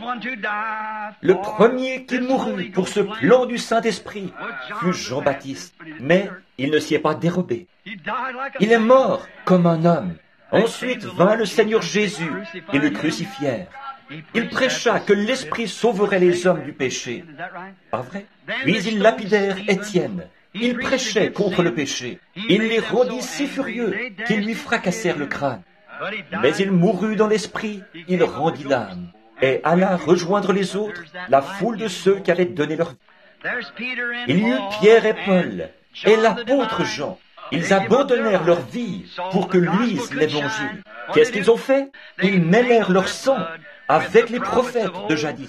Le premier qui mourut pour ce plan du Saint-Esprit fut Jean-Baptiste, mais il ne s'y est pas dérobé. Il est mort comme un homme. Ensuite vint le Seigneur Jésus et le crucifièrent. Il prêcha que l'Esprit sauverait les hommes du péché. Pas vrai? Puis ils lapidèrent Étienne. Il prêchait contre le péché. Il les rendit si furieux qu'ils lui fracassèrent le crâne. Mais il mourut dans l'esprit, il rendit l'âme, et alla rejoindre les autres, la foule de ceux qui avaient donné leur vie. Il y eut Pierre et Paul, et l'apôtre Jean. Ils abandonnèrent leur vie pour que luise l'Évangile. Qu'est-ce qu'ils ont fait? Ils mêlèrent leur sang avec les prophètes de jadis,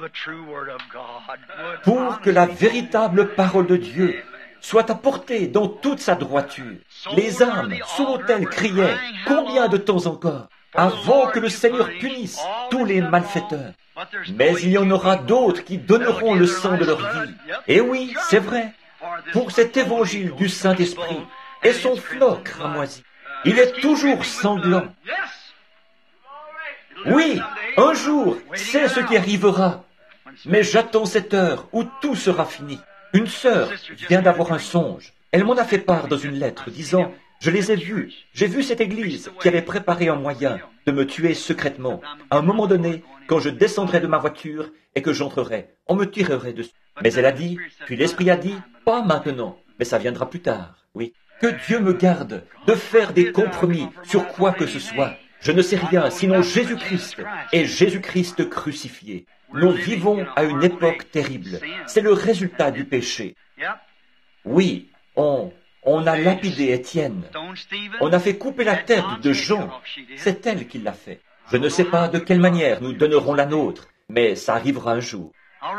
pour que la véritable parole de Dieu soit apportée dans toute sa droiture. Les âmes sous l'autel criaient, combien de temps encore, avant que le Seigneur punisse tous les malfaiteurs. Mais il y en aura d'autres qui donneront le sang de leur vie. Et oui, c'est vrai, pour cet évangile du Saint-Esprit et son flot cramoisi. Il est toujours sanglant. Oui, un jour, c'est ce qui arrivera. Mais j'attends cette heure où tout sera fini. Une sœur vient d'avoir un songe. Elle m'en a fait part dans une lettre, disant, « Je les ai vus. J'ai vu cette église qui avait préparé un moyen de me tuer secrètement. À un moment donné, quand je descendrai de ma voiture et que j'entrerai, on me tirerait dessus. » Mais elle a dit, puis l'Esprit a dit, « Pas maintenant, mais ça viendra plus tard. » Oui. Que Dieu me garde de faire des compromis sur quoi que ce soit. Je ne sais rien sinon Jésus-Christ et Jésus-Christ crucifié. Nous vivons à une époque terrible. C'est le résultat du péché. Oui, on, on a lapidé Étienne. On a fait couper la tête de Jean. C'est elle qui l'a fait. Je ne sais pas de quelle manière nous donnerons la nôtre, mais ça arrivera un jour.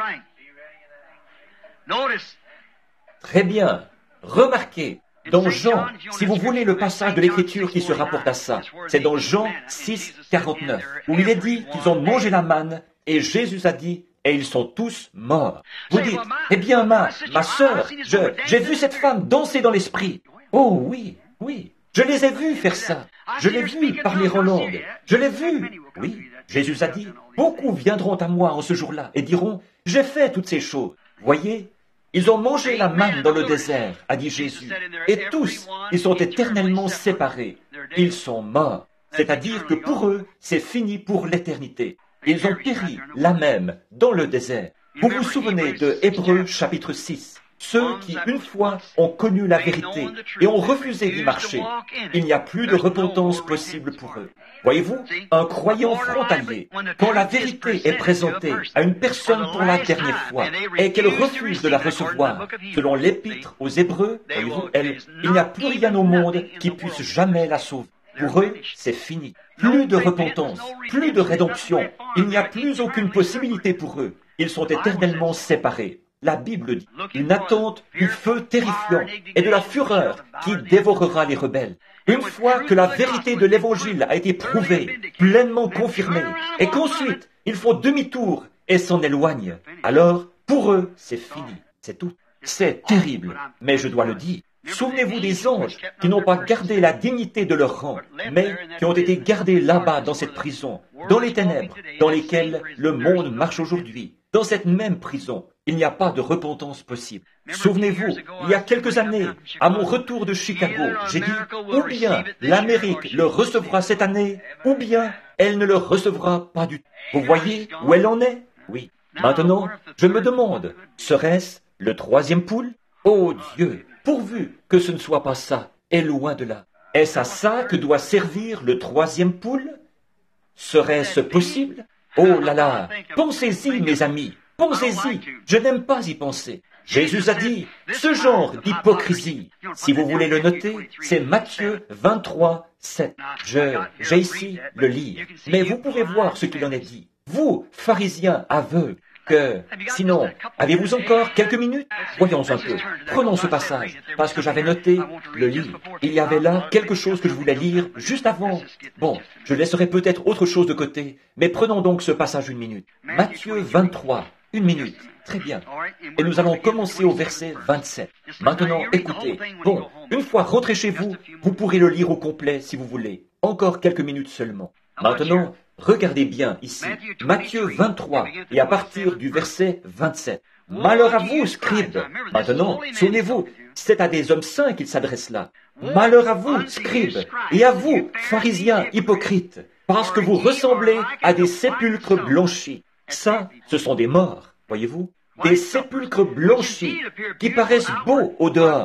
Très bien. Remarquez, dans Jean, si vous voulez le passage de l'Écriture qui se rapporte à ça, c'est dans Jean six, quarante-neuf, où il est dit qu'ils ont mangé la manne, et Jésus a dit, et ils sont tous morts. Vous dites, eh bien, ma, ma sœur, je, j'ai vu cette femme danser dans l'esprit. Oh oui, oui, je les ai vus faire ça. Je l'ai vu parler en langue. Je l'ai vu. Oui, Jésus a dit, beaucoup viendront à moi en ce jour-là et diront, j'ai fait toutes ces choses. Voyez, ils ont mangé la manne dans le désert, a dit Jésus, et tous, ils sont éternellement séparés. Ils sont morts, c'est-à-dire que pour eux, c'est fini pour l'éternité. Ils ont péri, là même, dans le désert. Vous vous souvenez de Hébreux chapitre six, ceux qui, une fois, ont connu la vérité et ont refusé d'y marcher. Il n'y a plus de repentance possible pour eux. Voyez-vous, un croyant frontalier, quand la vérité est présentée à une personne pour la dernière fois et qu'elle refuse de la recevoir, selon l'épître aux Hébreux, voyez-vous, elle, il n'y a plus rien au monde qui puisse jamais la sauver. Pour eux, c'est fini. Plus de repentance, plus de rédemption. Il n'y a plus aucune possibilité pour eux. Ils sont éternellement séparés. La Bible dit, une attente du feu terrifiant et de la fureur qui dévorera les rebelles. Une fois que la vérité de l'Évangile a été prouvée, pleinement confirmée, et qu'ensuite, ils font demi-tour et s'en éloignent, alors, pour eux, c'est fini. C'est tout. C'est terrible. Mais je dois le dire. Souvenez-vous des anges qui n'ont pas gardé la dignité de leur rang, mais qui ont été gardés là-bas dans cette prison, dans les ténèbres, dans lesquelles le monde marche aujourd'hui. Dans cette même prison, il n'y a pas de repentance possible. Souvenez-vous, il y a quelques années, à mon retour de Chicago, j'ai dit, ou bien l'Amérique le recevra cette année, ou bien elle ne le recevra pas du tout. Vous voyez où elle en est? Oui. Maintenant, je me demande, serait-ce le troisième poule? Oh Dieu, pourvu que ce ne soit pas ça, et loin de là. Est-ce à ça que doit servir le troisième poule? Serait-ce possible? Oh là là, pensez-y, mes amis, pensez-y, je n'aime pas y penser. Jésus a dit, ce genre d'hypocrisie, si vous voulez le noter, c'est Matthieu vingt-trois, sept. Je, j'ai ici le livre, mais vous pouvez voir ce qu'il en est dit. Vous, pharisiens aveugles, que, sinon, avez-vous encore quelques minutes? Voyons un peu. Prenons ce passage, parce que j'avais noté le livre. Il y avait là quelque chose que je voulais lire juste avant. Bon, je laisserai peut-être autre chose de côté, mais prenons donc ce passage une minute. Matthieu vingt-trois, une minute. Très bien. Et nous allons commencer au verset vingt-sept. Maintenant, écoutez. Bon, une fois rentré chez vous, vous pourrez le lire au complet si vous voulez. Encore quelques minutes seulement. Maintenant, regardez bien ici, Matthieu vingt-trois, et à partir du verset vingt-sept. Malheur à vous, scribes. Maintenant, souvenez-vous, c'est à des hommes saints qu'il s'adresse là. Malheur à vous, scribes, et à vous, pharisiens hypocrites, parce que vous ressemblez à des sépulcres blanchis. Ça, ce sont des morts, voyez-vous, des sépulcres blanchis qui paraissent beaux au dehors,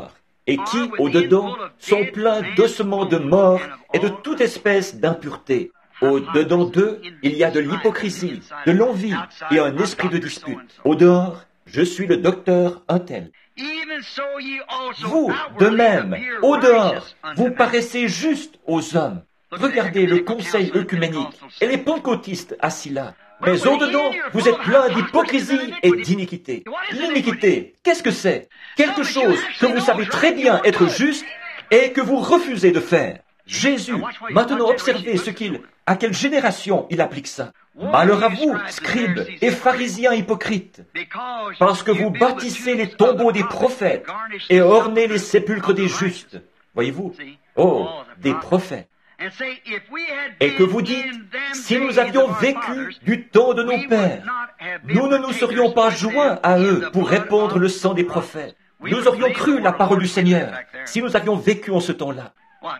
et qui, au-dedans, sont pleins d'ossements de mort et de toute espèce d'impureté. Au-dedans d'eux, il y a de l'hypocrisie, de l'envie et un esprit de dispute. Au-dehors, je suis le docteur un tel. Vous, de même, au-dehors, vous paraissez juste aux hommes. Regardez le conseil œcuménique et les pentecôtistes assis là. Mais au-dedans, vous êtes plein d'hypocrisie et d'iniquité. L'iniquité, qu'est-ce que c'est? Quelque chose que vous savez très bien être juste et que vous refusez de faire. Jésus, maintenant observez ce qu'il, à quelle génération il applique ça. Malheur à vous, scribes et pharisiens hypocrites, parce que vous bâtissez les tombeaux des prophètes et ornez les sépulcres des justes. Voyez-vous? Oh, des prophètes. Et que vous dites, si nous avions vécu du temps de nos pères, nous ne nous serions pas joints à eux pour répandre le sang des prophètes. Nous aurions cru la parole du Seigneur si nous avions vécu en ce temps-là.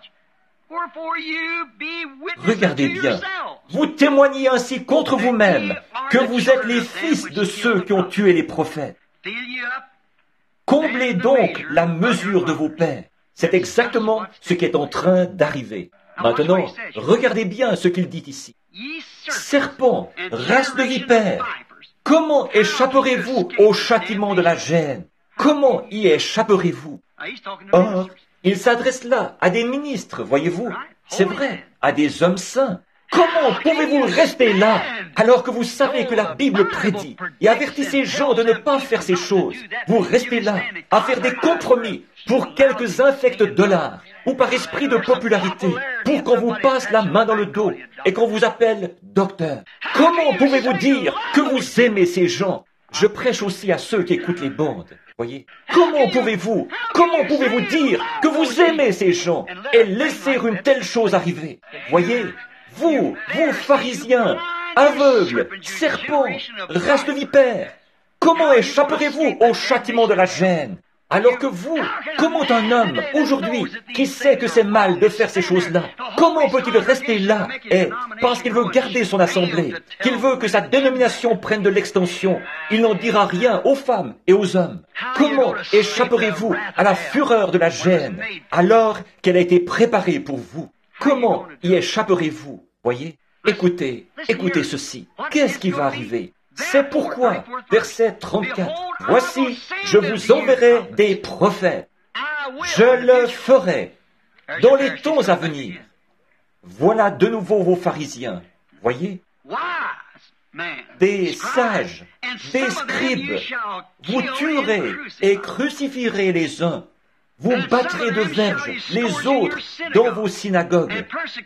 Regardez bien, vous témoignez ainsi contre vous-même que vous êtes les fils de ceux qui ont tué les prophètes. Comblez donc la mesure de vos pères. C'est exactement ce qui est en train d'arriver. Maintenant, regardez bien ce qu'il dit ici. Serpents, race de vipères, comment échapperez-vous au châtiment de la gêne? Comment y échapperez-vous? Or, il s'adresse là à des ministres, voyez-vous. C'est vrai, à des hommes saints. Comment pouvez-vous rester là alors que vous savez que la Bible prédit et avertit ces gens de ne pas faire ces choses? Vous restez là à faire des compromis pour quelques infects dollars ou par esprit de popularité, pour qu'on vous passe la main dans le dos et qu'on vous appelle docteur. Comment pouvez-vous dire que vous aimez ces gens? Je prêche aussi à ceux qui écoutent les bandes. Voyez, comment pouvez-vous, comment pouvez-vous dire que vous aimez ces gens et laisser une telle chose arriver? Voyez, vous, vous pharisiens, aveugles, serpents, race de vipères, comment échapperez-vous au châtiment de la gêne? Alors que vous, comment un homme, aujourd'hui, qui sait que c'est mal de faire ces choses-là, comment peut-il rester là et, parce qu'il veut garder son assemblée, qu'il veut que sa dénomination prenne de l'extension, il n'en dira rien aux femmes et aux hommes? Comment échapperez-vous à la fureur de la gêne, alors qu'elle a été préparée pour vous? Comment y échapperez-vous? Voyez? Écoutez, écoutez ceci. Qu'est-ce qui va arriver? C'est pourquoi, verset trente-quatre, « Voici, je vous enverrai des prophètes. Je le ferai dans les temps à venir. » Voilà de nouveau vos pharisiens. Voyez? Des sages, des scribes, vous tuerez et crucifierez les uns. Vous battrez de verges les autres dans vos synagogues,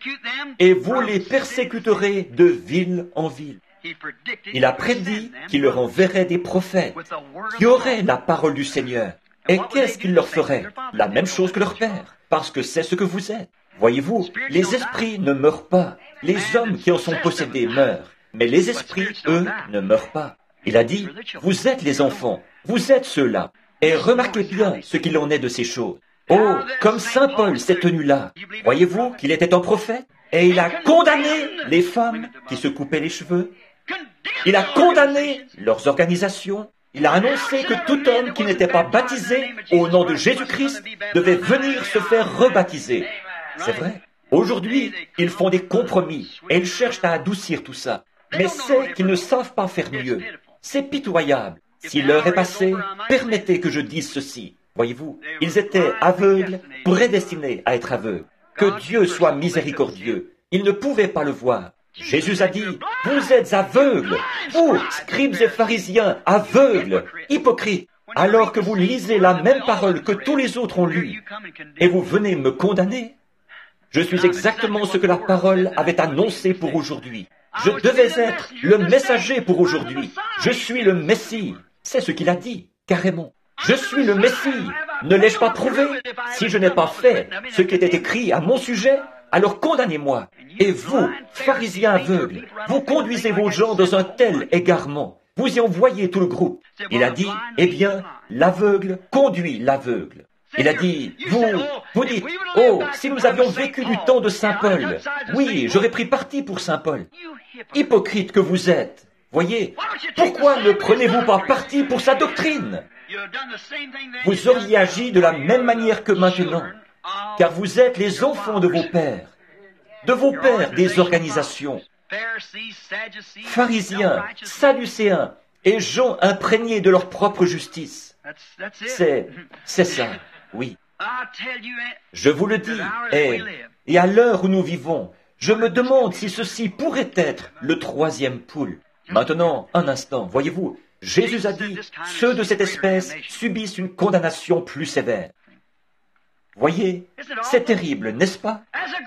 et vous les persécuterez de ville en ville. Il a prédit qu'il leur enverrait des prophètes qui auraient la parole du Seigneur. Et qu'est-ce qu'il leur ferait? La même chose que leur père, parce que c'est ce que vous êtes. Voyez-vous, les esprits ne meurent pas. Les hommes qui en sont possédés meurent. Mais les esprits, eux, ne meurent pas. Il a dit, vous êtes les enfants, vous êtes ceux-là. Et remarquez bien ce qu'il en est de ces choses. Oh, comme saint Paul s'est tenu là. Voyez-vous qu'il était un prophète? Et il a condamné les femmes qui se coupaient les cheveux. Il a condamné leurs organisations. Il a annoncé que tout homme qui n'était pas baptisé au nom de Jésus-Christ devait venir se faire rebaptiser. C'est vrai. Aujourd'hui, ils font des compromis et ils cherchent à adoucir tout ça. Mais c'est qu'ils ne savent pas faire mieux. C'est pitoyable. Si l'heure est passée, permettez que je dise ceci. Voyez-vous, ils étaient aveugles, prédestinés à être aveugles. Que Dieu soit miséricordieux. Ils ne pouvaient pas le voir. Jésus a dit, vous êtes aveugles, vous, scribes et pharisiens, aveugles, hypocrites, alors que vous lisez la même parole que tous les autres ont lue, et vous venez me condamner. Je suis exactement ce que la parole avait annoncé pour aujourd'hui. Je devais être le messager pour aujourd'hui. Je suis le Messie. C'est ce qu'il a dit, carrément. Je suis le Messie. Ne l'ai-je pas prouvé? Si je n'ai pas fait ce qui était écrit à mon sujet, alors condamnez-moi. Et vous, pharisiens aveugles, vous conduisez vos gens dans un tel égarement. Vous y envoyez tout le groupe. Il a dit, eh bien, l'aveugle conduit l'aveugle. Il a dit, vous, vous dites, oh, si nous avions vécu du temps de saint Paul, oui, j'aurais pris parti pour saint Paul. Hypocrite que vous êtes. Voyez, pourquoi ne prenez-vous pas parti pour sa doctrine? Vous auriez agi de la même manière que maintenant, car vous êtes les enfants de vos pères, de vos pères des organisations, pharisiens, sadducéens et gens imprégnés de leur propre justice. C'est, c'est ça, oui. Je vous le dis, et, et à l'heure où nous vivons, je me demande si ceci pourrait être le troisième poule. Maintenant, un instant, voyez-vous, Jésus a dit, ceux de cette espèce subissent une condamnation plus sévère. Voyez, c'est terrible, n'est-ce pas?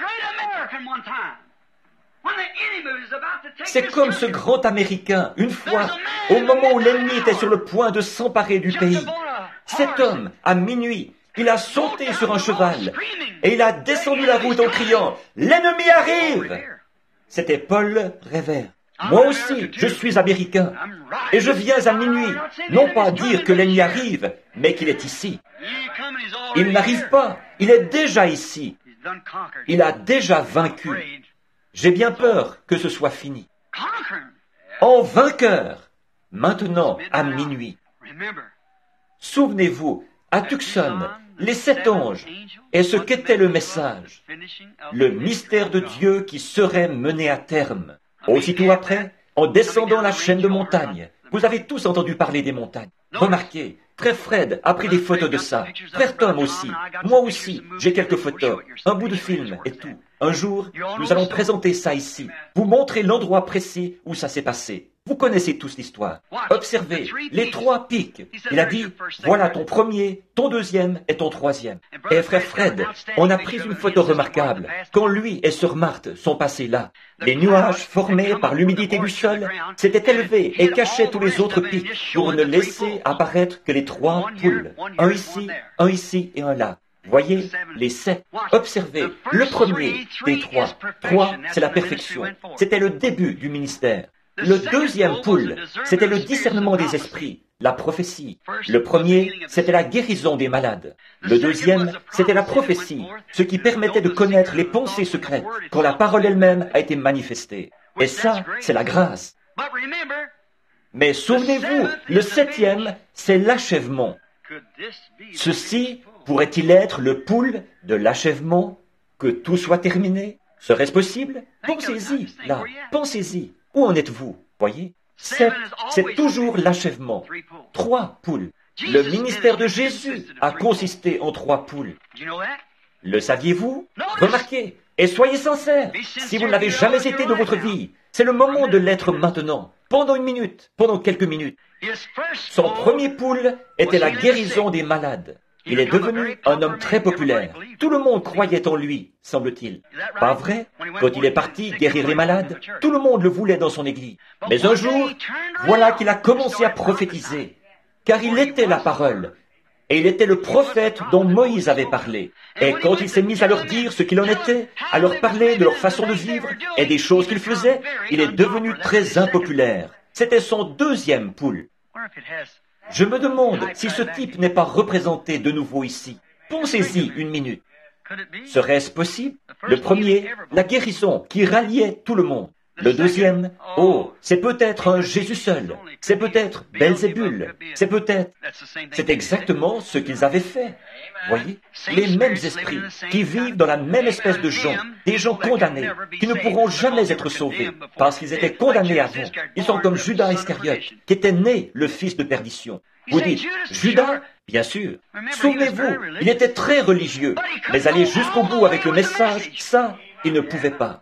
C'est comme ce grand Américain, une fois, au moment où l'ennemi était sur le point de s'emparer du pays. Cet homme, à minuit, il a sauté sur un cheval et il a descendu la route en criant « L'ennemi arrive !» C'était Paul Revere. Moi aussi, je suis américain et je viens à minuit, non pas dire que l'ennemi arrive, mais qu'il est ici. Il n'arrive pas, il est déjà ici. Il a déjà vaincu. J'ai bien peur que ce soit fini. En vainqueur, maintenant à minuit. Souvenez-vous, à Tucson, les sept anges, et ce qu'était le message, le mystère de Dieu qui serait mené à terme. Aussitôt après, en descendant la chaîne de montagnes, vous avez tous entendu parler des montagnes. Remarquez, Frère Fred a pris des photos de ça. Frère Tom aussi. Moi aussi, j'ai quelques photos. Un bout de film et tout. Un jour, nous allons présenter ça ici. Vous montrer l'endroit précis où ça s'est passé. Vous connaissez tous l'histoire. Observez, les trois pics. Il a dit, voilà ton premier, ton deuxième et ton troisième. Et frère Fred, on a pris une photo remarquable quand lui et sœur Marthe sont passés là. Les nuages formés par l'humidité du sol s'étaient élevés et cachaient tous les autres pics pour ne laisser apparaître que les trois poules. Un ici, un ici et un là. Voyez, les sept. Observez, le premier des trois. Trois, c'est la perfection. C'était le début du ministère. Le deuxième poule, c'était le discernement des esprits, la prophétie. Le premier, c'était la guérison des malades. Le deuxième, c'était la prophétie, ce qui permettait de connaître les pensées secrètes quand la parole elle-même a été manifestée. Et ça, c'est la grâce. Mais souvenez-vous, le septième, c'est l'achèvement. Ceci pourrait-il être le poule de l'achèvement, que tout soit terminé? Serait-ce possible? Pensez-y, là, pensez-y. Où en êtes-vous? Voyez? Sept, c'est toujours l'achèvement. Trois poules. Le ministère de Jésus a consisté en trois poules. Le saviez-vous? Remarquez, et soyez sincères. Si vous ne l'avez jamais été de votre vie, c'est le moment de l'être maintenant. Pendant une minute, pendant quelques minutes. Son premier poule était la guérison des malades. Il est devenu un homme très populaire. Tout le monde croyait en lui, semble-t-il. Pas vrai? Quand il est parti guérir les malades, tout le monde le voulait dans son église. Mais un jour, voilà qu'il a commencé à prophétiser, car il était la parole, et il était le prophète dont Moïse avait parlé. Et quand il s'est mis à leur dire ce qu'il en était, à leur parler de leur façon de vivre et des choses qu'il faisait, il est devenu très impopulaire. C'était son deuxième poule. Je me demande si ce type n'est pas représenté de nouveau ici. Pensez-y une minute. Serait-ce possible? Le premier, la guérison qui ralliait tout le monde. Le deuxième, oh, c'est peut-être un Jésus seul. C'est peut-être Belzébul. C'est peut-être... C'est exactement ce qu'ils avaient fait. Voyez? Les mêmes esprits qui vivent dans la même espèce de gens, des gens condamnés, qui ne pourront jamais être sauvés, parce qu'ils étaient condamnés avant. Ils sont comme Judas Iscariote, qui était né le fils de perdition. Vous dites, Judas? Bien sûr. Souvenez-vous, il était très religieux, mais aller jusqu'au bout avec le message, ça, il ne pouvait pas.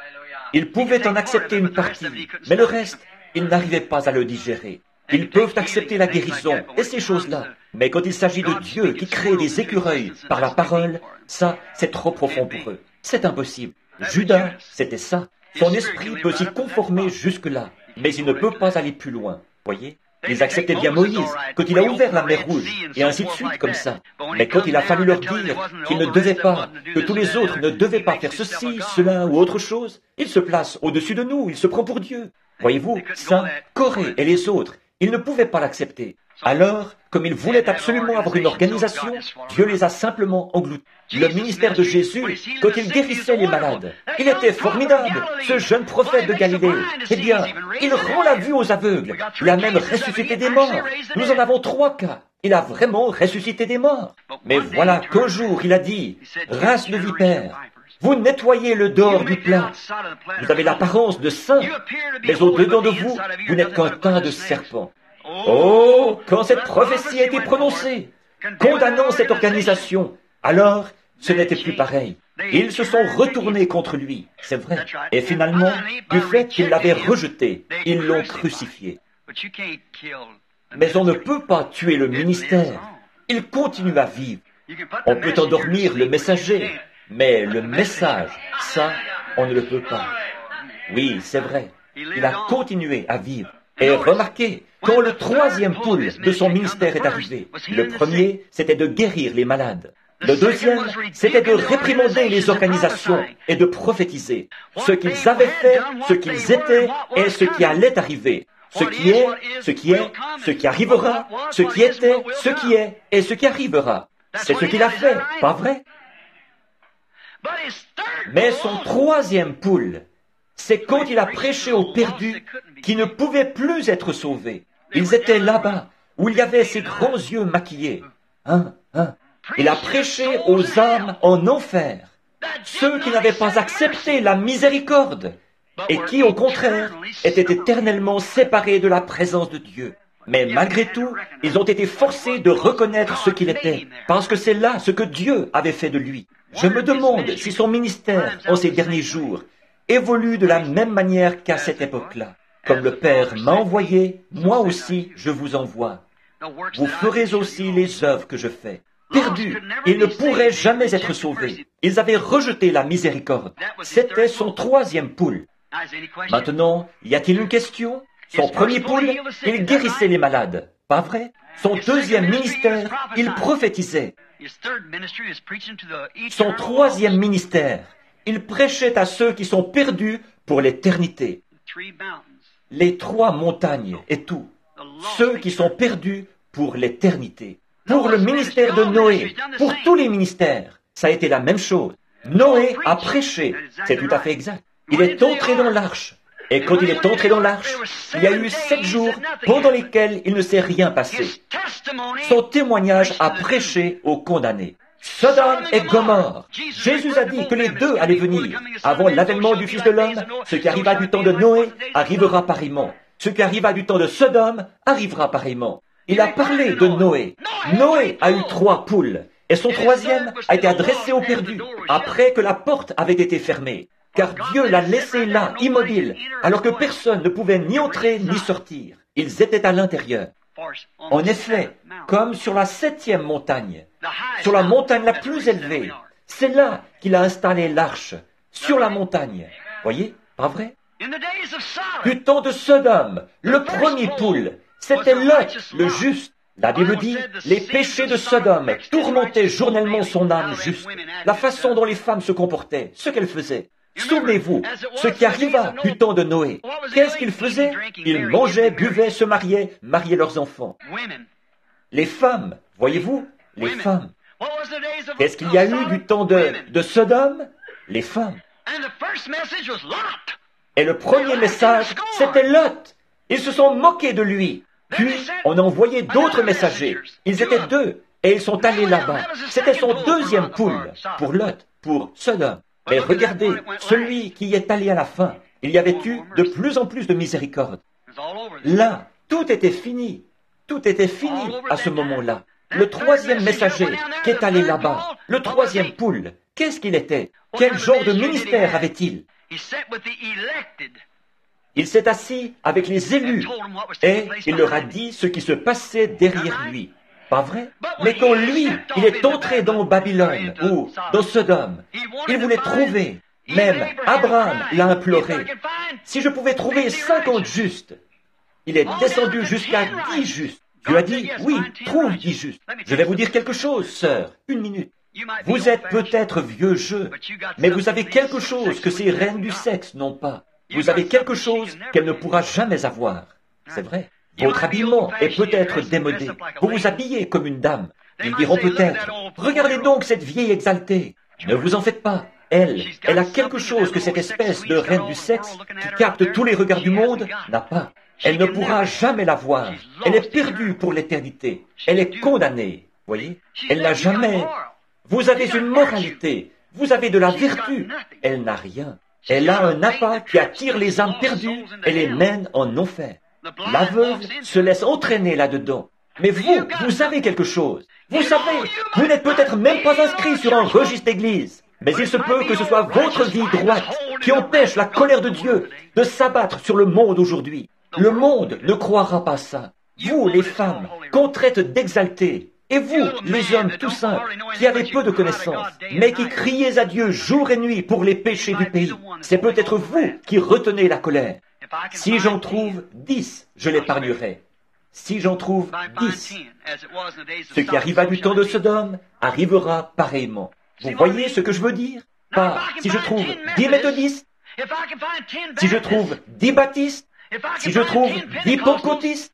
Il pouvait en accepter une partie, mais le reste, ils n'arrivaient pas à le digérer. Ils peuvent accepter la guérison et ces choses-là, mais quand il s'agit de Dieu qui crée des écureuils par la parole, ça, c'est trop profond pour eux. C'est impossible. Judas, c'était ça. Son esprit peut s'y conformer jusque-là, mais il ne peut pas aller plus loin. Voyez? Ils acceptaient bien Moïse, quand il a ouvert la mer Rouge, et ainsi de suite comme ça. Mais quand il a fallu leur dire qu'ils ne devaient pas, que tous les autres ne devaient pas faire ceci, cela ou autre chose, il se place au-dessus de nous, il se prend pour Dieu. Voyez-vous, ça, Corée et les autres, ils ne pouvaient pas l'accepter. Alors, comme ils voulaient absolument avoir une organisation, Dieu les a simplement engloutis. Le ministère de Jésus, quand il guérissait les malades, il était formidable, ce jeune prophète de Galilée. Eh bien, il rend la vue aux aveugles. Il a même ressuscité des morts. Nous en avons trois cas. Il a vraiment ressuscité des morts. Mais voilà qu'un jour, il a dit, « Race de vipères, vous nettoyez le dehors du plat. Vous avez l'apparence de saint, mais au-dedans de vous, vous n'êtes qu'un tas de serpents. » Oh, quand cette prophétie a été prononcée, condamnant cette organisation, alors ce n'était plus pareil. Ils se sont retournés contre lui, c'est vrai. Et finalement, du fait qu'ils l'avaient rejeté, ils l'ont crucifié. Mais on ne peut pas tuer le ministère. Il continue à vivre. On peut endormir le messager, mais le message, ça, on ne le peut pas. Oui, c'est vrai. Il a continué à vivre. Et remarquez, quand le troisième pôle de son ministère est arrivé, le premier, c'était de guérir les malades. Le deuxième, c'était de réprimander les organisations et de prophétiser ce qu'ils avaient fait, ce qu'ils étaient et ce qui allait arriver. Ce qui est, ce qui est, ce qui arrivera, ce qui était, ce qui est et ce qui arrivera. C'est ce qu'il a fait, pas vrai? Mais son troisième pôle, c'est quand il a prêché aux perdus qui ne pouvaient plus être sauvés. Ils étaient là-bas, où il y avait ces grands yeux maquillés. Hein, hein. Il a prêché aux âmes en enfer, ceux qui n'avaient pas accepté la miséricorde et qui, au contraire, étaient éternellement séparés de la présence de Dieu. Mais malgré tout, ils ont été forcés de reconnaître ce qu'il était, parce que c'est là ce que Dieu avait fait de lui. Je me demande si son ministère, en ces derniers jours, évolue de la même manière qu'à cette époque-là. Comme le Père m'a envoyé, moi aussi je vous envoie. Vous ferez aussi les œuvres que je fais. Perdus, ils ne pourraient jamais être sauvés. Ils avaient rejeté la miséricorde. C'était son troisième pôle. Maintenant, y a-t-il une question? Son premier pôle, il guérissait les malades. Pas vrai? Son deuxième ministère, il prophétisait. Son troisième ministère, il prêchait à ceux qui sont perdus pour l'éternité. Les trois montagnes et tout. Ceux qui sont perdus pour l'éternité. Pour le ministère de Noé, pour tous les ministères, ça a été la même chose. Noé a prêché, c'est tout à fait exact. Il est entré dans l'arche. Et quand il est entré dans l'arche, il y a eu sept jours pendant lesquels il ne s'est rien passé. Son témoignage a prêché aux condamnés. Sodome et Gomorrhe. Jésus a dit que les deux allaient venir. Avant l'avènement du Fils de l'homme, ce qui arriva du temps de Noé arrivera pareillement. Ce qui arriva du temps de Sodome arrivera pareillement. Il a parlé de Noé. Noé a eu trois poules. Et son troisième a été adressé aux perdus, après que la porte avait été fermée. Car Dieu l'a laissé là, immobile, alors que personne ne pouvait ni entrer ni sortir. Ils étaient à l'intérieur. En effet, comme sur la septième montagne, sur la montagne la plus élevée, c'est là qu'il a installé l'arche, sur la montagne. Voyez, pas vrai? Du temps de Sodome, le premier poule, c'était Lot, le juste. La Bible dit, les péchés de Sodome tourmentaient journellement son âme juste. La façon dont les femmes se comportaient, ce qu'elles faisaient. Souvenez-vous, ce qui arriva du temps de Noé. Qu'est-ce qu'ils faisaient? Ils mangeaient, buvaient, se mariaient, mariaient leurs enfants. Les femmes, voyez-vous, les femmes. Qu'est-ce qu'il y a eu du temps de, de Sodome? Les femmes. Et le premier message, c'était Lot. Ils se sont moqués de lui. Puis, on a envoyé d'autres messagers. Ils étaient deux, et ils sont allés là-bas. C'était son deuxième poule, pour Lot, pour Sodome. Mais regardez, celui qui est allé à la fin, il y avait eu de plus en plus de miséricorde. Là, tout était fini. Tout était fini à ce moment-là. Le troisième messager qui est allé là-bas, le troisième poule, qu'est-ce qu'il était? Quel genre de ministère avait-il? Il s'est assis avec les élus et il leur a dit ce qui se passait derrière lui. Pas vrai? Mais quand lui, il est entré dans Babylone ou dans Sodome, il voulait trouver, même Abraham l'a imploré, si je pouvais trouver cinquante justes. Il est descendu jusqu'à dix justes. Dieu a dit, oui, trouve dix justes. Je vais vous dire quelque chose, sœur, une minute. Vous êtes peut-être vieux jeu, mais vous avez quelque chose que ces reines du sexe n'ont pas. Vous avez quelque chose qu'elle ne pourra jamais avoir. C'est vrai. Votre habillement est peut-être démodé. Vous vous habillez comme une dame. Ils diront peut-être, regardez donc cette vieille exaltée. Ne vous en faites pas. Elle, elle a quelque chose que cette espèce de reine du sexe, qui capte tous les regards du monde, n'a pas. Elle ne pourra jamais la voir. Elle est perdue pour l'éternité. Elle est condamnée. Voyez? Elle n'a jamais... Vous avez une moralité. Vous avez de la vertu. Elle n'a rien. Elle a un appât qui attire les âmes perdues et les mène en enfer. La veuve se laisse entraîner là-dedans. Mais vous, vous avez quelque chose. Vous savez, vous n'êtes peut-être même pas inscrit sur un registre d'église. Mais il se peut que ce soit votre vie droite qui empêche la colère de Dieu de s'abattre sur le monde aujourd'hui. Le monde ne croira pas ça. Vous, les femmes, qu'on traite d'exaltés, et vous, les hommes tout simples, qui avez peu de connaissances, mais qui criez à Dieu jour et nuit pour les péchés du pays, c'est peut-être vous qui retenez la colère. Si j'en trouve dix, je l'épargnerai. Si j'en trouve dix, ce qui arriva du temps de Sodome arrivera pareillement. Vous voyez ce que je veux dire? Pas si je trouve dix méthodistes, si je trouve dix baptistes, si je trouve dix pentecôtistes,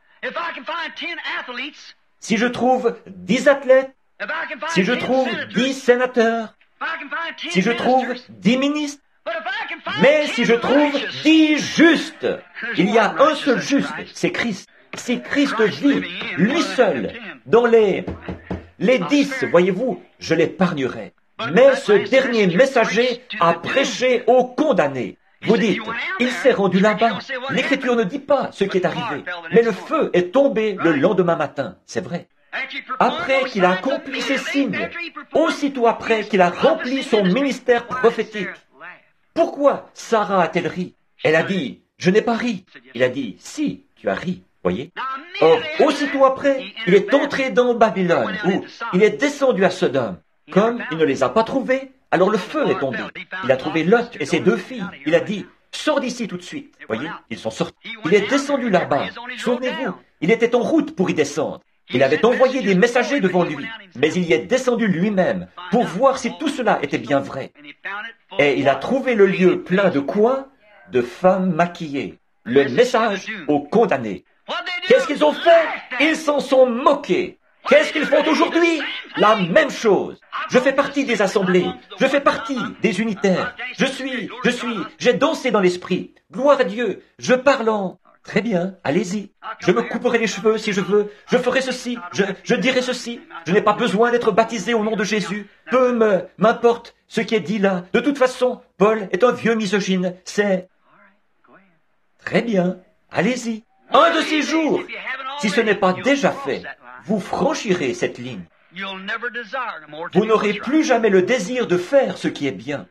si je trouve dix athlètes, si je trouve dix sénateurs, si je trouve dix ministres, mais si je trouve dix justes, il y a un seul juste, c'est Christ. Si Christ vit, lui seul, dans les, les dix, voyez-vous, je l'épargnerai. Mais ce dernier messager a prêché aux condamnés. Vous dites, il s'est rendu là-bas. L'Écriture ne dit pas ce qui est arrivé. Mais le feu est tombé le lendemain matin. C'est vrai. Après qu'il a accompli ses signes, aussitôt après qu'il a rempli son ministère prophétique. Pourquoi Sarah a-t-elle ri? Elle a dit, je n'ai pas ri. Il a dit, si, tu as ri. Voyez? Or, aussitôt après, il est entré dans Babylone, où il est descendu à Sodome. Comme il ne les a pas trouvés, alors le feu est tombé. Il a trouvé Lot et ses deux filles. Il a dit, sors d'ici tout de suite. Voyez, ils sont sortis. Il est descendu là-bas. Souvenez-vous, il était en route pour y descendre. Il avait envoyé des messagers devant lui, mais il y est descendu lui-même pour voir si tout cela était bien vrai. Et il a trouvé le lieu plein de quoi? De femmes maquillées. Le message aux condamnés. Qu'est-ce qu'ils ont fait? Ils s'en sont moqués. Qu'est-ce qu'ils font aujourd'hui? La même chose. Je fais partie des assemblées. Je fais partie des unitaires. Je suis, je suis, j'ai dansé dans l'esprit. Gloire à Dieu. Je parle en... Très bien, allez-y. Je me couperai les cheveux si je veux. Je ferai ceci. Je, je dirai ceci. Je n'ai pas besoin d'être baptisé au nom de Jésus. Peu me, m'importe ce qui est dit là. De toute façon, Paul est un vieux misogyne. C'est... Très bien, allez-y. Un de ces jours, si ce n'est pas déjà fait, vous franchirez cette ligne. Vous n'aurez plus jamais le désir de faire ce qui est bien.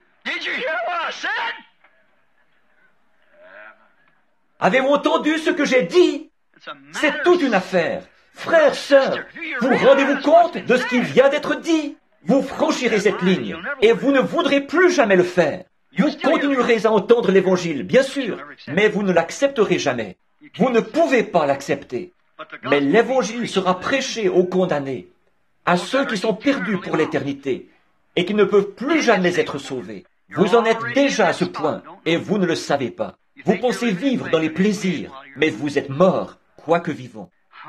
Avez-vous entendu ce que j'ai dit? C'est toute une affaire. Frères, sœurs, vous rendez-vous compte de ce qui vient d'être dit? Vous franchirez cette ligne et vous ne voudrez plus jamais le faire. Vous continuerez à entendre l'Évangile, bien sûr, mais vous ne l'accepterez jamais. Vous ne pouvez pas l'accepter. Mais l'Évangile sera prêché aux condamnés, à ceux qui sont perdus pour l'éternité et qui ne peuvent plus jamais être sauvés. Vous en êtes déjà à ce point et vous ne le savez pas. Vous pensez vivre dans les plaisirs, mais vous êtes morts, quoique vivants.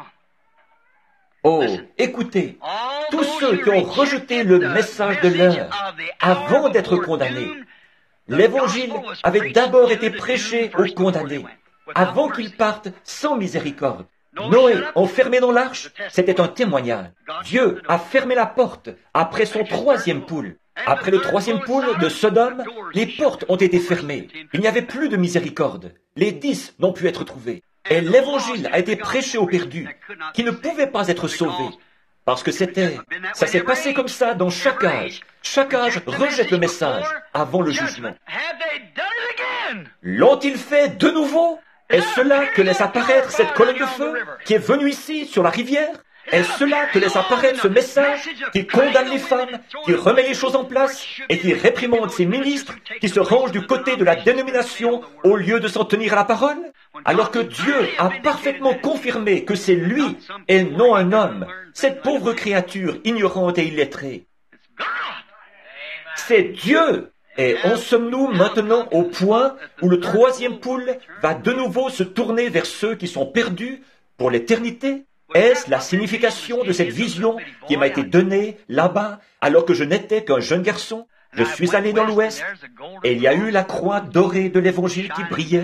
Oh, écoutez, tous ceux qui ont rejeté le message de l'heure avant d'être condamnés, l'Évangile avait d'abord été prêché aux condamnés, avant qu'ils partent sans miséricorde. Noé, enfermé dans l'arche, c'était un témoignage. Dieu a fermé la porte après son troisième poule. Après le troisième poule de Sodome, les portes ont été fermées. Il n'y avait plus de miséricorde. Les dix n'ont pu être trouvés. Et l'Évangile a été prêché aux perdus, qui ne pouvaient pas être sauvés. Parce que c'était, ça s'est passé comme ça dans chaque âge. Chaque âge rejette le message avant le jugement. L'ont-ils fait de nouveau? Est-ce cela que laisse apparaître cette colonne de feu qui est venue ici sur la rivière? Est-ce cela que laisse apparaître ce message qui condamne les femmes, qui remet les choses en place et qui réprimande ces ministres qui se rangent du côté de la dénomination au lieu de s'en tenir à la parole? Alors que Dieu a parfaitement confirmé que c'est lui et non un homme, cette pauvre créature ignorante et illettrée. C'est Dieu! Et en sommes-nous maintenant au point où le troisième poule va de nouveau se tourner vers ceux qui sont perdus pour l'éternité? Est-ce la signification de cette vision qui m'a été donnée là-bas alors que je n'étais qu'un jeune garçon? Je suis allé dans l'ouest et il y a eu la croix dorée de l'Évangile qui brillait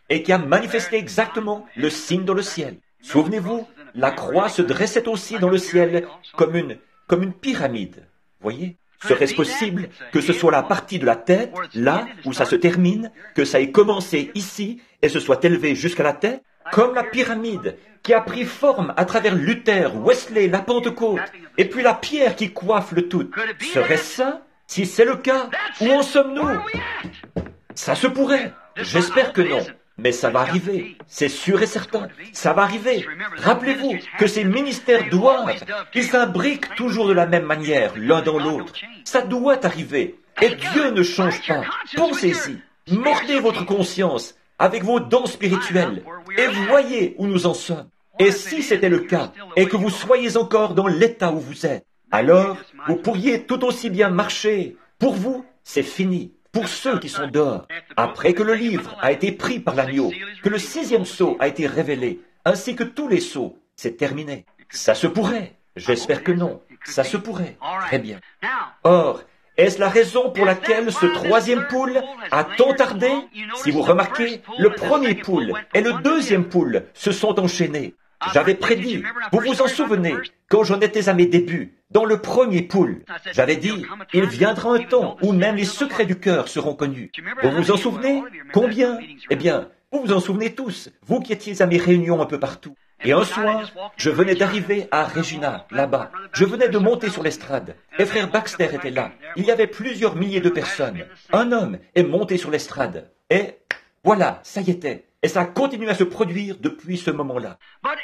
et qui a manifesté exactement le signe dans le ciel. Souvenez-vous, la croix se dressait aussi dans le ciel comme une, comme une pyramide. Voyez? Serait-ce possible que ce soit la partie de la tête, là où ça se termine, que ça ait commencé ici et se soit élevé jusqu'à la tête, comme la pyramide qui a pris forme à travers Luther, Wesley, la Pentecôte, et puis la pierre qui coiffe le tout? Serait-ce ça? Si c'est le cas, où en sommes-nous? Ça se pourrait. J'espère que non. Mais ça va arriver, c'est sûr et certain, ça va arriver. Rappelez-vous que ces ministères doivent, ils s'imbriquent toujours de la même manière, l'un dans l'autre. Ça doit arriver, et Dieu ne change pas. Pensez-y, mordez votre conscience avec vos dents spirituelles, et voyez où nous en sommes. Et si c'était le cas, et que vous soyez encore dans l'état où vous êtes, alors vous pourriez tout aussi bien marcher. Pour vous, c'est fini. Pour ceux qui sont dehors, après que le livre a été pris par l'agneau, que le sixième sceau a été révélé, ainsi que tous les sceaux, c'est terminé. Ça se pourrait. J'espère que non. Ça se pourrait. Très bien. Or, est-ce la raison pour laquelle ce troisième poule a tant tardé? Si vous remarquez, le premier poule et le deuxième poule se sont enchaînés. J'avais prédit, vous vous en souvenez, quand j'en étais à mes débuts, dans le premier poule, j'avais dit, il viendra un temps où même les secrets du cœur seront connus. Vous vous en souvenez? Combien? Eh bien, vous vous en souvenez tous, vous qui étiez à mes réunions un peu partout. Et un soir, je venais d'arriver à Regina, là-bas. Je venais de monter sur l'estrade. Et frère Baxter était là. Il y avait plusieurs milliers de personnes. Un homme est monté sur l'estrade. Et voilà, ça y était. Et ça continue à se produire depuis ce moment-là.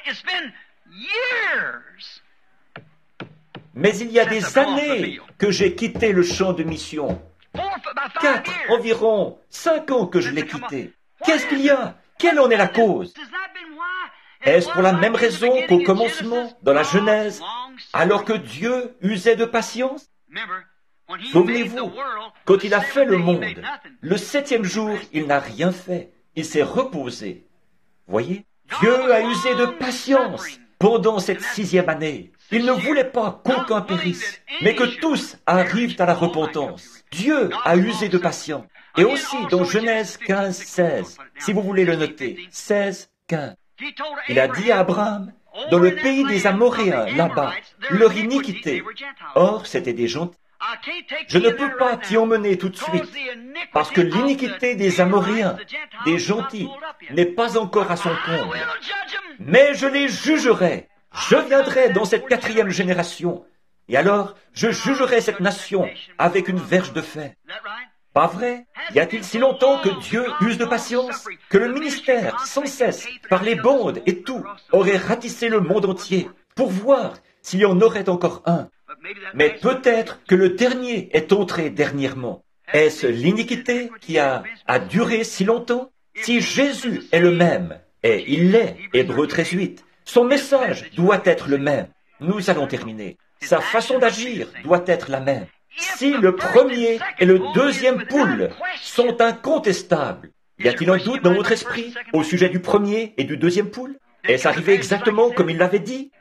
Mais il y a des années que j'ai quitté le champ de mission. Quatre, environ, cinq ans que je l'ai quitté. Qu'est-ce qu'il y a? Quelle en est la cause? Est-ce pour la même raison qu'au commencement, dans la Genèse, alors que Dieu usait de patience? Souvenez-vous, quand il a fait le monde, le septième jour, il n'a rien fait. Il s'est reposé. Voyez, Dieu a usé de patience pendant cette sixième année. Il ne voulait pas qu'aucun périsse, mais que tous arrivent à la repentance. Dieu a usé de patience. Et aussi dans Genèse quinze, seize, si vous voulez le noter, seize, quinze, il a dit à Abraham, dans le pays des Amoréens, là-bas, leur iniquité. Or, c'était des gentils. Je ne peux pas t'y emmener tout de suite, parce que l'iniquité des Amoréens, des gentils, n'est pas encore à son comble. Mais je les jugerai. Je viendrai dans cette quatrième génération, et alors je jugerai cette nation avec une verge de fer. Pas vrai? Y a-t-il si longtemps que Dieu use de patience, que le ministère, sans cesse, par les bandes et tout, aurait ratissé le monde entier, pour voir s'il y en aurait encore un? Mais peut-être que le dernier est entré dernièrement. Est-ce l'iniquité qui a, a duré si longtemps? Si Jésus est le même, et il l'est, Hébreux treize, huit, son message doit être le même. Nous allons terminer. Sa façon d'agir doit être la même. Si le premier et le deuxième poule sont incontestables, y a-t-il un doute dans votre esprit au sujet du premier et du deuxième poule? Est-ce arrivé exactement comme il l'avait dit?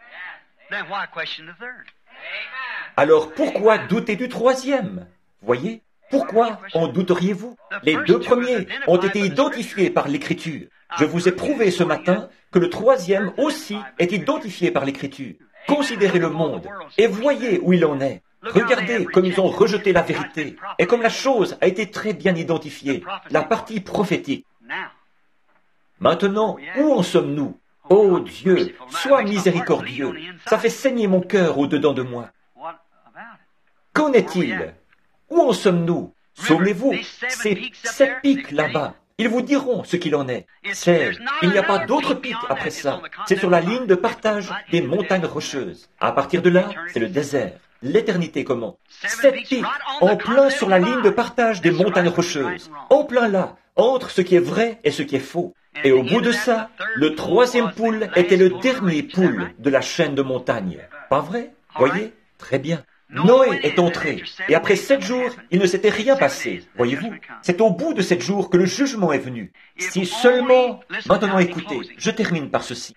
Alors pourquoi douter du troisième? Voyez, pourquoi en douteriez-vous? Les deux premiers ont été identifiés par l'Écriture. Je vous ai prouvé ce matin que le troisième aussi est identifié par l'Écriture. Considérez le monde et voyez où il en est. Regardez comme ils ont rejeté la vérité et comme la chose a été très bien identifiée, la partie prophétique. Maintenant, où en sommes-nous? Ô Dieu, sois miséricordieux. Ça fait saigner mon cœur au-dedans de moi. Qu'en est-il? Où en sommes-nous? Souvenez-vous, ces sept pics là-bas. Ils vous diront ce qu'il en est. C'est, il n'y a pas d'autre pic après ça. C'est sur la ligne de partage des montagnes rocheuses. À partir de là, c'est le désert. L'éternité commence. Sept pics, en plein sur la ligne de partage des montagnes rocheuses. En plein là, entre ce qui est vrai et ce qui est faux. Et au bout de ça, le troisième poule était le dernier poule de la chaîne de montagnes. Pas vrai? Voyez? Très bien. Noé est entré, et après sept jours, il ne s'était rien passé. Voyez-vous? C'est au bout de sept jours que le jugement est venu. Si seulement... Maintenant écoutez, je termine par ceci.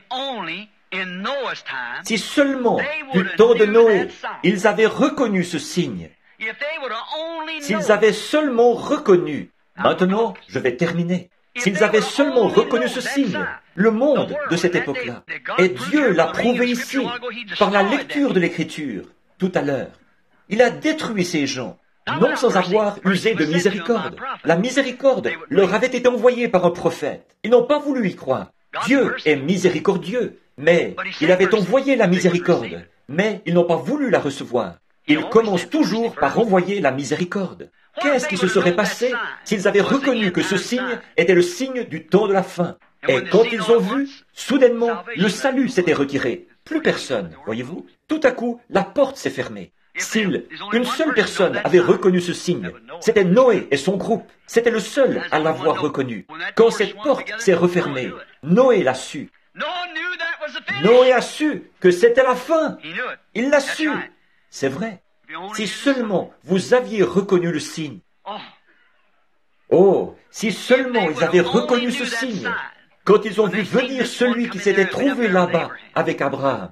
Si seulement, du temps de Noé, ils avaient reconnu ce signe, s'ils avaient seulement reconnu... Maintenant, je vais terminer. S'ils avaient seulement reconnu ce signe, le monde de cette époque-là, et Dieu l'a prouvé ici, par la lecture de l'Écriture, tout à l'heure, il a détruit ces gens, non sans avoir usé de miséricorde. La miséricorde leur avait été envoyée par un prophète. Ils n'ont pas voulu y croire. Dieu est miséricordieux, mais il avait envoyé la miséricorde, mais ils n'ont pas voulu la recevoir. Il commence toujours par envoyer la miséricorde. Qu'est-ce qui se serait passé s'ils avaient reconnu que ce signe était le signe du temps de la fin? Et quand ils ont vu, soudainement, le salut s'était retiré. Plus personne, voyez-vous? Tout à coup, la porte s'est fermée. S'il, une seule personne avait reconnu ce signe, c'était Noé et son groupe. C'était le seul à l'avoir reconnu. Quand cette porte s'est refermée, Noé l'a su. Noé a su que c'était la fin. Il l'a su. C'est vrai. Si seulement vous aviez reconnu le signe. Oh, si seulement ils avaient reconnu ce signe, quand ils ont vu venir celui qui s'était trouvé là-bas avec Abraham.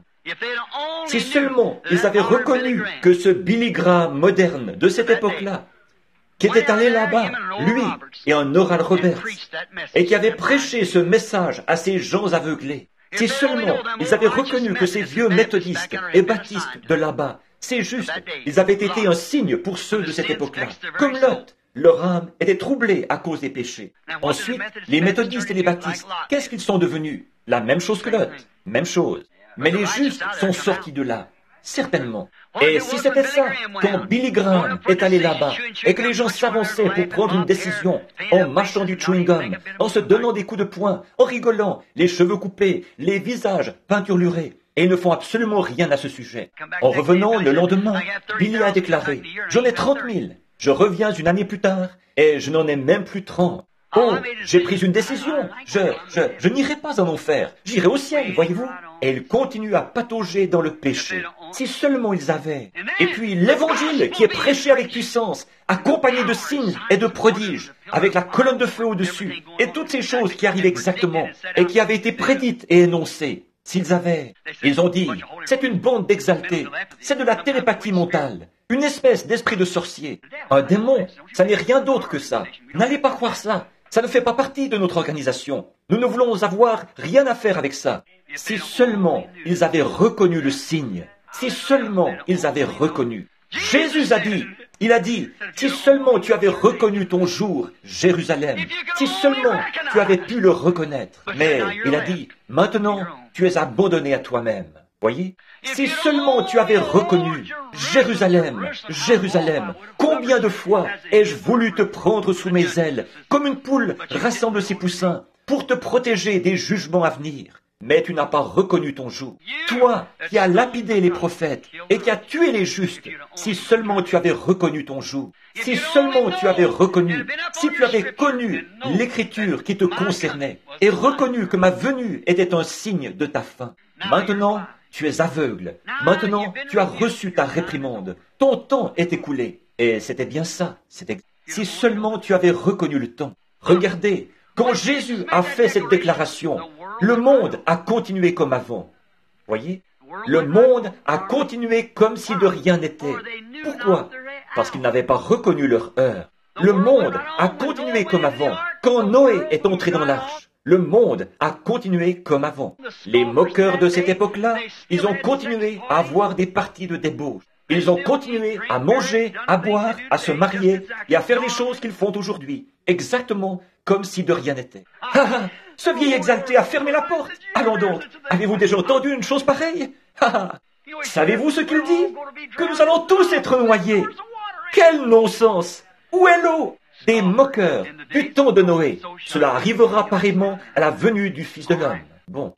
Si seulement ils avaient reconnu que ce Billy Graham moderne de cette époque-là, qui était allé là-bas, lui et un Oral Roberts, et qui avait prêché ce message à ces gens aveuglés, si seulement ils avaient reconnu que ces vieux méthodistes et baptistes de là-bas, c'est juste, ils avaient été un signe pour ceux de cette époque-là. Comme Lot, leur âme était troublée à cause des péchés. Ensuite, les méthodistes et les baptistes, qu'est-ce qu'ils sont devenus? La même chose que Lot, même chose. Mais les justes sont sortis de là, certainement. Et si c'était ça, quand Billy Graham est allé là-bas, et que les gens s'avançaient pour prendre une décision, en marchant du chewing-gum, en se donnant des coups de poing, en rigolant, les cheveux coupés, les visages peinturlurés, et ils ne font absolument rien à ce sujet. En revenant le lendemain, Billy a déclaré, « J'en ai trente mille. Je reviens une année plus tard, et je n'en ai même plus trente. Oh, j'ai pris une décision. Je, je, je n'irai pas en enfer. J'irai au ciel, voyez-vous. » Et ils continuent à patauger dans le péché. Si seulement ils avaient. Et puis l'évangile qui est prêché avec puissance, accompagné de signes et de prodiges, avec la colonne de feu au-dessus, et toutes ces choses qui arrivent exactement, et qui avaient été prédites et énoncées. S'ils avaient, ils ont dit, c'est une bande d'exaltés, c'est de la télépathie mentale, une espèce d'esprit de sorcier, un démon, ça n'est rien d'autre que ça. N'allez pas croire ça, ça ne fait pas partie de notre organisation. Nous ne voulons avoir rien à faire avec ça. Si seulement ils avaient reconnu le signe, si seulement ils avaient reconnu. Jésus a dit, il a dit, si seulement tu avais reconnu ton jour, Jérusalem, si seulement tu avais pu le reconnaître. Mais il a dit, maintenant, tu es abandonné à toi-même. Voyez? Si seulement tu avais reconnu, Jérusalem, Jérusalem, combien de fois ai-je voulu te prendre sous mes ailes, comme une poule rassemble ses poussins, pour te protéger des jugements à venir. Mais tu n'as pas reconnu ton joug. Toi qui as lapidé les prophètes et qui as tué les justes, si seulement tu avais reconnu ton joug, si seulement tu avais reconnu, si tu avais connu l'écriture qui te concernait et reconnu que ma venue était un signe de ta fin. Maintenant, tu es aveugle. Maintenant, tu as reçu ta réprimande. Ton temps est écoulé. Et c'était bien ça. C'était... Si seulement tu avais reconnu le temps. Regardez, quand Jésus a fait cette déclaration, le monde a continué comme avant. Voyez? Le monde a continué comme si de rien n'était. Pourquoi? Parce qu'ils n'avaient pas reconnu leur heure. Le monde a continué comme avant. Quand Noé est entré dans l'arche, le monde a continué comme avant. Les moqueurs de cette époque-là, ils ont continué à avoir des parties de débauche. Ils ont continué à manger, à boire, à se marier et à faire les choses qu'ils font aujourd'hui. Exactement comme si de rien n'était. Ah ah, ce vieil exalté a fermé la porte. Allons donc, avez-vous déjà entendu une chose pareille? Ah ah, savez-vous ce qu'il dit? Que nous allons tous être noyés. Quel non-sens! Où est l'eau? Des moqueurs du temps de Noé. Cela arrivera pareillement à la venue du Fils de l'homme. Bon,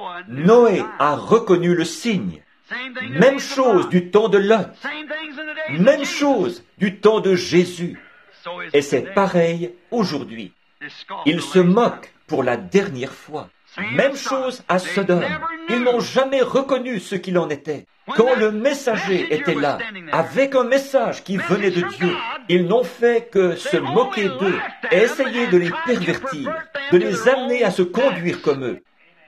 Noé a reconnu le signe. Même chose du temps de Lot. Même chose du temps de Jésus. Et c'est pareil aujourd'hui. Ils se moquent pour la dernière fois. Même chose à Sodome. Ils n'ont jamais reconnu ce qu'il en était. Quand le messager était là, avec un message qui venait de Dieu, ils n'ont fait que se moquer d'eux et essayer de les pervertir, de les amener à se conduire comme eux.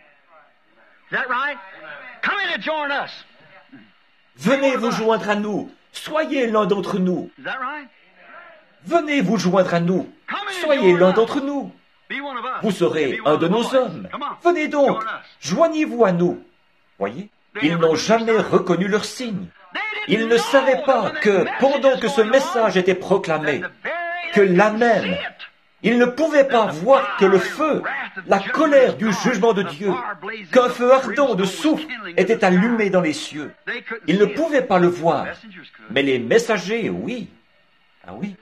Venez vous joindre à nous. Soyez l'un d'entre nous. Venez vous joindre à nous. Soyez l'un d'entre nous. Vous serez un de nos hommes. Venez donc, joignez-vous à nous. Voyez, ils n'ont jamais reconnu leur signe. Ils ne savaient pas que, pendant que ce message était proclamé, que là même, ils ne pouvaient pas voir que le feu, la colère du jugement de Dieu, qu'un feu ardent de soufre était allumé dans les cieux. Ils ne pouvaient pas le voir, mais les messagers, oui. Ah oui.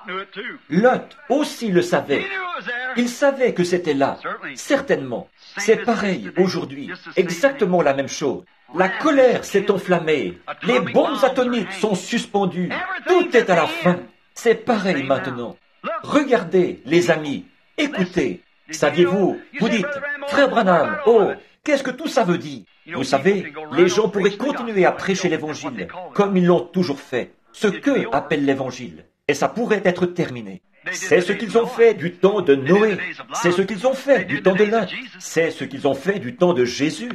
Lot aussi le savait. Il savait que c'était là. Certainement. C'est pareil aujourd'hui. Exactement la même chose. La colère s'est enflammée. Les bombes atomiques sont suspendues. Tout est à la fin. C'est pareil maintenant. Regardez, les amis. Écoutez. Saviez-vous, vous dites, Frère Branham, oh, qu'est-ce que tout ça veut dire? Vous savez, les gens pourraient continuer à prêcher l'Évangile, comme ils l'ont toujours fait, ce qu'eux appellent l'Évangile, et ça pourrait être terminé. C'est ce qu'ils ont fait du temps de Noé, c'est ce qu'ils ont fait du temps de Lot, c'est ce qu'ils ont fait du temps de Jésus.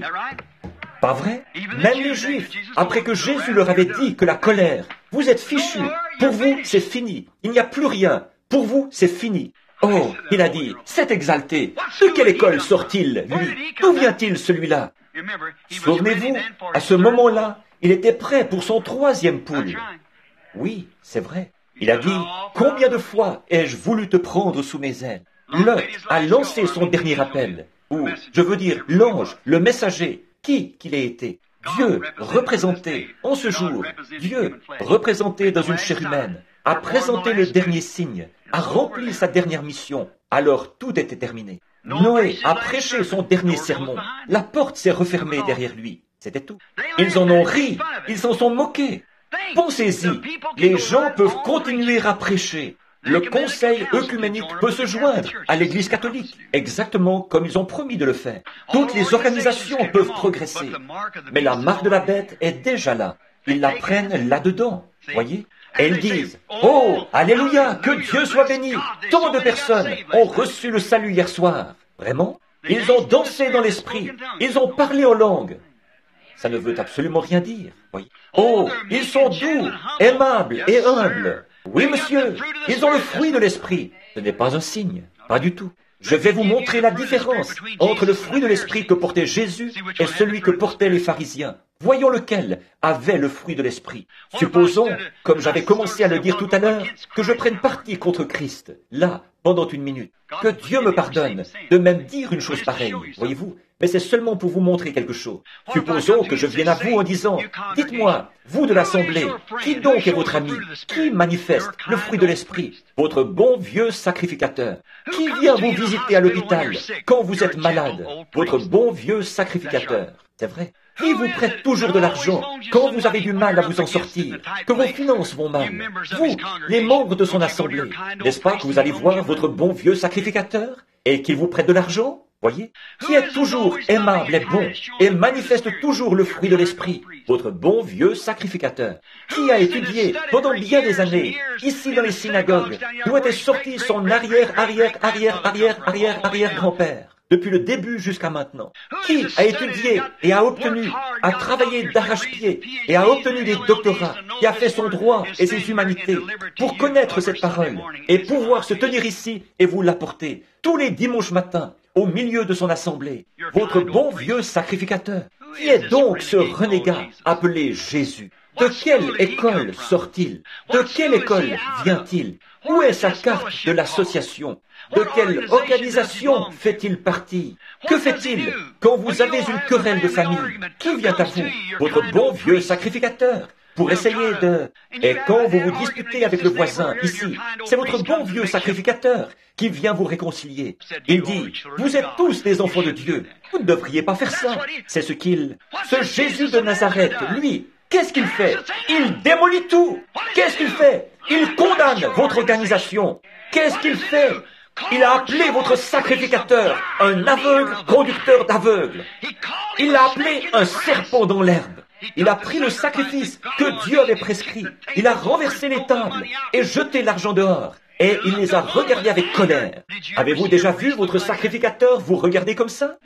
Pas vrai? Même les Juifs, après que Jésus leur avait dit que la colère, vous êtes fichus, pour vous c'est fini, il n'y a plus rien, pour vous c'est fini. Oh, il a dit, c'est exalté. De quelle école sort-il, lui? D'où vient-il, celui-là? Souvenez-vous, à ce moment-là, il était prêt pour son troisième poule. Oui, c'est vrai. Il a dit, combien de fois ai-je voulu te prendre sous mes ailes? Lot a lancé son dernier appel. Ou, je veux dire, l'ange, le messager, qui qu'il ait été. Dieu, représenté, en ce jour, Dieu, représenté dans une chair humaine, a présenté le dernier signe, a rempli sa dernière mission, alors tout était terminé. Noé a prêché son dernier sermon, la porte s'est refermée derrière lui, c'était tout. Ils en ont ri, ils s'en sont moqués. Pensez-y, les gens peuvent continuer à prêcher. Le conseil œcuménique peut se joindre à l'Église catholique, exactement comme ils ont promis de le faire. Toutes les organisations peuvent progresser, mais la marque de la bête est déjà là. Ils la prennent là-dedans, voyez? Et ils disent, « Oh, alléluia, que Dieu soit béni! Tant de personnes ont reçu le salut hier soir. » Vraiment? Ils ont dansé dans l'esprit. Ils ont parlé en langue. Ça ne veut absolument rien dire, voyez? Oh, ils sont doux, aimables et humbles. Oui, monsieur, ils ont le fruit de l'esprit. Ce n'est pas un signe, pas du tout. Je vais vous montrer la différence entre le fruit de l'esprit que portait Jésus et celui que portaient les pharisiens. Voyons lequel avait le fruit de l'esprit. Supposons, comme j'avais commencé à le dire tout à l'heure, que je prenne parti contre Christ, là, pendant une minute. Que Dieu me pardonne de même dire une chose pareille, voyez-vous, mais c'est seulement pour vous montrer quelque chose. Supposons que je vienne à vous en disant, dites-moi, vous de l'Assemblée, qui donc est votre ami? Qui manifeste le fruit de l'esprit? Votre bon vieux sacrificateur. Qui vient vous visiter à l'hôpital quand vous êtes malade? Votre bon vieux sacrificateur. C'est vrai. Qui vous prête toujours de l'argent quand vous avez du mal à vous en sortir, que vos finances vont mal? Vous, les membres de son assemblée, n'est-ce pas que vous allez voir votre bon vieux sacrificateur et qu'il vous prête de l'argent? Voyez? Qui est toujours aimable et bon et manifeste toujours le fruit de l'esprit? Votre bon vieux sacrificateur. Qui a étudié pendant bien des années, ici dans les synagogues, d'où était sorti son arrière, arrière, arrière, arrière, arrière, arrière grand-père? Depuis le début jusqu'à maintenant. Qui a étudié et a obtenu, a travaillé d'arrache-pied et a obtenu des doctorats, qui a fait son droit et ses humanités pour connaître cette parole et pouvoir se tenir ici et vous l'apporter tous les dimanches matins au milieu de son assemblée? Votre bon vieux sacrificateur. Qui est donc ce renégat appelé Jésus? De quelle école sort-il? De quelle école vient-il? Où est sa carte de l'association? De quelle organisation fait-il partie? Que fait-il quand vous avez une querelle de famille? Qui vient à vous? Votre bon vieux sacrificateur, pour essayer de... Et quand vous vous disputez avec le voisin, ici, c'est votre bon vieux sacrificateur qui vient vous réconcilier. Il dit, vous êtes tous des enfants de Dieu. Vous ne devriez pas faire ça. C'est ce qu'il... Ce Jésus de Nazareth, lui, qu'est-ce qu'il fait? Il démolit tout. Qu'est-ce qu'il fait? Il condamne votre organisation. Qu'est-ce qu'il fait? Il a appelé votre sacrificateur un aveugle conducteur d'aveugles. Il l'a appelé un serpent dans l'herbe. Il a pris le sacrifice que Dieu avait prescrit. Il a renversé les tables et jeté l'argent dehors. Et il les a regardés avec colère. Avez-vous déjà vu votre sacrificateur vous regarder comme ça?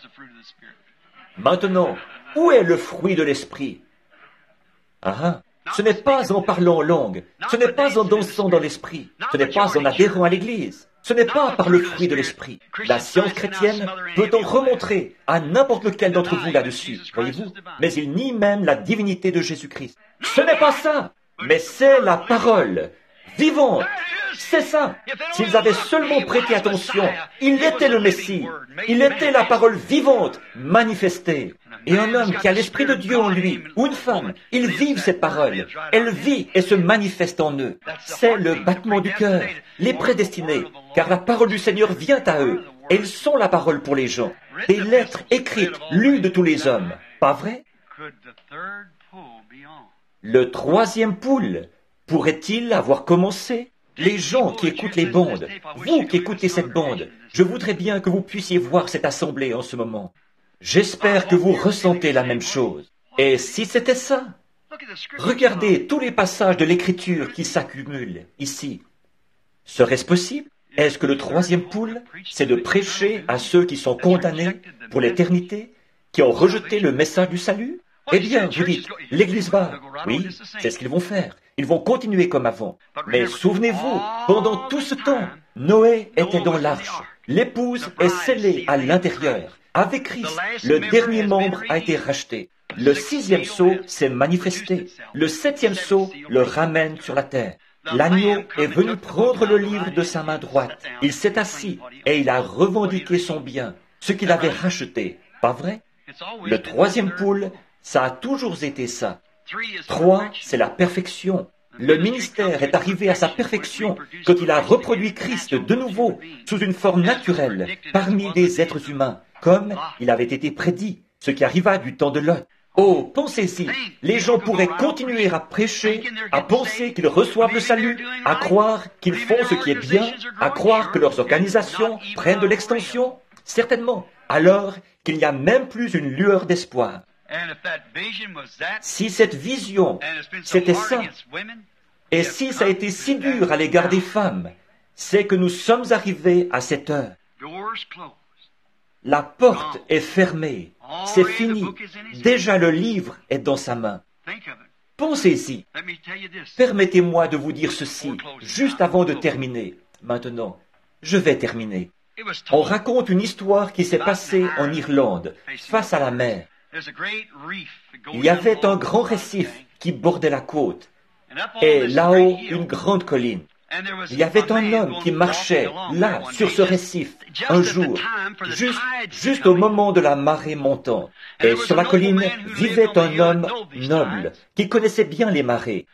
Maintenant, où est le fruit de l'esprit? Ah ah. Ce n'est pas en parlant en langue, ce n'est pas en dansant dans l'esprit, ce n'est pas en adhérant à l'Église. Ce n'est pas par le fruit de l'esprit. La science chrétienne peut en remontrer à n'importe lequel d'entre vous là-dessus, voyez-vous, mais il nie même la divinité de Jésus-Christ. Ce n'est pas ça, mais c'est la parole vivante. C'est ça. S'ils avaient seulement prêté attention, il était le Messie. Il était la parole vivante, manifestée. Et un homme qui a l'Esprit de Dieu en lui, ou une femme, ils vivent cette parole. Elle vit et se manifeste en eux. C'est le battement du cœur, les prédestinés, car la parole du Seigneur vient à eux. Et ils sont la parole pour les gens. Des lettres écrites, lues de tous les hommes. Pas vrai? Le troisième poule pourrait-il avoir commencé? Les gens qui écoutent les bandes, vous qui écoutez cette bande, je voudrais bien que vous puissiez voir cette assemblée en ce moment. J'espère que vous ressentez la même chose. Et si c'était ça, regardez tous les passages de l'Écriture qui s'accumulent ici. Serait-ce possible? Est-ce que le troisième poule, c'est de prêcher à ceux qui sont condamnés pour l'éternité, qui ont rejeté le message du salut? Eh bien, vous dites, l'Église va. Oui, c'est ce qu'ils vont faire. Ils vont continuer comme avant. Mais souvenez-vous, pendant tout ce temps, Noé était dans l'arche. L'épouse est scellée à l'intérieur. Avec Christ, le dernier membre a été racheté. Le sixième sceau s'est manifesté. Le septième sceau le ramène sur la terre. L'agneau est venu prendre le livre de sa main droite. Il s'est assis et il a revendiqué son bien, ce qu'il avait racheté. Pas vrai? Le troisième poule, ça a toujours été ça. Trois, c'est la perfection. Le ministère est arrivé à sa perfection quand il a reproduit Christ de nouveau sous une forme naturelle parmi des êtres humains, comme il avait été prédit, ce qui arriva du temps de Lot. Oh, pensez-y, les gens pourraient continuer à prêcher, à penser qu'ils reçoivent le salut, à croire qu'ils font ce qui est bien, à croire que leurs organisations prennent de l'extension, certainement, alors qu'il n'y a même plus une lueur d'espoir. Si cette vision, c'était ça, et si ça a été si dur à l'égard des femmes, c'est que nous sommes arrivés à cette heure. La porte est fermée, c'est fini. Déjà le livre est dans sa main. Pensez-y. Permettez-moi de vous dire ceci, juste avant de terminer. Maintenant, je vais terminer. On raconte une histoire qui s'est passée en Irlande, face à la mer. Il y avait un grand récif qui bordait la côte, et là-haut, une grande colline. Il y avait un homme qui marchait là, sur ce récif, un jour, juste, juste au moment de la marée montante. Et sur la colline vivait un homme noble, qui connaissait bien les marées.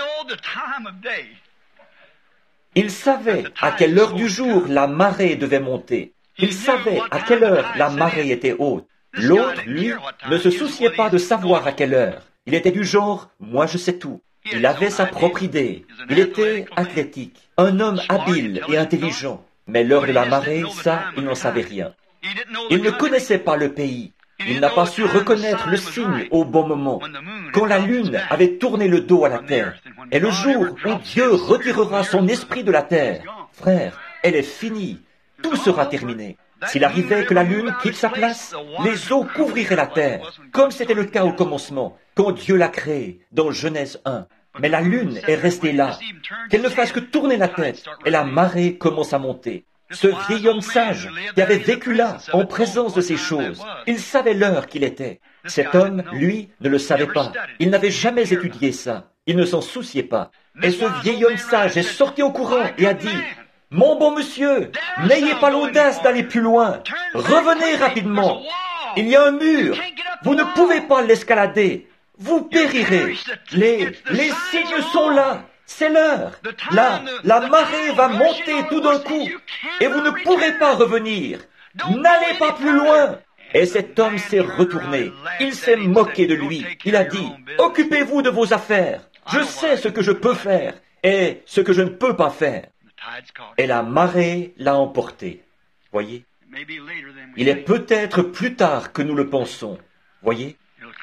Il savait à quelle heure du jour la marée devait monter. Il savait à quelle heure la marée était haute. L'autre, lui, ne se souciait pas de savoir à quelle heure. Il était du genre, moi je sais tout. Il avait sa propre idée. Il était athlétique, un homme habile et intelligent. Mais l'heure de la marée, ça, il n'en savait rien. Il ne connaissait pas le pays. Il n'a pas su reconnaître le signe au bon moment, quand la lune avait tourné le dos à la terre. Et le jour où Dieu retirera son esprit de la terre, frère, elle est finie. Tout sera terminé. S'il arrivait que la lune quitte sa place, les eaux couvriraient la terre, comme c'était le cas au commencement, quand Dieu l'a créée, dans Genèse un. Mais la lune est restée là, qu'elle ne fasse que tourner la tête, et la marée commence à monter. Ce vieil homme sage, qui avait vécu là, en présence de ces choses, il savait l'heure qu'il était. Cet homme, lui, ne le savait pas. Il n'avait jamais étudié ça. Il ne s'en souciait pas. Et ce vieil homme sage est sorti au courant et a dit, « Mon bon monsieur, n'ayez pas l'audace d'aller plus loin. Revenez rapidement. Il y a un mur. Vous ne pouvez pas l'escalader. Vous périrez. Les, les signes sont là. C'est l'heure. Là, la marée va monter tout d'un coup. Et vous ne pourrez pas revenir. N'allez pas plus loin. » Et cet homme s'est retourné. Il s'est moqué de lui. Il a dit, « Occupez-vous de vos affaires. Je sais ce que je peux faire et ce que je ne peux pas faire. » Et la marée l'a emporté. Voyez? Il est peut-être plus tard que nous le pensons. Voyez?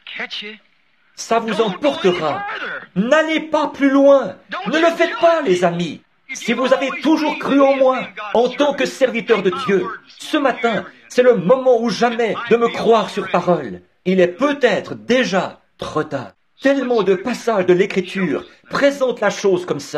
Ça vous emportera. N'allez pas plus loin. Ne le faites pas, les amis. Si vous avez toujours cru en moi, en tant que serviteur de Dieu, ce matin, c'est le moment ou jamais de me croire sur parole. Il est peut-être déjà trop tard. Tellement de passages de l'Écriture présentent la chose comme ça.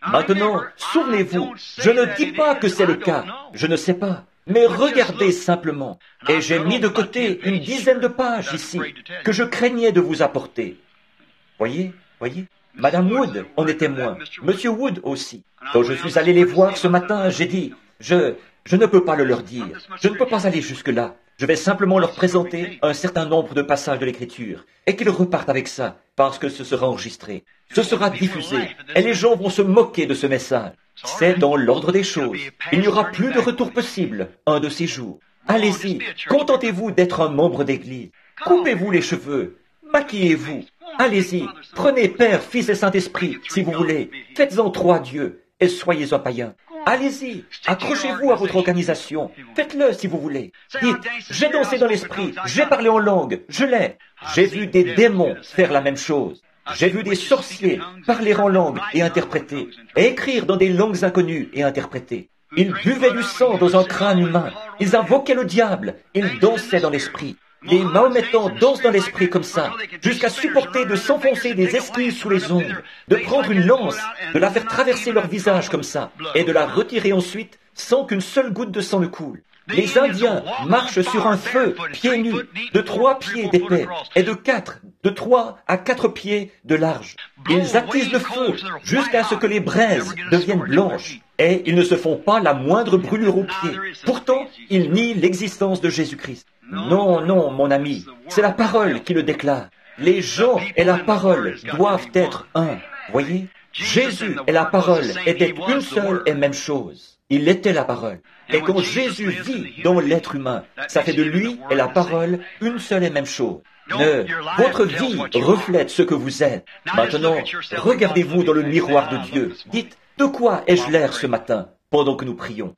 Maintenant, souvenez-vous, je ne dis pas que c'est le cas, je ne sais pas, mais regardez simplement. Et j'ai mis de côté une dizaine de pages ici, que je craignais de vous apporter. Voyez, voyez, Madame Wood en est témoin, Monsieur Wood aussi. Quand je suis allé les voir ce matin, j'ai dit, je, je ne peux pas le leur dire, je ne peux pas aller jusque-là. Je vais simplement leur présenter un certain nombre de passages de l'Écriture, et qu'ils repartent avec ça, parce que ce sera enregistré. Ce sera diffusé, et les gens vont se moquer de ce message. C'est dans l'ordre des choses. Il n'y aura plus de retour possible un de ces jours. Allez-y, contentez-vous d'être un membre d'Église. Coupez-vous les cheveux, maquillez-vous. Allez-y, prenez Père, Fils et Saint-Esprit, si vous voulez. Faites-en trois dieux, et soyez un païen. Allez-y, accrochez-vous à votre organisation. Faites-le si vous voulez. Dites, j'ai dansé dans l'esprit, j'ai parlé en langue, je l'ai. J'ai vu des démons faire la même chose. J'ai vu des sorciers parler en langue et interpréter, et écrire dans des langues inconnues et interpréter. Ils buvaient du sang dans un crâne humain. Ils invoquaient le diable. Ils dansaient dans l'esprit. Les Mahométans dansent dans l'esprit comme ça, jusqu'à supporter de s'enfoncer des esquilles sous les ongles, de prendre une lance, de la faire traverser leur visage comme ça, et de la retirer ensuite sans qu'une seule goutte de sang ne coule. Les Indiens marchent sur un feu, pieds nus, de trois pieds d'épais, et de quatre, de trois à quatre pieds de large. Ils attisent le feu jusqu'à ce que les braises deviennent blanches, et ils ne se font pas la moindre brûlure aux pieds. Pourtant, ils nient l'existence de Jésus-Christ. Non, non, mon ami, c'est la parole qui le déclare. Les gens et la parole doivent être un. Voyez, Jésus et la parole étaient une seule et même chose. Il était la parole. Et quand Jésus vit dans l'être humain, ça fait de lui et la parole une seule et même chose. Ne, votre vie reflète ce que vous êtes. Maintenant, regardez-vous dans le miroir de Dieu. Dites, de quoi ai-je l'air ce matin, pendant que nous prions?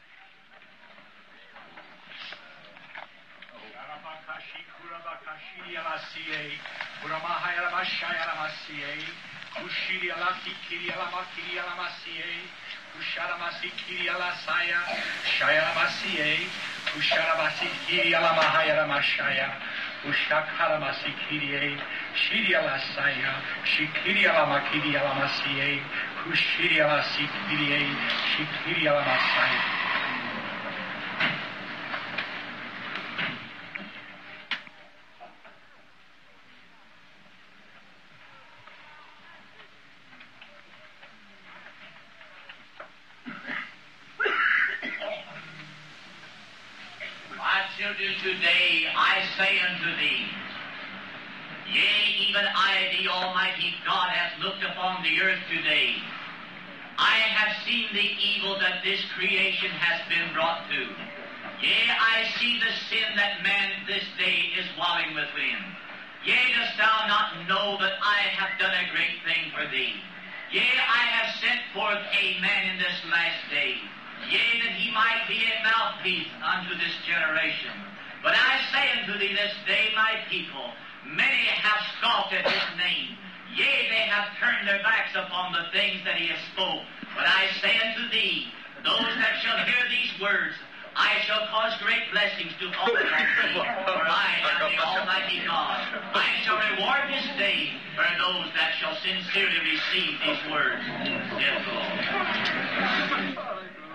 Children, today I say unto thee, yea, even I, the Almighty God, has looked upon the earth today. I have seen the evil that this creation has been brought to. Yea, I see the sin that man this day is wallowing within. Yea, dost thou not know that I have done a great thing for thee? Yea, I have sent forth a man in this last day. Yea, that he might be a mouthpiece unto this generation. But I say unto thee this day, my people, many have scoffed at his name. Yea, they have turned their backs upon the things that he has spoke. But I say unto thee, those that shall hear these words, I shall cause great blessings to fall upon thee, for I am the Almighty God. I shall reward this day for those that shall sincerely receive these words. Yes, Lord.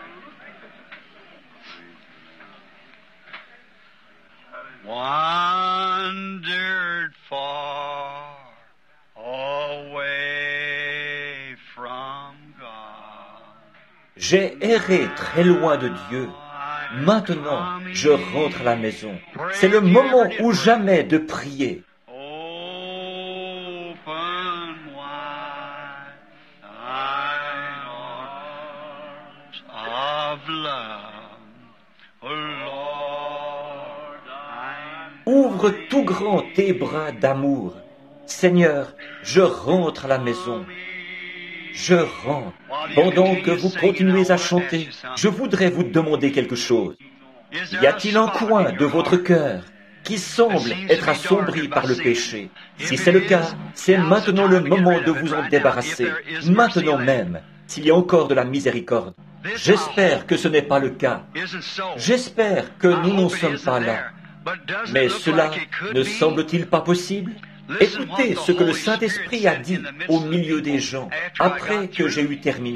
Wandered far away from God. J'ai erré très loin de Dieu. Maintenant, je rentre à la maison. C'est le moment ou jamais de prier. Open wide thine arms of love, O Lord. Ouvre tout grand tes bras d'amour. Seigneur, je rentre à la maison. Je rentre. Pendant que vous continuez à chanter, je voudrais vous demander quelque chose. Y a-t-il un coin de votre cœur qui semble être assombri par le péché? Si c'est le cas, c'est maintenant le moment de vous en débarrasser. Maintenant même, s'il y a encore de la miséricorde. J'espère que ce n'est pas le cas. J'espère que nous n'en sommes pas là. Mais cela ne semble-t-il pas possible? Écoutez ce que le Saint-Esprit a dit au milieu des gens après que j'ai eu terminé.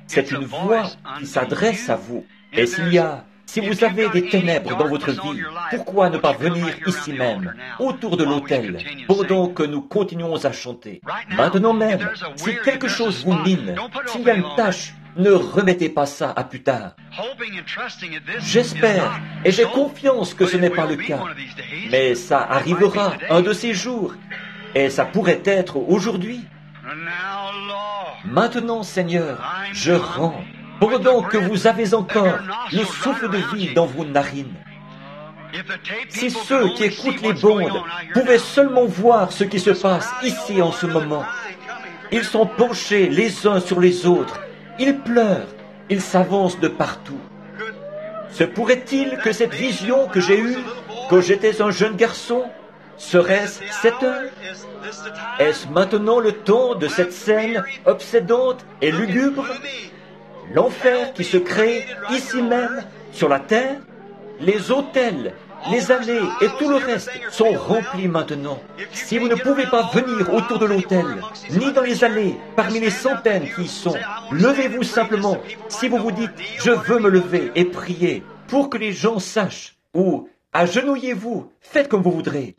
C'est une voix qui s'adresse à vous. Et s'il y a, si vous avez des ténèbres dans votre vie, pourquoi ne pas venir ici même, autour de l'autel, pendant que nous continuons à chanter? Maintenant même, si quelque chose vous mine, s'il y a une tâche, ne remettez pas ça à plus tard. J'espère et j'ai confiance que ce n'est pas le cas, mais ça arrivera un de ces jours, et ça pourrait être aujourd'hui. Maintenant, Seigneur, je rends, pendant que vous avez encore le souffle de vie dans vos narines. Si ceux qui écoutent les bandes pouvaient seulement voir ce qui se passe ici en ce moment, ils sont penchés les uns sur les autres, ils pleurent, ils s'avancent de partout. Se pourrait-il que cette vision que j'ai eue, quand j'étais un jeune garçon, serait-ce cette heure? Est-ce maintenant le temps de cette scène obsédante et lugubre? L'enfer qui se crée ici même, sur la terre? Les autels, les allées et tout le reste sont remplis maintenant. Si vous ne pouvez pas venir autour de l'autel, ni dans les allées, parmi les centaines qui y sont, levez-vous simplement. Si vous vous dites, je veux me lever et prier, pour que les gens sachent, ou agenouillez-vous, faites comme vous voudrez.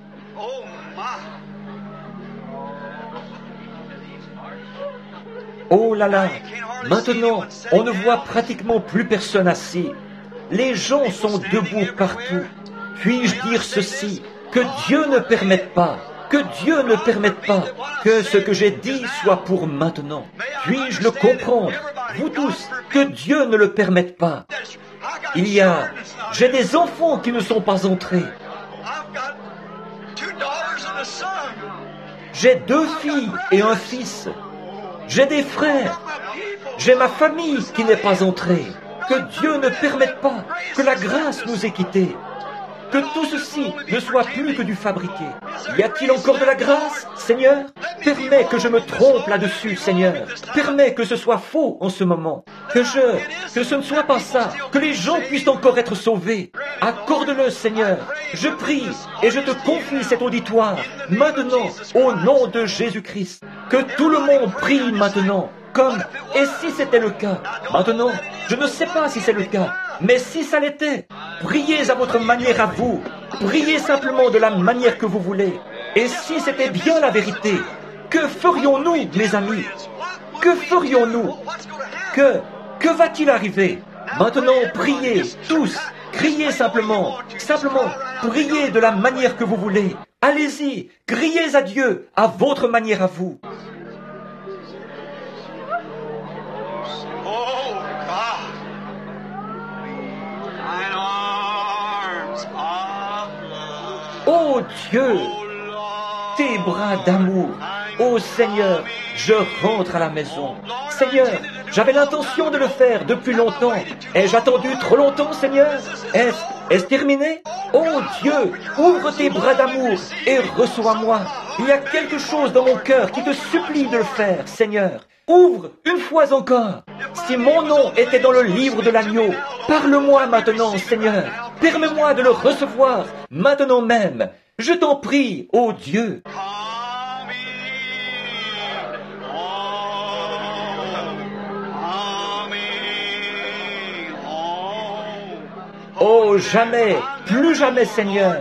Oh là là, maintenant, on ne voit pratiquement plus personne assis. Les gens sont debout partout. Puis-je dire ceci, que Dieu ne permette pas, que Dieu ne permette pas que ce que j'ai dit soit pour maintenant. Puis-je le comprendre, vous tous, que Dieu ne le permette pas. Il y a, j'ai des enfants qui ne sont pas entrés. J'ai deux filles et un fils. J'ai des frères. J'ai ma famille qui n'est pas entrée. Que Dieu ne permette pas que la grâce nous ait quittés. Que tout ceci ne soit plus que du fabriqué. Y a-t-il encore de la grâce, Seigneur? Permets que je me trompe là-dessus, Seigneur. Permets que ce soit faux en ce moment. Que je, que ce ne soit pas ça. Que les gens puissent encore être sauvés. Accorde-le, Seigneur. Je prie et je te confie cet auditoire. Maintenant, au nom de Jésus-Christ. Que tout le monde prie maintenant. Comme, et si c'était le cas? Maintenant, je ne sais pas si c'est le cas, mais si ça l'était, priez à votre manière à vous, priez simplement de la manière que vous voulez. Et si c'était bien la vérité, que ferions-nous, mes amis? Que ferions-nous? Que, que va-t-il arriver? Maintenant, priez, tous, criez simplement, simplement, priez de la manière que vous voulez. Allez-y, criez à Dieu, à votre manière à vous. Oh Dieu, tes bras d'amour, ô Seigneur, je rentre à la maison. Seigneur, j'avais l'intention de le faire depuis longtemps. Ai-je attendu trop longtemps, Seigneur? Est-ce, est-ce terminé? Oh Dieu, ouvre tes bras d'amour et reçois-moi. Il y a quelque chose dans mon cœur qui te supplie de le faire, Seigneur. Ouvre une fois encore. Si mon nom était dans le livre de l'agneau, parle-moi maintenant, Seigneur. Permets-moi de le recevoir maintenant même. Je t'en prie, ô Dieu. Oh, jamais, plus jamais, Seigneur.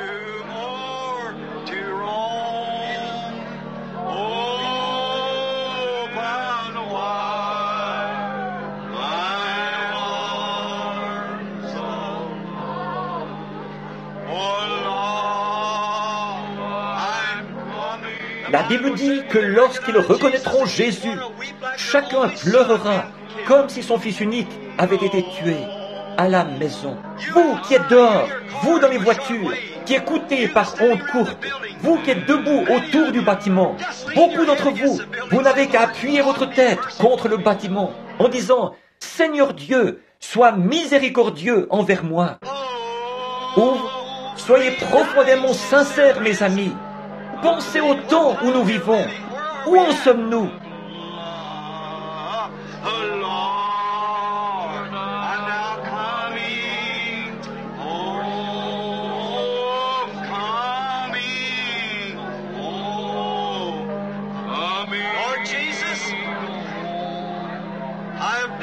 La Bible dit que lorsqu'ils reconnaîtront Jésus, chacun pleurera comme si son fils unique avait été tué à la maison. Vous qui êtes dehors, vous dans les voitures, qui écoutez par honte courte, vous qui êtes debout autour du bâtiment, beaucoup d'entre vous, vous n'avez qu'à appuyer votre tête contre le bâtiment en disant « Seigneur Dieu, sois miséricordieux envers moi. » Ou « Soyez profondément sincères, mes amis. Pensez au temps où nous vivons. Où en sommes-nous? I've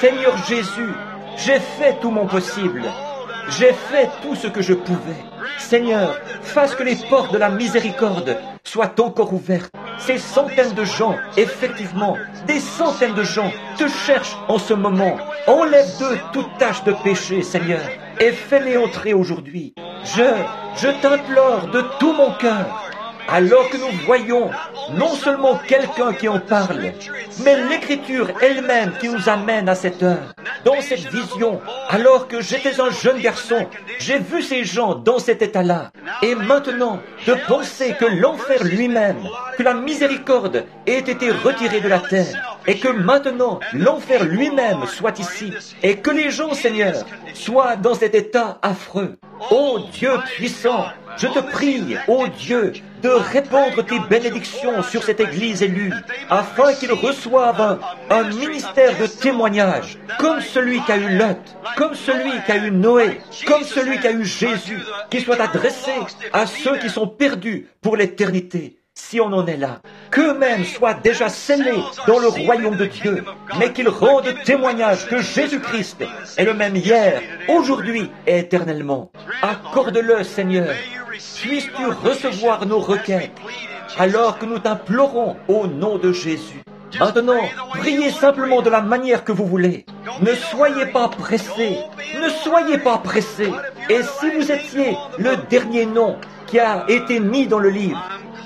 Seigneur Jésus, j'ai fait tout mon possible. J'ai fait tout ce que je pouvais. Seigneur, fasse que les portes de la miséricorde soient encore ouvertes. Ces centaines de gens, effectivement, des centaines de gens te cherchent en ce moment. Enlève d'eux toute tache de péché, Seigneur, et fais-les entrer aujourd'hui. Je, je t'implore de tout mon cœur. Alors que nous voyons non seulement quelqu'un qui en parle, mais l'Écriture elle-même qui nous amène à cette heure, dans cette vision, alors que j'étais un jeune garçon, j'ai vu ces gens dans cet état-là. Et maintenant, de penser que l'enfer lui-même, que la miséricorde ait été retirée de la terre, et que maintenant l'enfer lui-même soit ici, et que les gens, Seigneur, soient dans cet état affreux. Ô Dieu puissant, je te prie, ô Dieu, de répandre tes bénédictions sur cette Église élue, afin qu'ils reçoivent un, un ministère de témoignage, comme celui qu'a eu Lot, comme celui qu'a eu Noé, comme celui qu'a eu Jésus, qui soit adressé à ceux qui sont perdus pour l'éternité. Si on en est là, qu'eux-mêmes soient déjà scellés dans le royaume de Dieu, mais qu'ils rendent témoignage que Jésus-Christ est le même hier, aujourd'hui et éternellement. Accorde-le, Seigneur. Puisses-tu recevoir nos requêtes, alors que nous t'implorons au nom de Jésus. Maintenant, priez simplement de la manière que vous voulez. Ne soyez pas pressés, ne soyez pas pressés. Et si vous étiez le dernier nom qui a été mis dans le livre,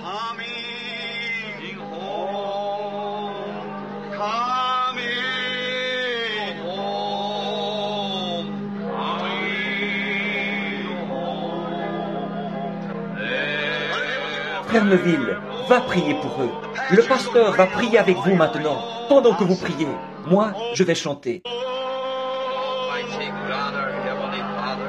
Frère Neville, va prier pour eux. Le pasteur va prier avec vous maintenant, pendant que vous priez. Moi, je vais chanter. Almighty God, our Heavenly Father,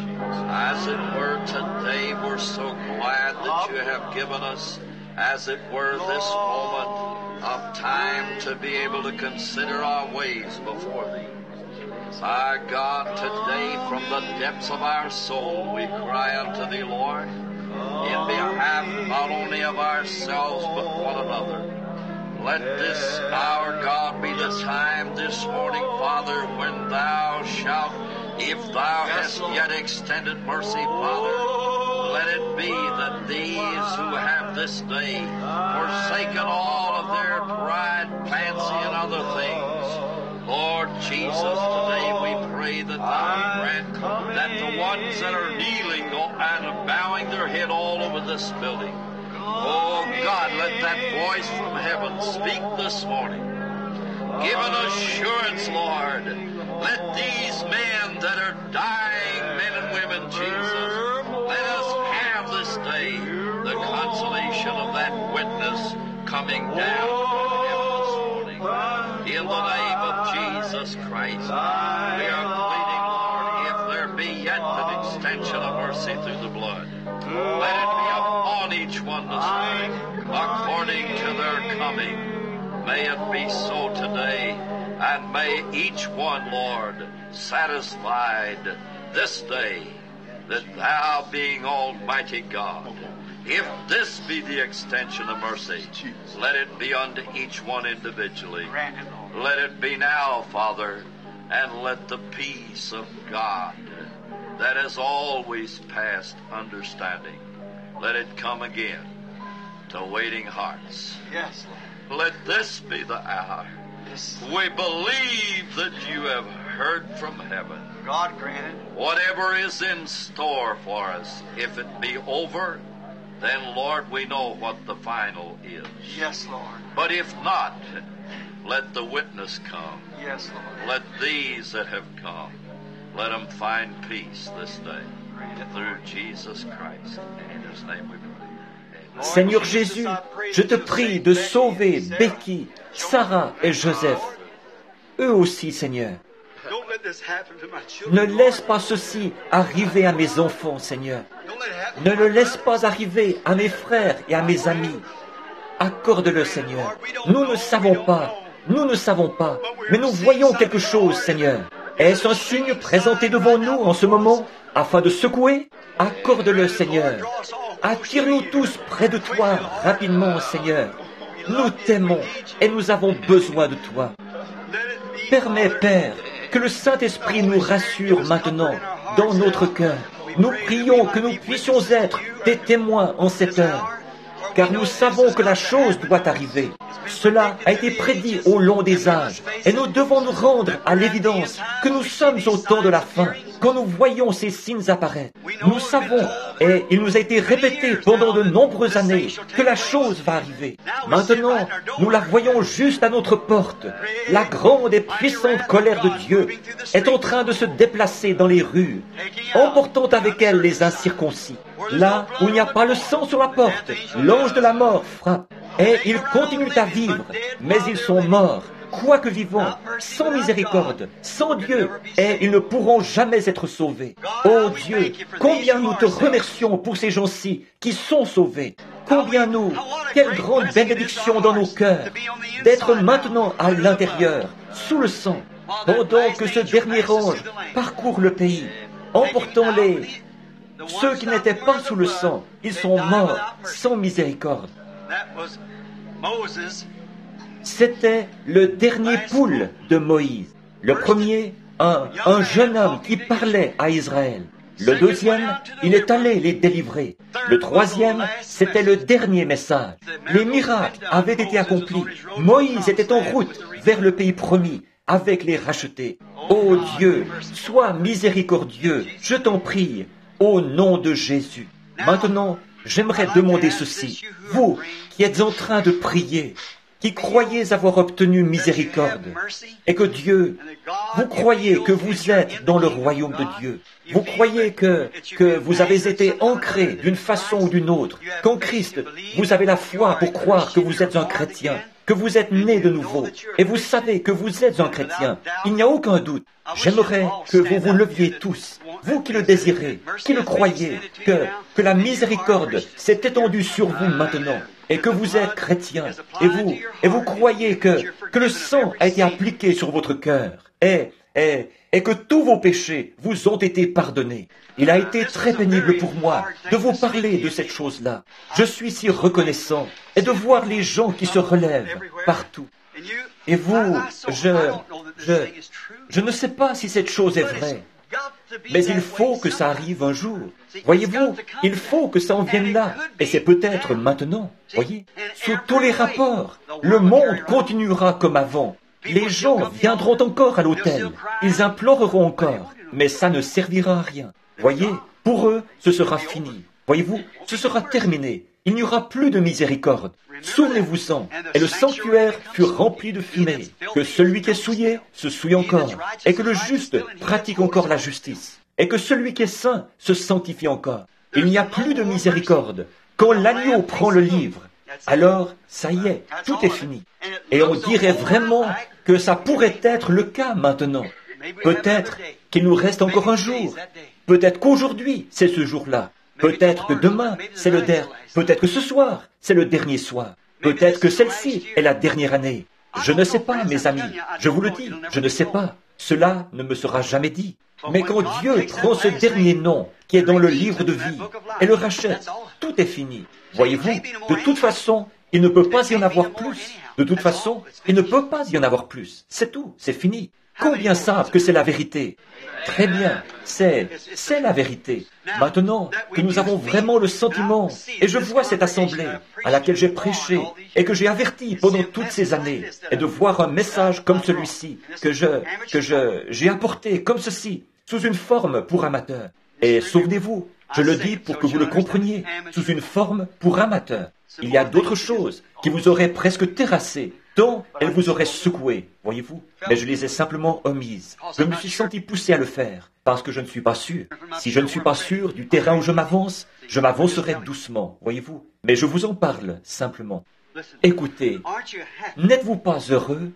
as it were today, we're so glad that you have given us, as it were this moment of time to be able to consider our ways before Thee. My God, today from the depths of our soul we cry unto Thee, Lord, in behalf not only of ourselves but one another. Let this, our God, be the time this morning, Father, when Thou shalt, if Thou hast yet extended mercy, Father, let it be that these who have this day forsaken all of their pride, fancy, and other things, Lord Jesus, today we pray that Thou grant that the ones that are kneeling and bowing their head all over this building, oh God, let that voice from heaven speak this morning. Give an assurance, Lord. Let these men that are dying, men and women, Jesus, let us have this day the consolation of that witness coming down from heaven this morning. In the name of Jesus Christ, we are pleading, Lord, if there be yet an extension of mercy through the blood, let it be upon each one this day, according to their coming. May it be so today, and may each one, Lord, satisfied this day that Thou being Almighty God, if this be the extension of mercy, let it be unto each one individually. Let it be now, Father, and let the peace of God that has always passed understanding, let it come again to waiting hearts. Yes, Lord. Let this be the hour. Yes. We believe that you have heard from heaven. God granted. Whatever is in store for us, if it be over, then, Lord, we know what the final is. Yes, Lord. But if not, let the witness come. Yes, Lord. Let these that have come, let them find peace this day. Through Jesus Christ. In His name we pray. Amen. Seigneur Jésus, je te prie de sauver Becky, Sarah et Joseph. Eux aussi, Seigneur. Don't let this happen to my Ne children. laisse pas ceci arriver à mes enfants, Seigneur. Don't let it happen. Ne le laisse pas arriver à mes frères et à mes amis. Accorde-le, Seigneur. Nous ne savons pas, nous ne savons pas, mais nous voyons quelque chose, Seigneur. Est-ce un signe présenté devant nous en ce moment, afin de secouer? Accorde-le, Seigneur. Attire-nous tous près de toi, rapidement, Seigneur. Nous t'aimons et nous avons besoin de toi. Permets, Père, que le Saint-Esprit nous rassure maintenant dans notre cœur. Nous prions que nous puissions être des témoins en cette heure, car nous savons que la chose doit arriver. Cela a été prédit au long des âges, et nous devons nous rendre à l'évidence que nous sommes au temps de la fin, quand nous voyons ces signes apparaître. Nous savons, et il nous a été répété pendant de nombreuses années, que la chose va arriver. Maintenant, nous la voyons juste à notre porte. La grande et puissante colère de Dieu est en train de se déplacer dans les rues, emportant avec elle les incirconcis. Là où il n'y a pas le sang sur la porte, l'ange de la mort frappe, et ils continuent à vivre, mais ils sont morts, quoique vivants, sans miséricorde, sans Dieu, et ils ne pourront jamais être sauvés. Oh Dieu, combien nous te remercions pour ces gens-ci qui sont sauvés. Combien nous, quelle grande bénédiction dans nos cœurs, d'être maintenant à l'intérieur, sous le sang, pendant que ce dernier ange parcourt le pays, emportant les... Ceux qui n'étaient pas sous le sang, ils sont morts sans miséricorde. C'était le dernier poule de Moïse. Le premier, un, un jeune homme qui parlait à Israël. Le deuxième, il est allé les délivrer. Le troisième, c'était le dernier message. Les miracles avaient été accomplis. Moïse était en route vers le pays promis avec les rachetés. Ô Dieu, sois miséricordieux, je t'en prie, au nom de Jésus. Maintenant, j'aimerais demander ceci. Vous qui êtes en train de prier, qui croyez avoir obtenu miséricorde, et que Dieu, vous croyez que vous êtes dans le royaume de Dieu, vous croyez que, que vous avez été ancré d'une façon ou d'une autre, qu'en Christ, vous avez la foi pour croire que vous êtes un chrétien, que vous êtes né de nouveau, et vous savez que vous êtes un chrétien. Il n'y a aucun doute. J'aimerais que vous vous leviez tous, vous qui le désirez, qui le croyez, que, que la miséricorde s'est étendue sur vous maintenant, et que vous êtes chrétien, et vous, et vous croyez que, que le sang a été appliqué sur votre cœur, et, et, et que tous vos péchés vous ont été pardonnés. Il a été très pénible pour moi de vous parler de cette chose-là. Je suis si reconnaissant, et de voir les gens qui se relèvent partout. Et vous, je, je, je ne sais pas si cette chose est vraie, mais il faut que ça arrive un jour. Voyez-vous, il faut que ça en vienne là, et c'est peut-être maintenant. Voyez, sous tous les rapports, le monde continuera comme avant. Les gens viendront encore à l'autel, ils imploreront encore, mais ça ne servira à rien. Voyez, pour eux, ce sera fini. Voyez-vous, ce sera terminé. Il n'y aura plus de miséricorde. Souvenez-vous-en, et le sanctuaire fut rempli de fumée, que celui qui est souillé se souille encore, et que le juste pratique encore la justice, et que celui qui est saint se sanctifie encore. Il n'y a plus de miséricorde. Quand l'agneau prend le livre, alors, ça y est, tout est fini. Et on dirait vraiment que ça pourrait être le cas maintenant. Peut-être qu'il nous reste encore un jour. Peut-être qu'aujourd'hui, c'est ce jour-là. Peut-être que demain, c'est le dernier. Peut-être que ce soir, c'est le dernier soir. Peut-être que celle-ci est la dernière année. Je ne sais pas, mes amis. Je vous le dis, je ne sais pas. Cela ne me sera jamais dit. Mais quand Dieu prend ce dernier nom qui est dans le livre de vie et le rachète, tout est fini. Voyez-vous, de toute façon, il ne peut pas y en avoir plus. De toute façon, il ne peut pas y en avoir plus. C'est tout, c'est fini. Combien savent que c'est la vérité? Très bien, c'est, c'est la vérité. Maintenant que nous avons vraiment le sentiment, et je vois cette assemblée à laquelle j'ai prêché et que j'ai averti pendant toutes ces années, et de voir un message comme celui-ci, que je, que je, j'ai apporté comme ceci, sous une forme pour amateurs. Et souvenez-vous, je le dis pour que vous le compreniez, sous une forme pour amateurs. Il y a d'autres choses qui vous auraient presque terrassé, tant elles vous auraient secoué, voyez-vous. Mais je les ai simplement omises. Je me suis senti poussé à le faire, parce que je ne suis pas sûr. Si je ne suis pas sûr du terrain où je m'avance, je m'avancerai doucement, voyez-vous. Mais je vous en parle simplement. Écoutez, n'êtes-vous pas heureux?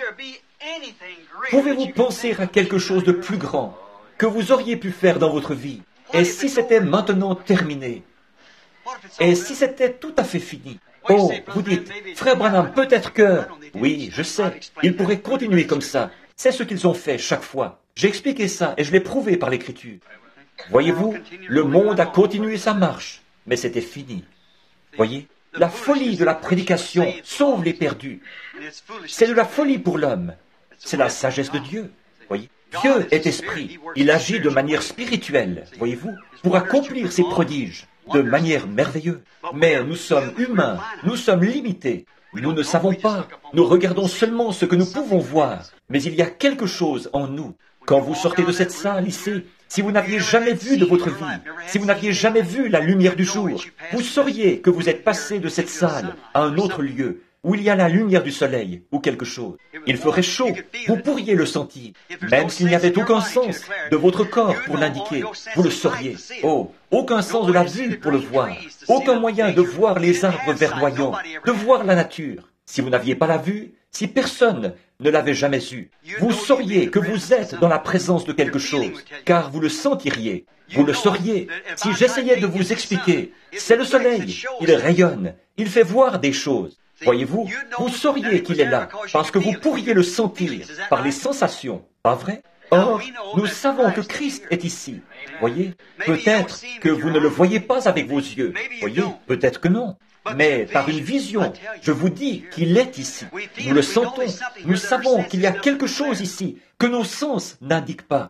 Pouvez-vous penser à quelque chose de plus grand que vous auriez pu faire dans votre vie? Et si c'était maintenant terminé? Et si c'était tout à fait fini? Oh, vous dites, frère Branham, peut-être que... Oui, je sais, ils pourraient continuer comme ça. C'est ce qu'ils ont fait chaque fois. J'ai expliqué ça et je l'ai prouvé par l'écriture. Voyez-vous, le monde a continué sa marche, mais c'était fini. Voyez, la folie de la prédication sauve les perdus. C'est de la folie pour l'homme. C'est la sagesse de Dieu. Voyez, Dieu est esprit. Il agit de manière spirituelle, voyez-vous, pour accomplir ses prodiges de manière merveilleuse. Mais nous sommes humains, nous sommes limités. Nous ne savons pas. Nous regardons seulement ce que nous pouvons voir. Mais il y a quelque chose en nous. Quand vous sortez de cette salle ici, si vous n'aviez jamais vu de votre vie, si vous n'aviez jamais vu la lumière du jour, vous sauriez que vous êtes passé de cette salle à un autre lieu, où il y a la lumière du soleil, ou quelque chose. Il ferait chaud, vous pourriez le sentir. Même s'il n'y avait aucun sens de votre corps pour l'indiquer, vous le sauriez. Oh, aucun sens de la vue pour le voir, aucun moyen de voir les arbres verdoyants, de voir la nature. Si vous n'aviez pas la vue, si personne ne l'avait jamais eu, vous sauriez que vous êtes dans la présence de quelque chose, car vous le sentiriez. Vous le sauriez. Si j'essayais de vous expliquer, c'est le soleil, il rayonne, il fait voir des choses. Voyez-vous, vous sauriez qu'il est là, parce que vous pourriez le sentir par les sensations, pas vrai? Or, nous savons que Christ est ici. Voyez, peut-être que vous ne le voyez pas avec vos yeux. Voyez, peut-être que non. Mais par une vision, je vous dis qu'il est ici. Nous le sentons. Nous savons qu'il y a quelque chose ici que nos sens n'indiquent pas.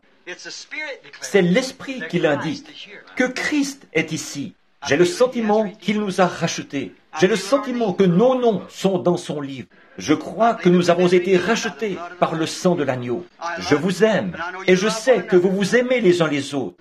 C'est l'Esprit qui l'indique, que Christ est ici. J'ai le sentiment qu'il nous a rachetés. J'ai le sentiment que nos noms sont dans son livre. Je crois que nous avons été rachetés par le sang de l'agneau. Je vous aime et je sais que vous vous aimez les uns les autres.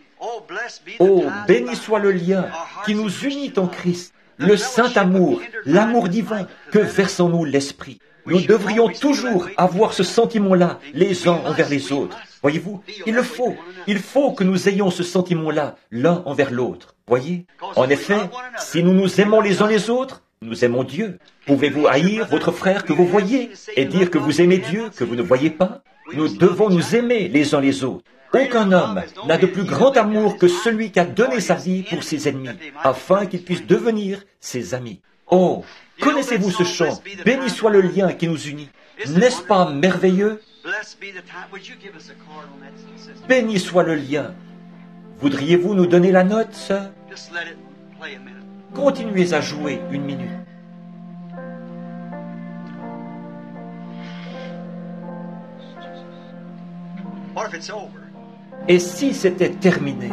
Oh, béni soit le lien qui nous unit en Christ, le saint amour, l'amour divin que verse en nous l'Esprit. Nous devrions toujours avoir ce sentiment-là les uns envers les autres. Voyez-vous, il le faut. Il faut que nous ayons ce sentiment-là l'un envers l'autre. Voyez, en effet, si nous nous aimons les uns les autres, nous aimons Dieu. Pouvez-vous haïr votre frère que vous voyez et dire que vous aimez Dieu que vous ne voyez pas? Nous devons nous aimer les uns les autres. Aucun homme n'a de plus grand amour que celui qui a donné sa vie pour ses ennemis, afin qu'ils puissent devenir ses amis. Oh, connaissez-vous ce chant? Béni soit le lien qui nous unit. N'est-ce pas merveilleux? Béni soit le lien. Voudriez-vous nous donner la note, sœur? Continuez à jouer une minute. Et si c'était terminé?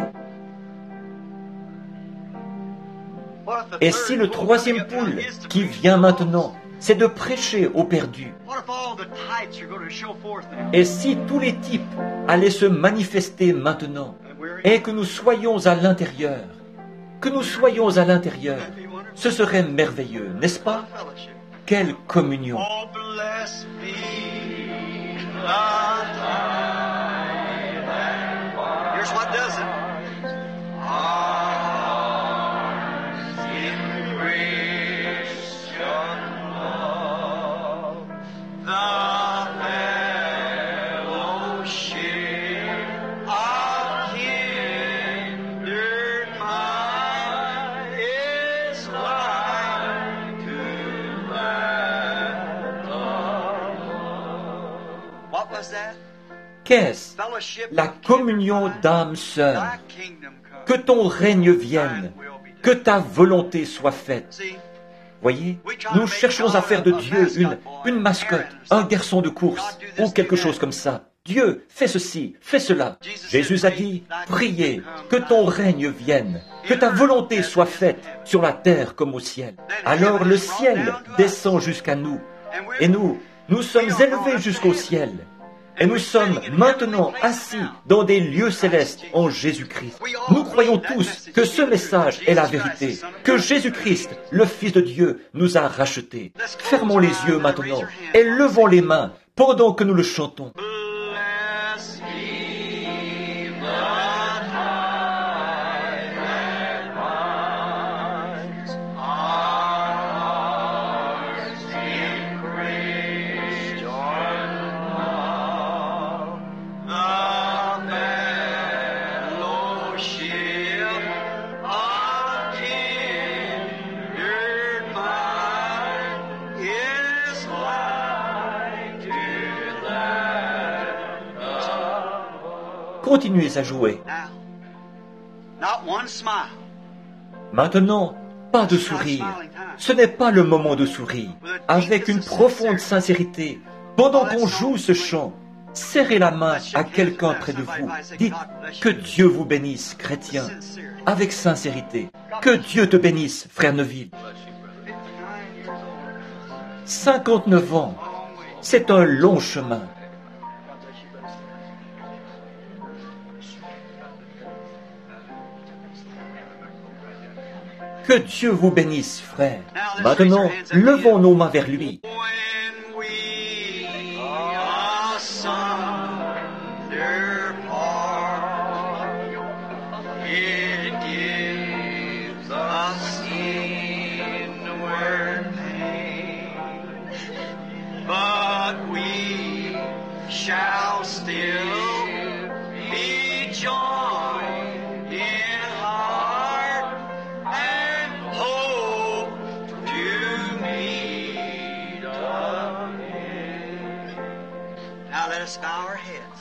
Et si le troisième poule qui vient maintenant, c'est de prêcher aux perdus? Et si tous les types allaient se manifester maintenant, et que nous soyons à l'intérieur, que nous soyons à l'intérieur, ce serait merveilleux, n'est-ce pas? Quelle communion! Here's what does it. Qu'est-ce? La communion d'âme sœur. Que ton règne vienne, que ta volonté soit faite. Voyez, nous cherchons à faire de Dieu une, une mascotte, un garçon de course, ou quelque chose comme ça. Dieu, fais ceci, fais cela. Jésus a dit, priez, que ton règne vienne, que ta volonté soit faite sur la terre comme au ciel. Alors le ciel descend jusqu'à nous, et nous, nous sommes élevés jusqu'au ciel. Et nous sommes maintenant assis dans des lieux célestes en Jésus-Christ. Nous croyons tous que ce message est la vérité, que Jésus-Christ, le Fils de Dieu, nous a rachetés. Fermons les yeux maintenant et levons les mains pendant que nous le chantons. Continuez à jouer. Maintenant, pas de sourire. Ce n'est pas le moment de sourire. Avec une profonde sincérité, pendant qu'on joue ce chant, Serrez la main à quelqu'un près de vous. Dites que Dieu vous bénisse, chrétien, avec sincérité. Que Dieu te bénisse, frère Neville. cinquante-neuf ans, c'est un long chemin. Que Dieu vous bénisse, frère. Maintenant, levons nos mains vers lui. Shall still be joined in heart and hope to meet again. Now let us bow our heads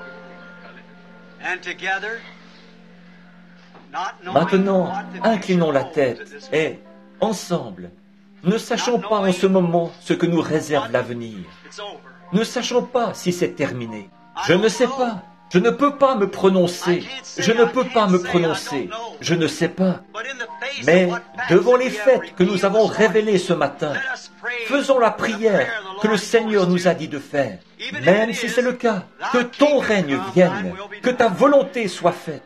and together, not knowing Maintenant, what the inclinons la future holds tête at this et, ensemble, ne sachons pas en ce moment ce que nous réserve l'avenir. It's over. Ne sachons pas si c'est terminé. Je ne sais pas. Je ne peux pas me prononcer. Je ne peux pas me prononcer. Je ne sais pas. Mais devant les faits que nous avons révélés ce matin, faisons la prière que le Seigneur nous a dit de faire. Même si c'est le cas, que ton règne vienne, que ta volonté soit faite.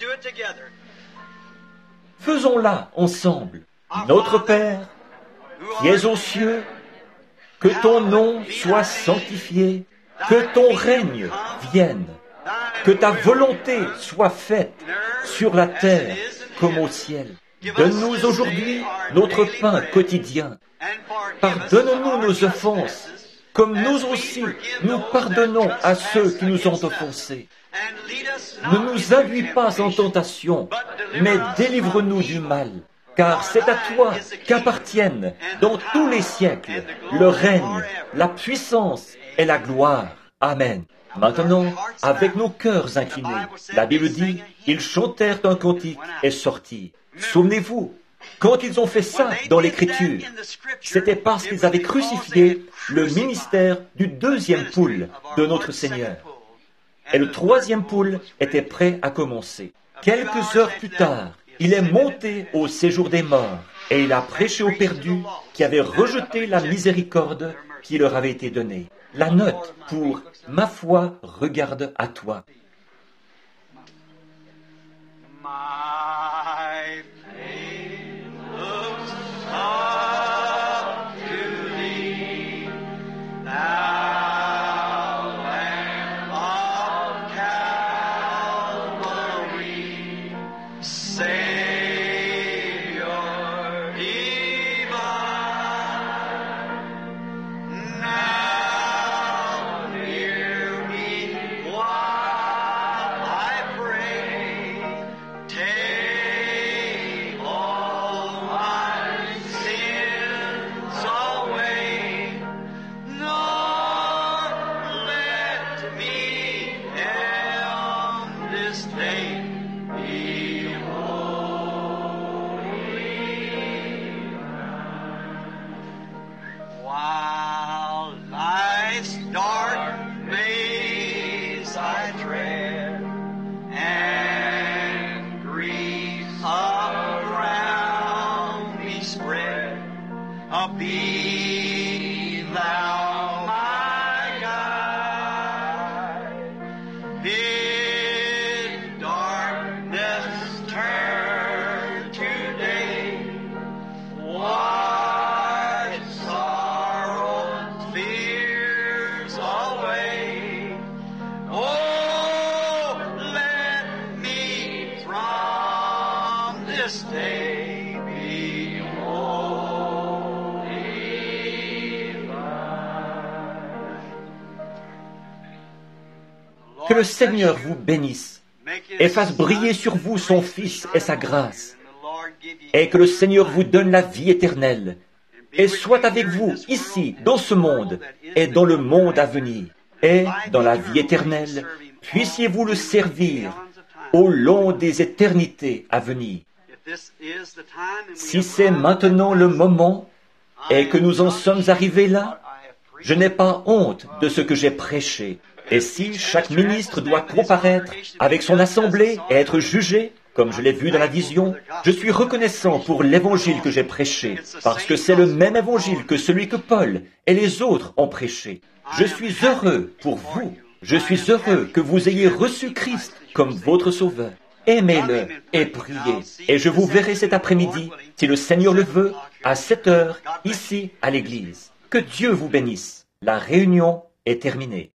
Faisons-la ensemble. Notre Père, qui es aux cieux, que ton nom soit sanctifié, que ton règne vienne, que ta volonté soit faite sur la terre comme au ciel. Donne-nous aujourd'hui notre pain quotidien. Pardonne-nous nos offenses, comme nous aussi nous pardonnons à ceux qui nous ont offensés. Ne nous induis pas en tentation, mais délivre-nous du mal. Car c'est à toi qu'appartiennent dans tous les siècles le règne, la puissance et la gloire. Amen. Maintenant, avec nos cœurs inclinés, la Bible dit, ils chantèrent un cantique et sortirent. Souvenez-vous, quand ils ont fait ça dans l'Écriture, c'était parce qu'ils avaient crucifié le ministère du deuxième poule de notre Seigneur. Et le troisième poule était prêt à commencer. Quelques heures plus tard, il est monté au séjour des morts et il a prêché aux perdus qui avaient rejeté la miséricorde qui leur avait été donnée. La note pour « Ma foi regarde à toi ». Que le Seigneur vous bénisse et fasse briller sur vous son Fils et sa grâce, et que le Seigneur vous donne la vie éternelle, et soit avec vous ici, dans ce monde, et dans le monde à venir, et dans la vie éternelle, puissiez-vous le servir au long des éternités à venir. Si c'est maintenant le moment, et que nous en sommes arrivés là, je n'ai pas honte de ce que j'ai prêché. Et si chaque ministre doit comparaître avec son assemblée et être jugé, comme je l'ai vu dans la vision, je suis reconnaissant pour l'évangile que j'ai prêché, parce que c'est le même évangile que celui que Paul et les autres ont prêché. Je suis heureux pour vous. Je suis heureux que vous ayez reçu Christ comme votre sauveur. Aimez-le et priez. Et je vous verrai cet après-midi, si le Seigneur le veut, à sept heures, ici à l'église. Que Dieu vous bénisse. La réunion est terminée.